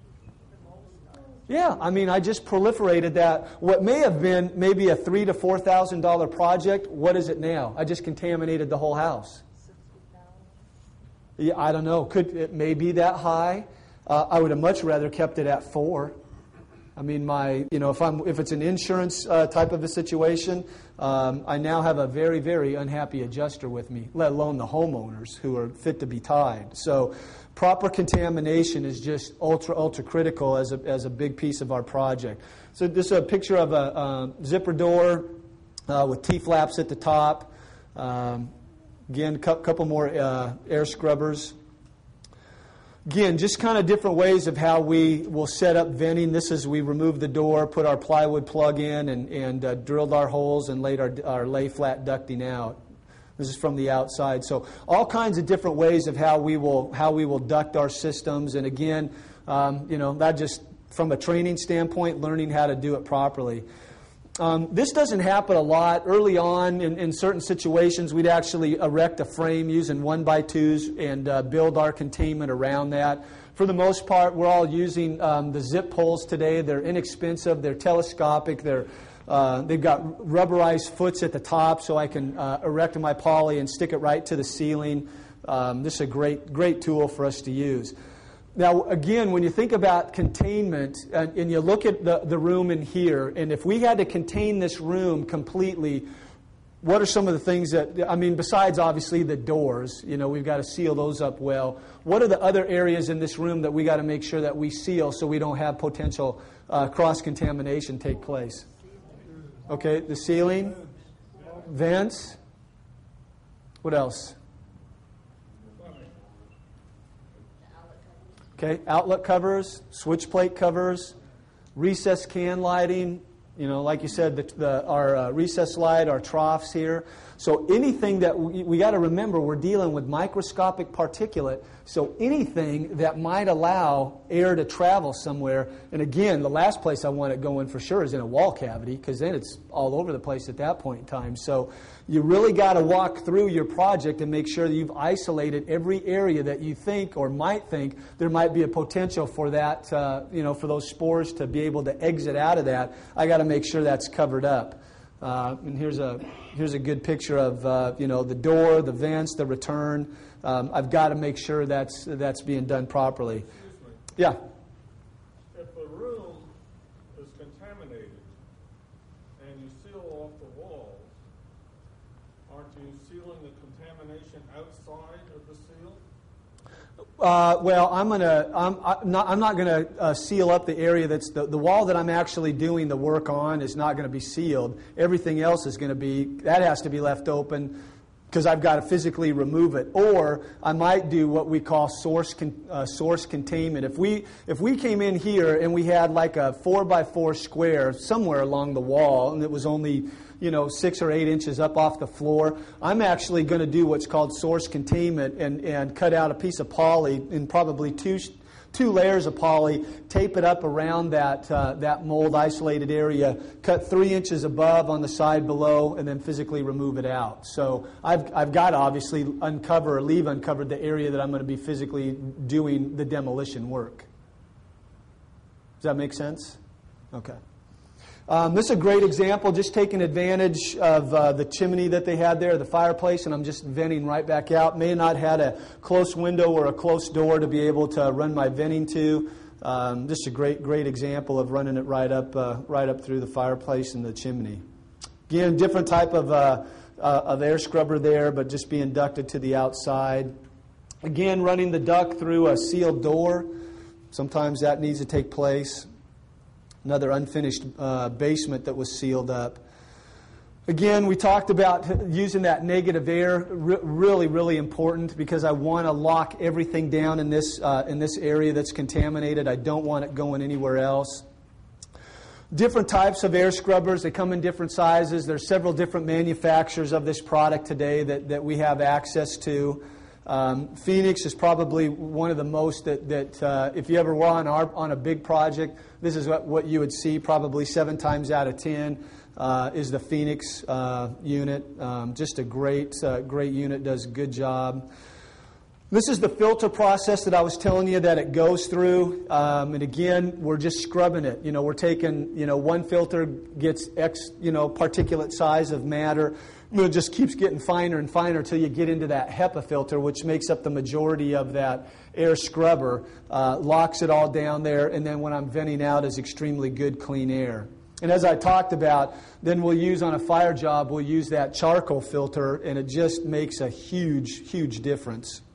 Yeah, I mean, I just proliferated that. What may have been maybe a $3,000 to $4,000 project, what is it now? I just contaminated the whole house. Yeah, I don't know. It may be that high. I would have much rather kept it at 4. I mean, if it's an insurance type of a situation, I now have a very, very unhappy adjuster with me, let alone the homeowners who are fit to be tied. So proper contamination is just ultra critical as a big piece of our project. So this is a picture of a zipper door with T-flaps at the top. Again, a couple more air scrubbers. Again, just kind of different ways of how we will set up venting. This is we removed the door, put our plywood plug in, and drilled our holes and laid our lay flat ducting out. This is from the outside. So all kinds of different ways of how we will duct our systems. And again, that just from a training standpoint, learning how to do it properly. This doesn't happen a lot. Early on, in certain situations, we'd actually erect a frame using 1x2s and build our containment around that. For the most part, we're all using the zip poles today. They're inexpensive. They're telescopic. They're They've got rubberized foots at the top so I can erect my poly and stick it right to the ceiling. This is a great tool for us to use. Now, again, when you think about containment and you look at the room in here, and if we had to contain this room completely, what are some of the things that, besides obviously the doors, we've got to seal those up well. What are the other areas in this room that we got to make sure that we seal so we don't have potential cross-contamination take place? Okay, the ceiling, vents. What else? Okay, outlet covers, switch plate covers, recess can lighting. Like you said, our recess light, our troughs here. So anything that we got to remember, we're dealing with microscopic particulate. So anything that might allow air to travel somewhere. And again, the last place I want it going for sure is in a wall cavity, because then it's all over the place at that point in time. So you really got to walk through your project and make sure that you've isolated every area that you think or might think there might be a potential for that, for those spores to be able to exit out of that. I got to make sure that's covered up. And here's a good picture of the door, the vents, the return. I've got to make sure that's being done properly. Excuse me. Yeah. If a room is contaminated and you seal off the walls, aren't you sealing the contamination outside of the seal? Well, I'm not gonna seal up the area that's the wall that I'm actually doing the work on is not going to be sealed. Everything else is going to has to be left open because I've got to physically remove it. Or I might do what we call source containment. If we came in here and we had like a 4x4 square somewhere along the wall and it was only 6 or 8 inches up off the floor, I'm actually going to do what's called source containment and cut out a piece of poly in probably two layers of poly, tape it up around that mold isolated area, cut 3 inches above on the side below, and then physically remove it out. So I've got to obviously uncover or leave uncovered the area that I'm going to be physically doing the demolition work. Does that make sense? Okay. This is a great example, just taking advantage of the chimney that they had there, the fireplace, and I'm just venting right back out. May not have had a close window or a close door to be able to run my venting to. This is a great example of running it right up through the fireplace and the chimney. Again, different type of air scrubber there, but just being ducted to the outside. Again, running the duct through a sealed door. Sometimes that needs to take place. Another unfinished basement that was sealed up. Again, we talked about using that negative air. Really, really important because I want to lock everything down in this area that's contaminated. I don't want it going anywhere else. Different types of air scrubbers. They come in different sizes. There's several different manufacturers of this product today that we have access to. Phoenix is probably one of the most that if you ever were on a big project, this is what you would see probably 7 times out of 10 is the Phoenix unit. Just a great unit, does a good job. This is the filter process that I was telling you that it goes through. And again, we're just scrubbing it. We're taking, one filter gets X, particulate size of matter. It just keeps getting finer and finer until you get into that HEPA filter, which makes up the majority of that air scrubber, locks it all down there, and then when I'm venting out is extremely good, clean air. And as I talked about, then we'll use on a fire job, we'll use that charcoal filter, and it just makes a huge, huge difference.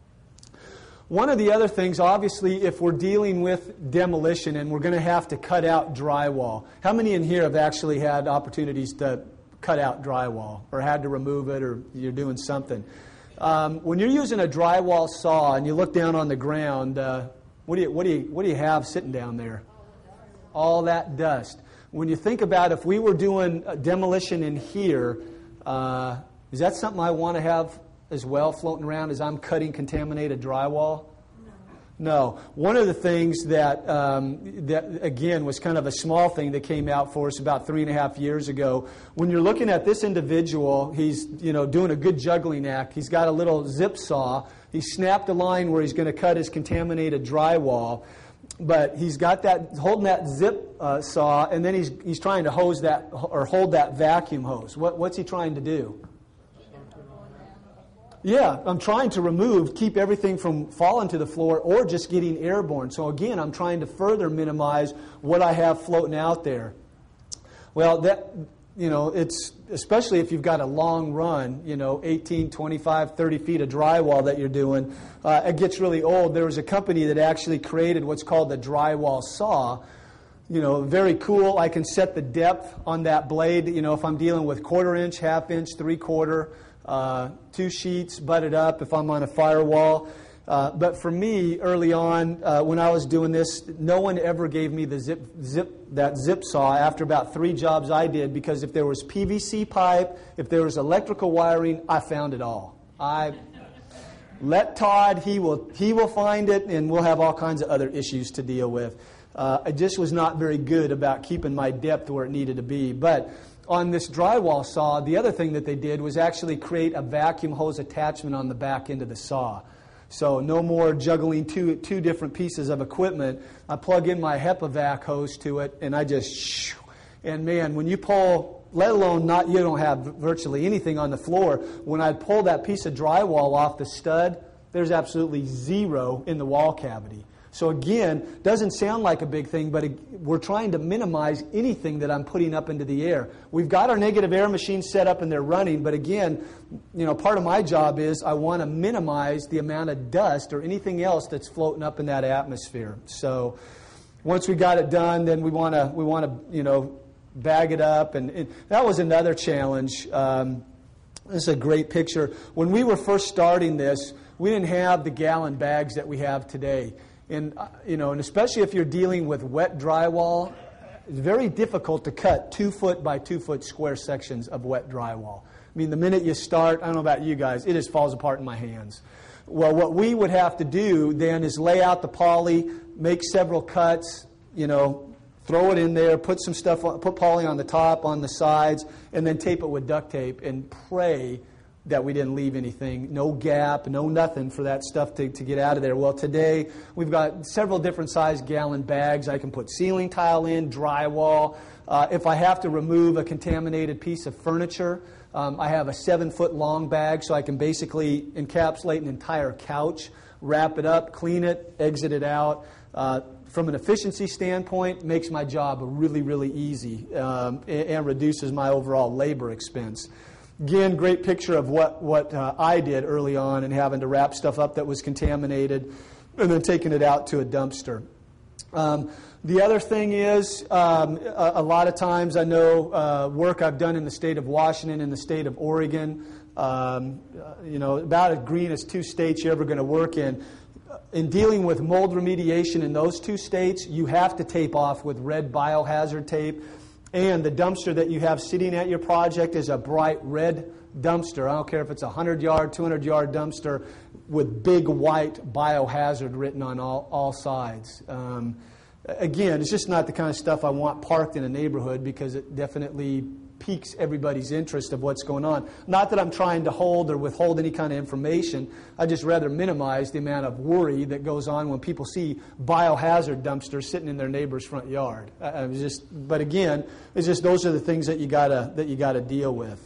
One of the other things, obviously, if we're dealing with demolition and we're going to have to cut out drywall, how many in here have actually had opportunities to cut out drywall or had to remove it or you're doing something? When you're using a drywall saw and you look down on the ground, what do you have sitting down there? All that dust. When you think about if we were doing demolition in here, is that something I want to have as well floating around as I'm cutting contaminated drywall? No. One of the things that again was kind of a small thing that came out for us about 3.5 years ago. When you're looking at this individual, he's doing a good juggling act. He's got a little zip saw. He snapped a line where he's going to cut his contaminated drywall. But he's got that, holding that zip saw, and then he's trying to hose that, or hold that vacuum hose. What's he trying to do? Yeah, I'm trying to keep everything from falling to the floor or just getting airborne. So again, I'm trying to further minimize what I have floating out there. Well, it's, especially if you've got a long run, 18, 25, 30 feet of drywall that you're doing, it gets really old. There was a company that actually created what's called the drywall saw. Very cool. I can set the depth on that blade, if I'm dealing with 1/4 inch, 1/2 inch, 3/4, 2 sheets butted up if I'm on a firewall. But for me, early on, when I was doing this, no one ever gave me the zip saw after about 3 jobs I did, because if there was PVC pipe, if there was electrical wiring, I found it all. Let Todd, he will find it, and we'll have all kinds of other issues to deal with. I just was not very good about keeping my depth where it needed to be. But on this drywall saw, the other thing that they did was actually create a vacuum hose attachment on the back end of the saw. So no more juggling two different pieces of equipment. I plug in my HEPA-Vac hose to it, and I just, and man, when you pull, let alone you don't have virtually anything on the floor. When I pull that piece of drywall off the stud, there's absolutely zero in the wall cavity. So again, doesn't sound like a big thing, but we're trying to minimize anything that I'm putting up into the air. We've got our negative air machines set up and they're running, but again, part of my job is I want to minimize the amount of dust or anything else that's floating up in that atmosphere. So once we got it done, then we want to bag it up, and that was another challenge. This is a great picture. When we were first starting this, we didn't have the gallon bags that we have today. And especially if you're dealing with wet drywall, it's very difficult to cut 2 foot by 2 foot square sections of wet drywall. I mean, the minute you start, I don't know about you guys, it just falls apart in my hands. Well, what we would have to do then is lay out the poly, make several cuts, throw it in there, put some stuff, put poly on the top, on the sides, and then tape it with duct tape and pray that we didn't leave anything, no gap, no nothing for that stuff to get out of there. Well, today we've got several different size gallon bags. I can put ceiling tile in, drywall. If I have to remove a contaminated piece of furniture, I have a 7-foot long bag, so I can basically encapsulate an entire couch, wrap it up, clean it, exit it out. From an efficiency standpoint, makes my job really, really easy and reduces my overall labor expense. Again, great picture of what I did early on and having to wrap stuff up that was contaminated and then taking it out to a dumpster. The other thing is, a lot of times I know work I've done in the state of Washington and the state of Oregon, about as green as 2 states you're ever going to work in. In dealing with mold remediation in those 2 states, you have to tape off with red biohazard tape. And the dumpster that you have sitting at your project is a bright red dumpster. I don't care if it's a 100-yard, 200-yard dumpster with big white biohazard written on all sides. Again, it's just not the kind of stuff I want parked in a neighborhood, because it definitely piques everybody's interest of what's going on. Not that I'm trying to hold or withhold any kind of information. I just rather minimize the amount of worry that goes on when people see biohazard dumpsters sitting in their neighbor's front yard. But again, it's just those are the things that you gotta deal with.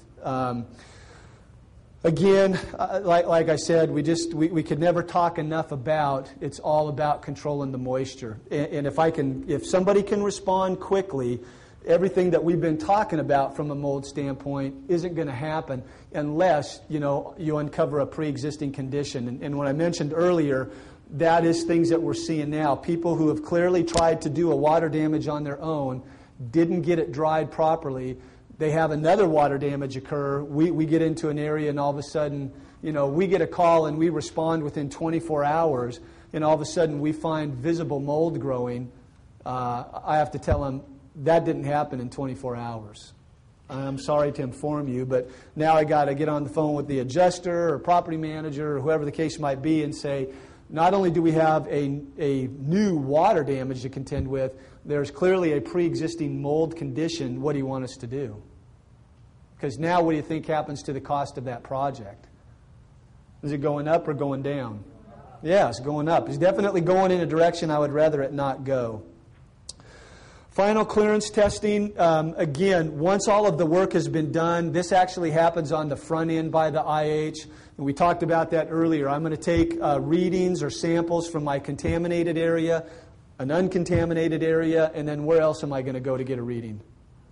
Again, like I said, we could never talk enough about. It's all about controlling the moisture. And if somebody can respond quickly, everything that we've been talking about from a mold standpoint isn't going to happen unless you uncover a pre-existing condition. And when I mentioned earlier, that is things that we're seeing now. People who have clearly tried to do a water damage on their own, didn't get it dried properly. They have another water damage occur. We get into an area and all of a sudden, we get a call and we respond within 24 hours, and all of a sudden we find visible mold growing. I have to tell them, that didn't happen in 24 hours. I'm sorry to inform you, but now I got to get on the phone with the adjuster or property manager or whoever the case might be and say, not only do we have a new water damage to contend with, there's clearly a pre-existing mold condition. What do you want us to do? Because now what do you think happens to the cost of that project? Is it going up or going down? Yeah, it's going up. It's definitely going in a direction I would rather it not go. Final clearance testing, again, once all of the work has been done, this actually happens on the front end by the IH. And we talked about that earlier. I'm going to take readings or samples from my contaminated area, an uncontaminated area, and then where else am I going to go to get a reading?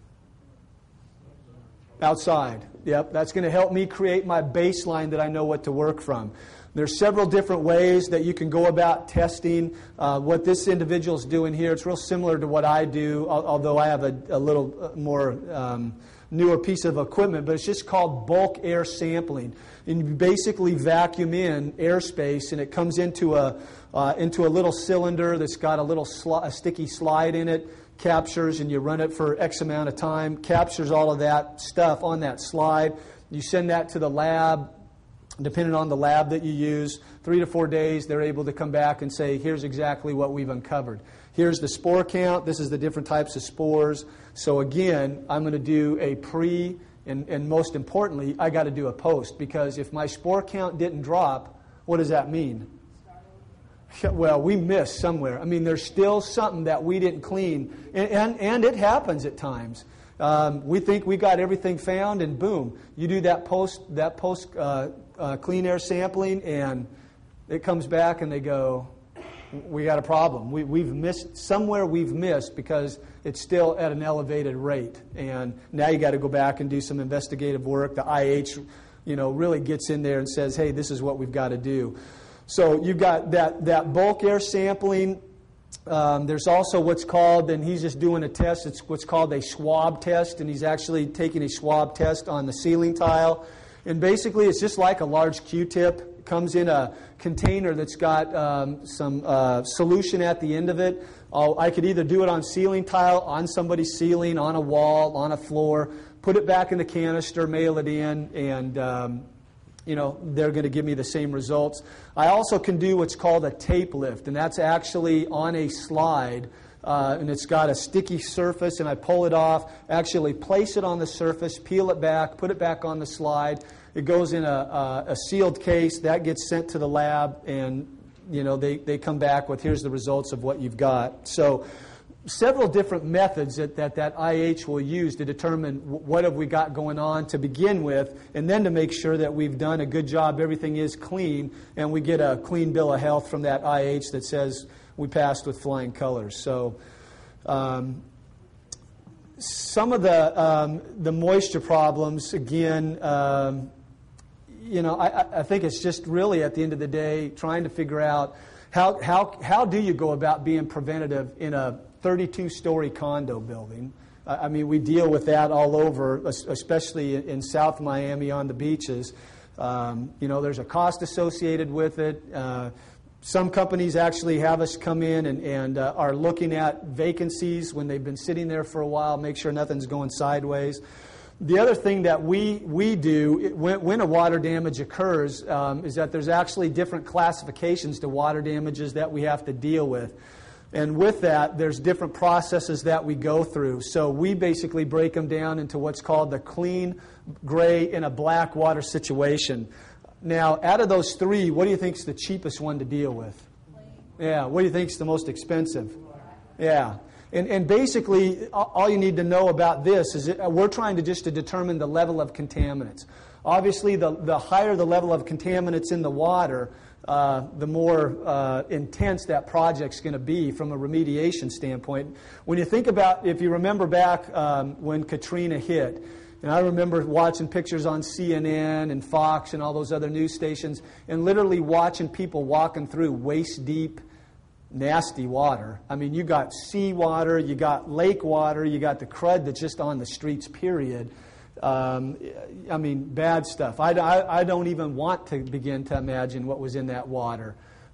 Outside. Yep, that's going to help me create my baseline that I know what to work from. There's several different ways that you can go about testing. What this individual is doing here, it's real similar to what I do, although I have a little more newer piece of equipment, but it's just called bulk air sampling. And you basically vacuum in airspace, and it comes into a little cylinder that's got a sticky slide in it, captures, and you run it for X amount of time, captures all of that stuff on that slide. You send that to the lab. Depending on the lab that you use, 3 to 4 days, they're able to come back and say, here's exactly what we've uncovered. Here's the spore count. This is the different types of spores. So again, I'm going to do a pre, and most importantly, I got to do a post, because if my spore count didn't drop, what does that mean? Well, we missed somewhere. I mean, there's still something that we didn't clean, and it happens at times. We think we got everything found, and boom, you do that post clean air sampling, and it comes back, and they go, we got a problem. We've missed because it's still at an elevated rate, and now you got to go back and do some investigative work. The IH, really gets in there and says, hey, this is what we've got to do. So you've got that bulk air sampling. There's also what's called, and he's just doing a test, it's what's called a swab test, and he's actually taking a swab test on the ceiling tile. And basically it's just like a large Q-tip. It comes in a container that's got some solution at the end of it. I could either do it on ceiling tile, on somebody's ceiling, on a wall, on a floor, put it back in the canister, mail it in, and they're going to give me the same results. I also can do what's called a tape lift, and that's actually on a slide, and it's got a sticky surface, and I pull it off, actually place it on the surface, peel it back, put it back on the slide. It goes in a sealed case. That gets sent to the lab, and they come back with, here's the results of what you've got. So several different methods that IH will use to determine what have we got going on to begin with, and then to make sure that we've done a good job, everything is clean, and we get a clean bill of health from that IH that says we passed with flying colors. So some of the moisture problems, again, I think it's just really at the end of the day trying to figure out how do you go about being preventative in a 32-story condo building. I mean, we deal with that all over, especially in South Miami on the beaches. There's a cost associated with it. Some companies actually have us come in and are looking at vacancies when they've been sitting there for a while, make sure nothing's going sideways. The other thing that we do when a water damage occurs is that there's actually different classifications to water damages that we have to deal with. And with that, there's different processes that we go through. So we basically break them down into what's called the clean, gray, and a black water situation. Now, out of those three, what do you think is the cheapest one to deal with? Yeah, what do you think is the most expensive? Yeah. And basically, all you need to know about this is we're trying to determine the level of contaminants. Obviously, the higher the level of contaminants in the water, the more intense that project's going to be from a remediation standpoint. When you think about, if you remember back when Katrina hit, and I remember watching pictures on CNN and Fox and all those other news stations, and literally watching people walking through waist-deep, nasty water. I mean, you got seawater, you got lake water, you got the crud that's just on the streets, period. I mean, bad stuff. I don't even want to begin to imagine what was in that water.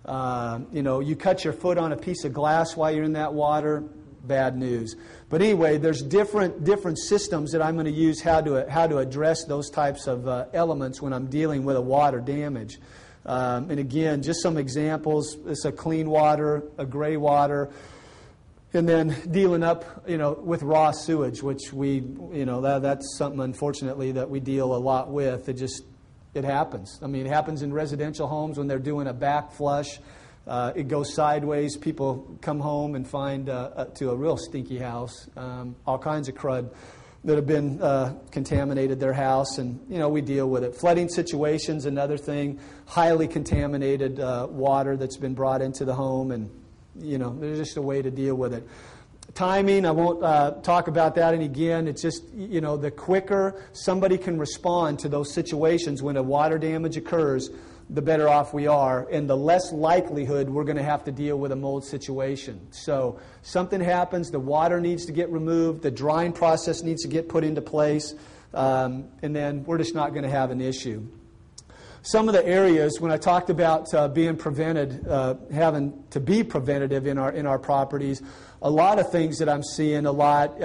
You cut your foot on a piece of glass while you're in that water, bad news. But anyway, there's different systems that I'm going to use how to address those types of elements when I'm dealing with a water damage. And again, just some examples. It's a clean water, a gray water, and then dealing up, with raw sewage, which that's something, unfortunately, that we deal a lot with. It just, It happens. I mean, it happens in residential homes when they're doing a back flush. It goes sideways. People come home and find to a real stinky house, all kinds of crud that have been contaminated their house, and we deal with it. Flooding situations, another thing. Highly contaminated water that's been brought into the home, and there's just a way to deal with it. Timing, I won't talk about that. And again, it's just, the quicker somebody can respond to those situations when a water damage occurs, the better off we are, and the less likelihood we're going to have to deal with a mold situation. So something happens, the water needs to get removed, the drying process needs to get put into place, and then we're just not going to have an issue. Some of the areas, when I talked about being prevented, having to be preventative in our properties, a lot of things that I'm seeing a lot,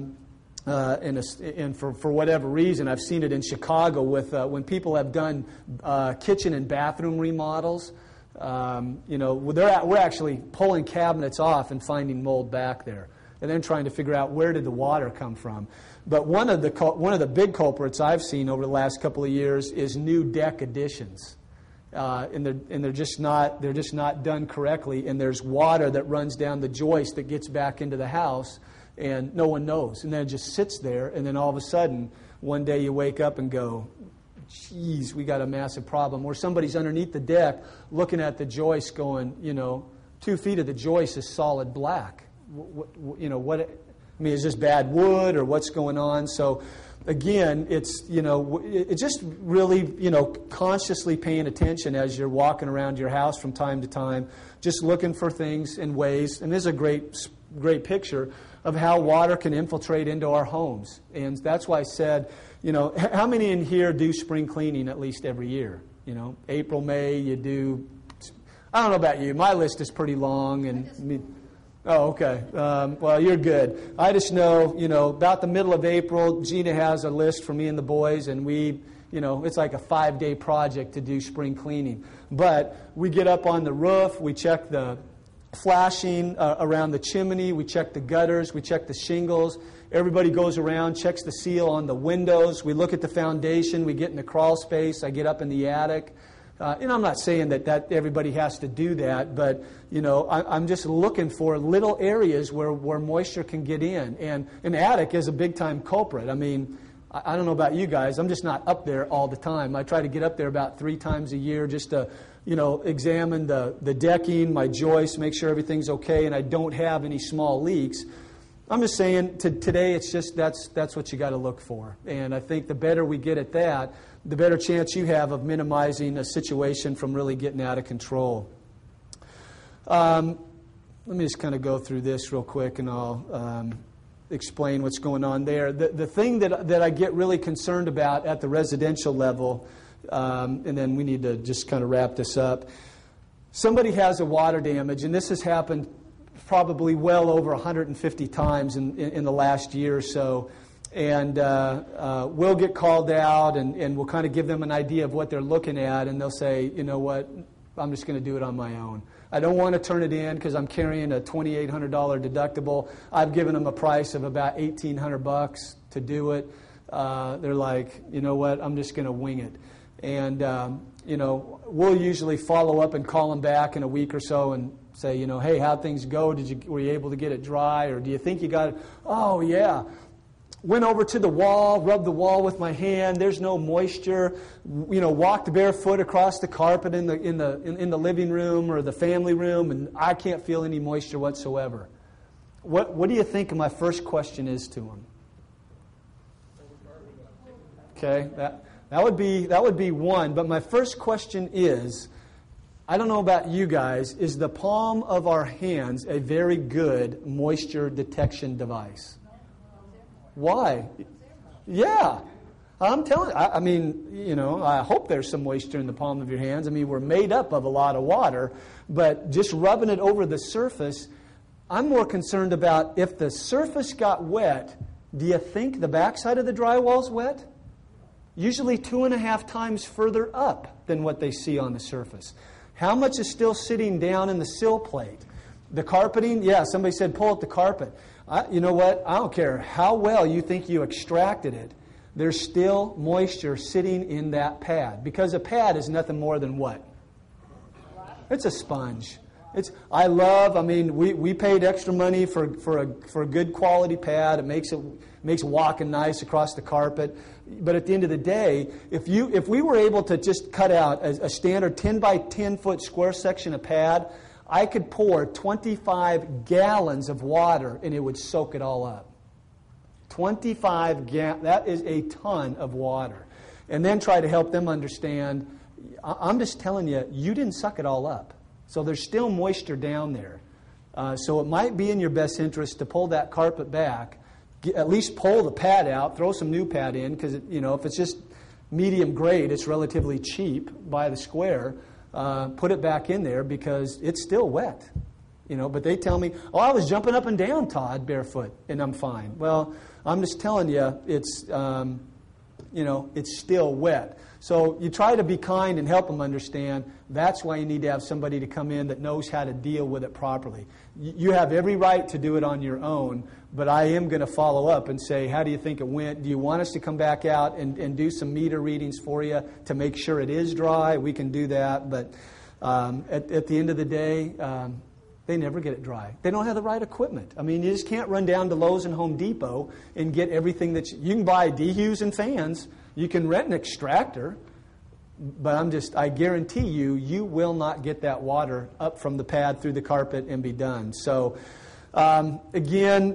and for whatever reason, I've seen it in Chicago with when people have done kitchen and bathroom remodels. We're actually pulling cabinets off and finding mold back there, and then trying to figure out where did the water come from. But one of the big culprits I've seen over the last couple of years is new deck additions, and they're just not done correctly. And there's water that runs down the joist that gets back into the house, and no one knows. And then it just sits there, and then all of a sudden, one day you wake up and go, "Geez, we got a massive problem." Or somebody's underneath the deck looking at the joist, going, 2 feet of the joist is solid black. What? I mean, is this bad wood or what's going on? So, again, it's just really consciously paying attention as you're walking around your house from time to time, just looking for things and ways. And this is a great picture of how water can infiltrate into our homes. And that's why I said, how many in here do spring cleaning at least every year? April, May, you do. I don't know about you. My list is pretty long, and oh, okay. Well, you're good. I just know, about the middle of April, Gina has a list for me and the boys, and we, it's like a 5-day project to do spring cleaning. But we get up on the roof, we check the flashing around the chimney, we check the gutters, we check the shingles. Everybody goes around, checks the seal on the windows. We look at the foundation, we get in the crawl space, I get up in the attic. I'm not saying that everybody has to do that, but I'm just looking for little areas where moisture can get in. And an attic is a big-time culprit. I mean, I don't know about you guys. I'm just not up there all the time. I try to get up there about 3 times a year just to, examine the decking, my joists, make sure everything's okay, and I don't have any small leaks. I'm just saying today it's just that's what you got to look for. And I think the better we get at that, the better chance you have of minimizing a situation from really getting out of control. Let me just kind of go through this real quick, and I'll explain what's going on there. The thing that I get really concerned about at the residential level, and then we need to just kind of wrap this up. Somebody has a water damage, and this has happened probably well over 150 times in the last year or so. And we'll get called out, and we'll kind of give them an idea of what they're looking at, and they'll say, "You know what, I'm just going to do it on my own. I don't want to turn it in because I'm carrying a $2,800 deductible. I've given them a price of about $1,800 to do it." They're like, "You know what, I'm just going to wing it." And, we'll usually follow up and call them back in a week or so and say, "Hey, how'd things go? Were you able to get it dry? Or do you think you got it?" "Oh, yeah. Went over to the wall, rubbed the wall with my hand. There's no moisture. Walked barefoot across the carpet in the living room or the family room, and I can't feel any moisture whatsoever." What do you think my first question is to them? Okay, that would be one. But my first question is, I don't know about you guys, is the palm of our hands a very good moisture detection device? Why? Yeah. I'm telling you, I hope there's some moisture in the palm of your hands. I mean, we're made up of a lot of water, but just rubbing it over the surface, I'm more concerned about if the surface got wet, do you think the backside of the drywall's wet? Usually 2.5 times further up than what they see on the surface. How much is still sitting down in the sill plate? The carpeting, yeah, somebody said pull up the carpet. You know what? I don't care how well you think you extracted it. there's still moisture sitting in that pad. Because a pad is nothing more than what? It's a sponge. We paid extra money for a good quality pad. It makes walking nice across the carpet. But at the end of the day, if we were able to just cut out a standard 10 by 10 foot square section of pad, I could pour 25 gallons of water and it would soak it all up. 25 gallons, that is a ton of water. And then try to help them understand, I'm just telling you, you didn't suck it all up. So there's still moisture down there. So it might be in your best interest to pull that carpet back, at least pull the pad out, throw some new pad in, because if it's just medium grade, it's relatively cheap by the square. Put it back in there because it's still wet. But they tell me, I was jumping up and down, Todd, barefoot, and I'm fine. Well, I'm just telling you, it's still wet. So you try to be kind and help them understand. That's why you need to have somebody to come in that knows how to deal with it properly. You have every right to do it on your own, but I am going to follow up and say, how do you think it went? Do you want us to come back out and do some meter readings for you to make sure it is dry? We can do that, but at the end of the day, they never get it dry. They don't have the right equipment. You just can't run down to Lowe's and Home Depot and get everything that you can buy dehues and fans. You can rent an extractor, but I guarantee you will not get that water up from the pad through the carpet and be done. So, again,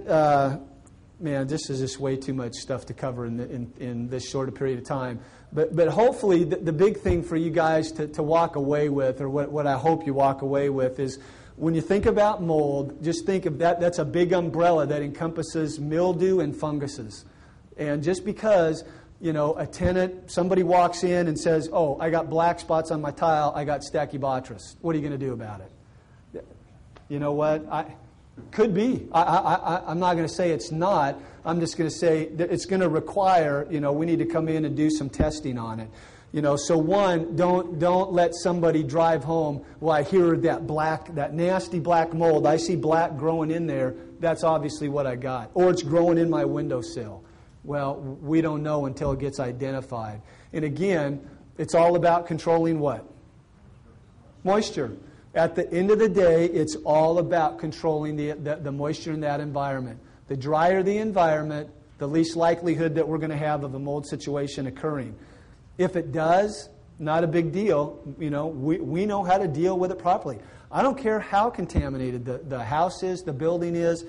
this is just way too much stuff to cover in this short a period of time. But hopefully the big thing for you guys to walk away with, or what I hope you walk away with, is when you think about mold, just think of that. That's a big umbrella that encompasses mildew and funguses. And just because a tenant, somebody walks in and says, I got black spots on my tile, I got Stachybotrys. What are you going to do about it? You know what? Could be. I'm not going to say it's not. I'm just going to say that it's going to require, we need to come in and do some testing on it. So one, don't let somebody drive home, I hear that nasty black mold. I see black growing in there. That's obviously what I got. Or it's growing in my windowsill. Well, we don't know until it gets identified. And again, it's all about controlling what? Moisture. At the end of the day, it's all about controlling the moisture in that environment. The drier the environment, the least likelihood that we're going to have of a mold situation occurring. If it does, not a big deal. We know how to deal with it properly. I don't care how contaminated the house is, the building is.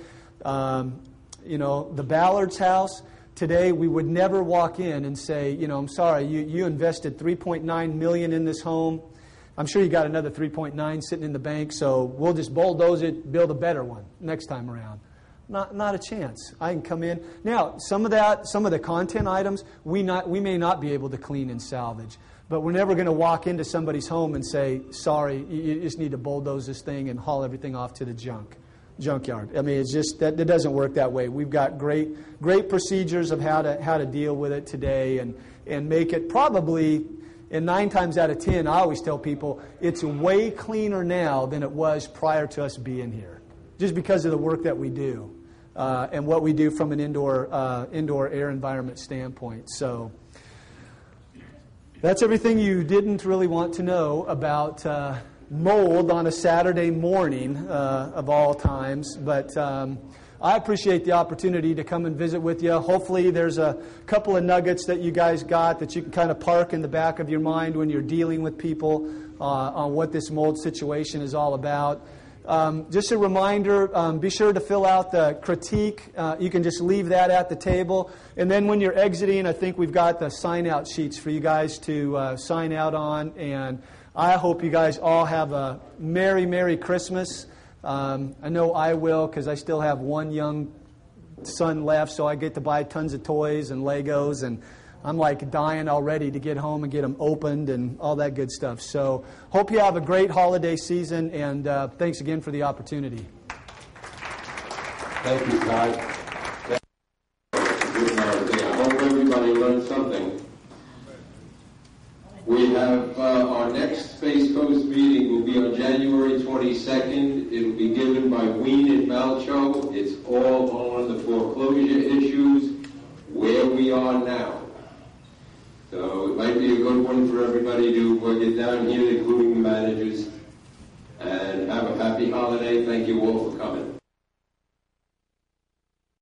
The Ballard's house. Today, we would never walk in and say, I'm sorry, you invested $3.9 million in this home. I'm sure you got another 3.9 sitting in the bank, so we'll just bulldoze it, build a better one next time around. Not a chance. I can come in. Now, some of the content items, we may not be able to clean and salvage. But we're never going to walk into somebody's home and say, sorry, you just need to bulldoze this thing and haul everything off to the junkyard. It's just that it doesn't work that way. We've got great procedures of how to deal with it today and make it probably, and 9 times out of 10, I always tell people it's way cleaner now than it was prior to us being here, just because of the work that we do and what we do from an indoor air environment standpoint. So that's everything you didn't really want to know about mold on a Saturday morning of all times. But I appreciate the opportunity to come and visit with you. Hopefully there's a couple of nuggets that you guys got that you can kind of park in the back of your mind when you're dealing with people on what this mold situation is all about. Just a reminder, be sure to fill out the critique. You can just leave that at the table. And then when you're exiting, I think we've got the sign-out sheets for you guys to sign out on. And I hope you guys all have a Merry, Merry Christmas. I know I will, because I still have one young son left, so I get to buy tons of toys and Legos, and I'm like dying already to get home and get them opened and all that good stuff. So hope you have a great holiday season, and thanks again for the opportunity. Thank you, Todd. I hope everybody learned something. We have our next Space Coast meeting will be on January 22nd. It will be given by Ween and Malcho. It's all on the foreclosure issues, where we are now. So it might be a good one for everybody to get down here, including the managers. And have a happy holiday. Thank you all for coming.